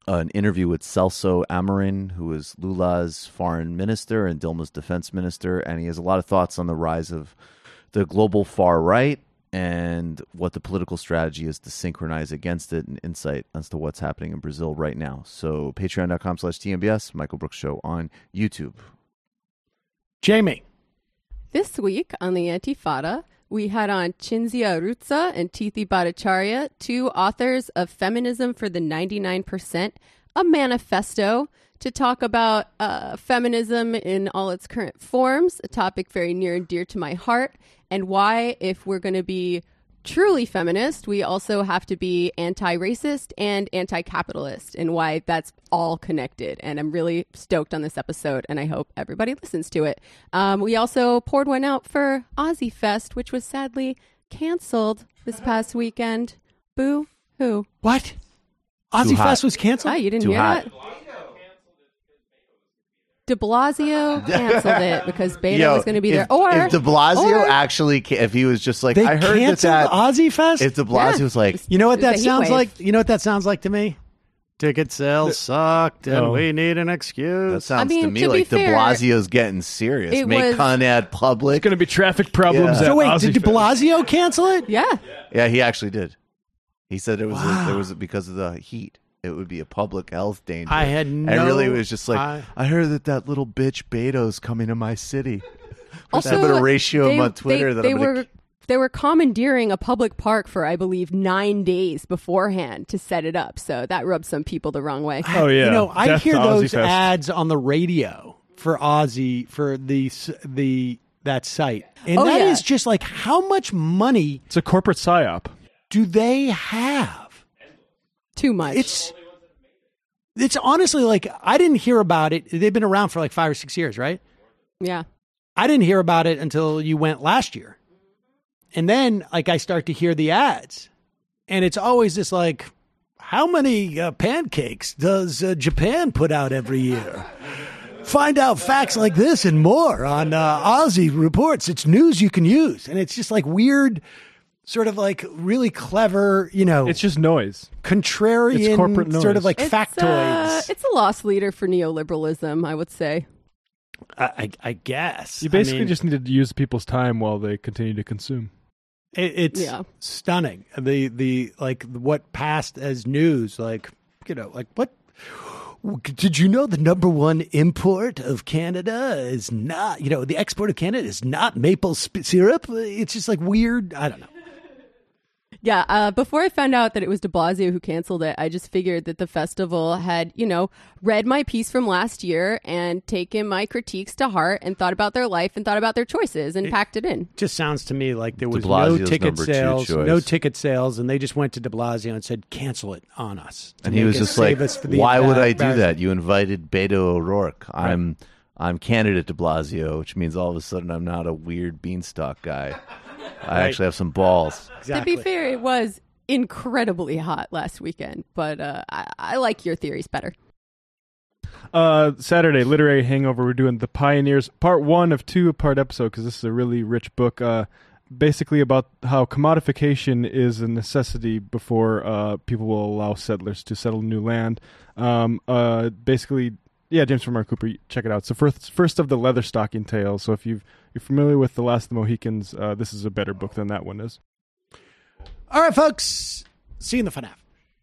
an interview with Celso Amorim, who is Lula's foreign minister and Dilma's defense minister, and he has a lot of thoughts on the rise of the global far right and what the political strategy is to synchronize against it, and insight as to what's happening in Brazil right now. So patreon.com slash TMBS, Michael Brooks Show on YouTube. Jamie. This week on the Antifada, we had on Cinzia Arruzza and Tithi Bhattacharya, two authors of Feminism for the ninety-nine percent, a manifesto to talk about uh, feminism in all its current forms, a topic very near and dear to my heart, and why, if we're going to be truly feminist, we also have to be anti-racist and anti-capitalist, and why that's all connected. And I'm really stoked on this episode, and I hope everybody listens to it. Um, we also poured one out for Aussie Fest, which was sadly canceled this past weekend. Boo hoo. What? Aussie Fest was canceled? Oh, you didn't Too hear hot. that? De Blasio canceled it because Beto Yo, was going to be if, there. Or if De Blasio or- actually, ca- if he was just like, They I heard that canceled that Aussie Fest? If De Blasio Yeah. was like, You know what It was that a heat sounds wave. like? You know what that sounds like to me? Ticket sales sucked, and Oh. we need an excuse. that sounds mean, to me to be like De fair, Blasio's getting serious. it Make was- Con Ed public. It's going to be traffic problems Yeah. at So wait, Aussie did De Fest. Blasio cancel it? Yeah. Yeah, he actually did. He said it was Wow. a, there was a, because of the heat. It would be a public health danger. I had and no- really, it was just like I- I, heard that that little bitch Beto's coming to my city. Also, I put a ratio they, on Twitter they, that they I'm gonna were they were commandeering a public park for, I believe, nine days beforehand to set it up. So that rubbed some people the wrong way. Oh, yeah. You know, I Death hear to Aussie those Fest. ads on the radio for Aussie for the s- the that site, and Oh, that is yeah. just like how much money It's a corporate psyop. do they have? Too much. It's it's honestly like I didn't hear about it. They've been around for like five or six years, right? yeah. I didn't hear about it until you went last year. And then like I start to hear the ads, and it's always this like, how many uh, pancakes does uh, Japan put out every year? Find out facts like this and more on uh, Aussie Reports. It's news you can use. And it's just like weird, sort of like really clever, you know, It's just noise. contrarian, it's corporate noise. sort of like It's, factoids. uh, it's a lost leader for neoliberalism, I would say. I, I, I guess. You basically I mean, just needed to use people's time while they continue to consume. It, it's Yeah. stunning. The the like what passed as news, like you know, like what did you know the number one import of Canada is not, you know, the export of Canada is not maple sp- syrup? It's just like weird. I don't know. Yeah, uh, before I found out that it was de Blasio who canceled it, I just figured that the festival had, you know, read my piece from last year and taken my critiques to heart and thought about their life and thought about their choices and packed it in. Just sounds to me like there De was no Blasio's ticket number two sales, choice. no ticket sales, and they just went to De Blasio and said, "Cancel it on us." to And he make was us- just like, save us for the "Why would embar- I do that? embarrassment." You invited Beto O'Rourke. I'm I'm candidate De Blasio, which means all of a sudden I'm not a weird beanstalk guy. I Right. actually have some balls." Exactly. To be fair, it was incredibly hot last weekend, but uh, I, I like your theories better. Uh, Saturday, Literary Hangover. We're doing The Pioneers, part one of two part episode, because this is a really rich book. Uh, basically about how commodification is a necessity before uh, people will allow settlers to settle new land. Um, uh, basically, yeah, James from Mark Cooper, check it out. So first, first of the Leatherstocking Tales. So if you've, you're familiar with The Last of the Mohicans, uh, this is a better book than that one is. All right, folks. See you in the fun half.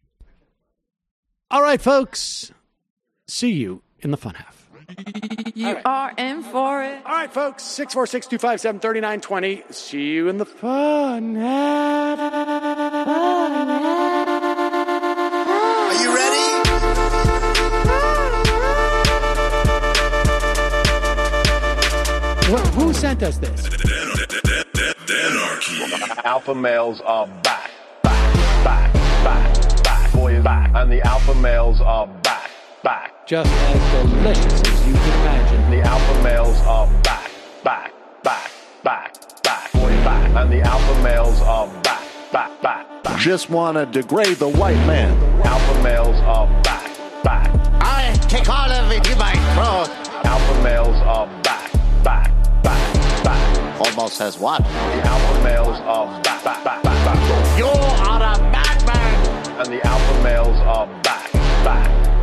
All right, folks. See you in the fun half. You are in for it. All right, folks. six four six, two five seven, three nine two zero. See you in the fun half. Are you ready? Wh- who sent us this? Alpha males are back, back, back, back, back, boys back, and the alpha males are back, back. Just as delicious as you can imagine. The alpha males are back, back, back, back, back, boys back, and the alpha males are back, back, back, back. Just want to degrade the white man. Alpha males are back, back. I take all of it in my throat. Alpha males are back, back, back, back. Almost has what? The alpha males are back, back, back, back, back. You are a madman. And the alpha males are back, back,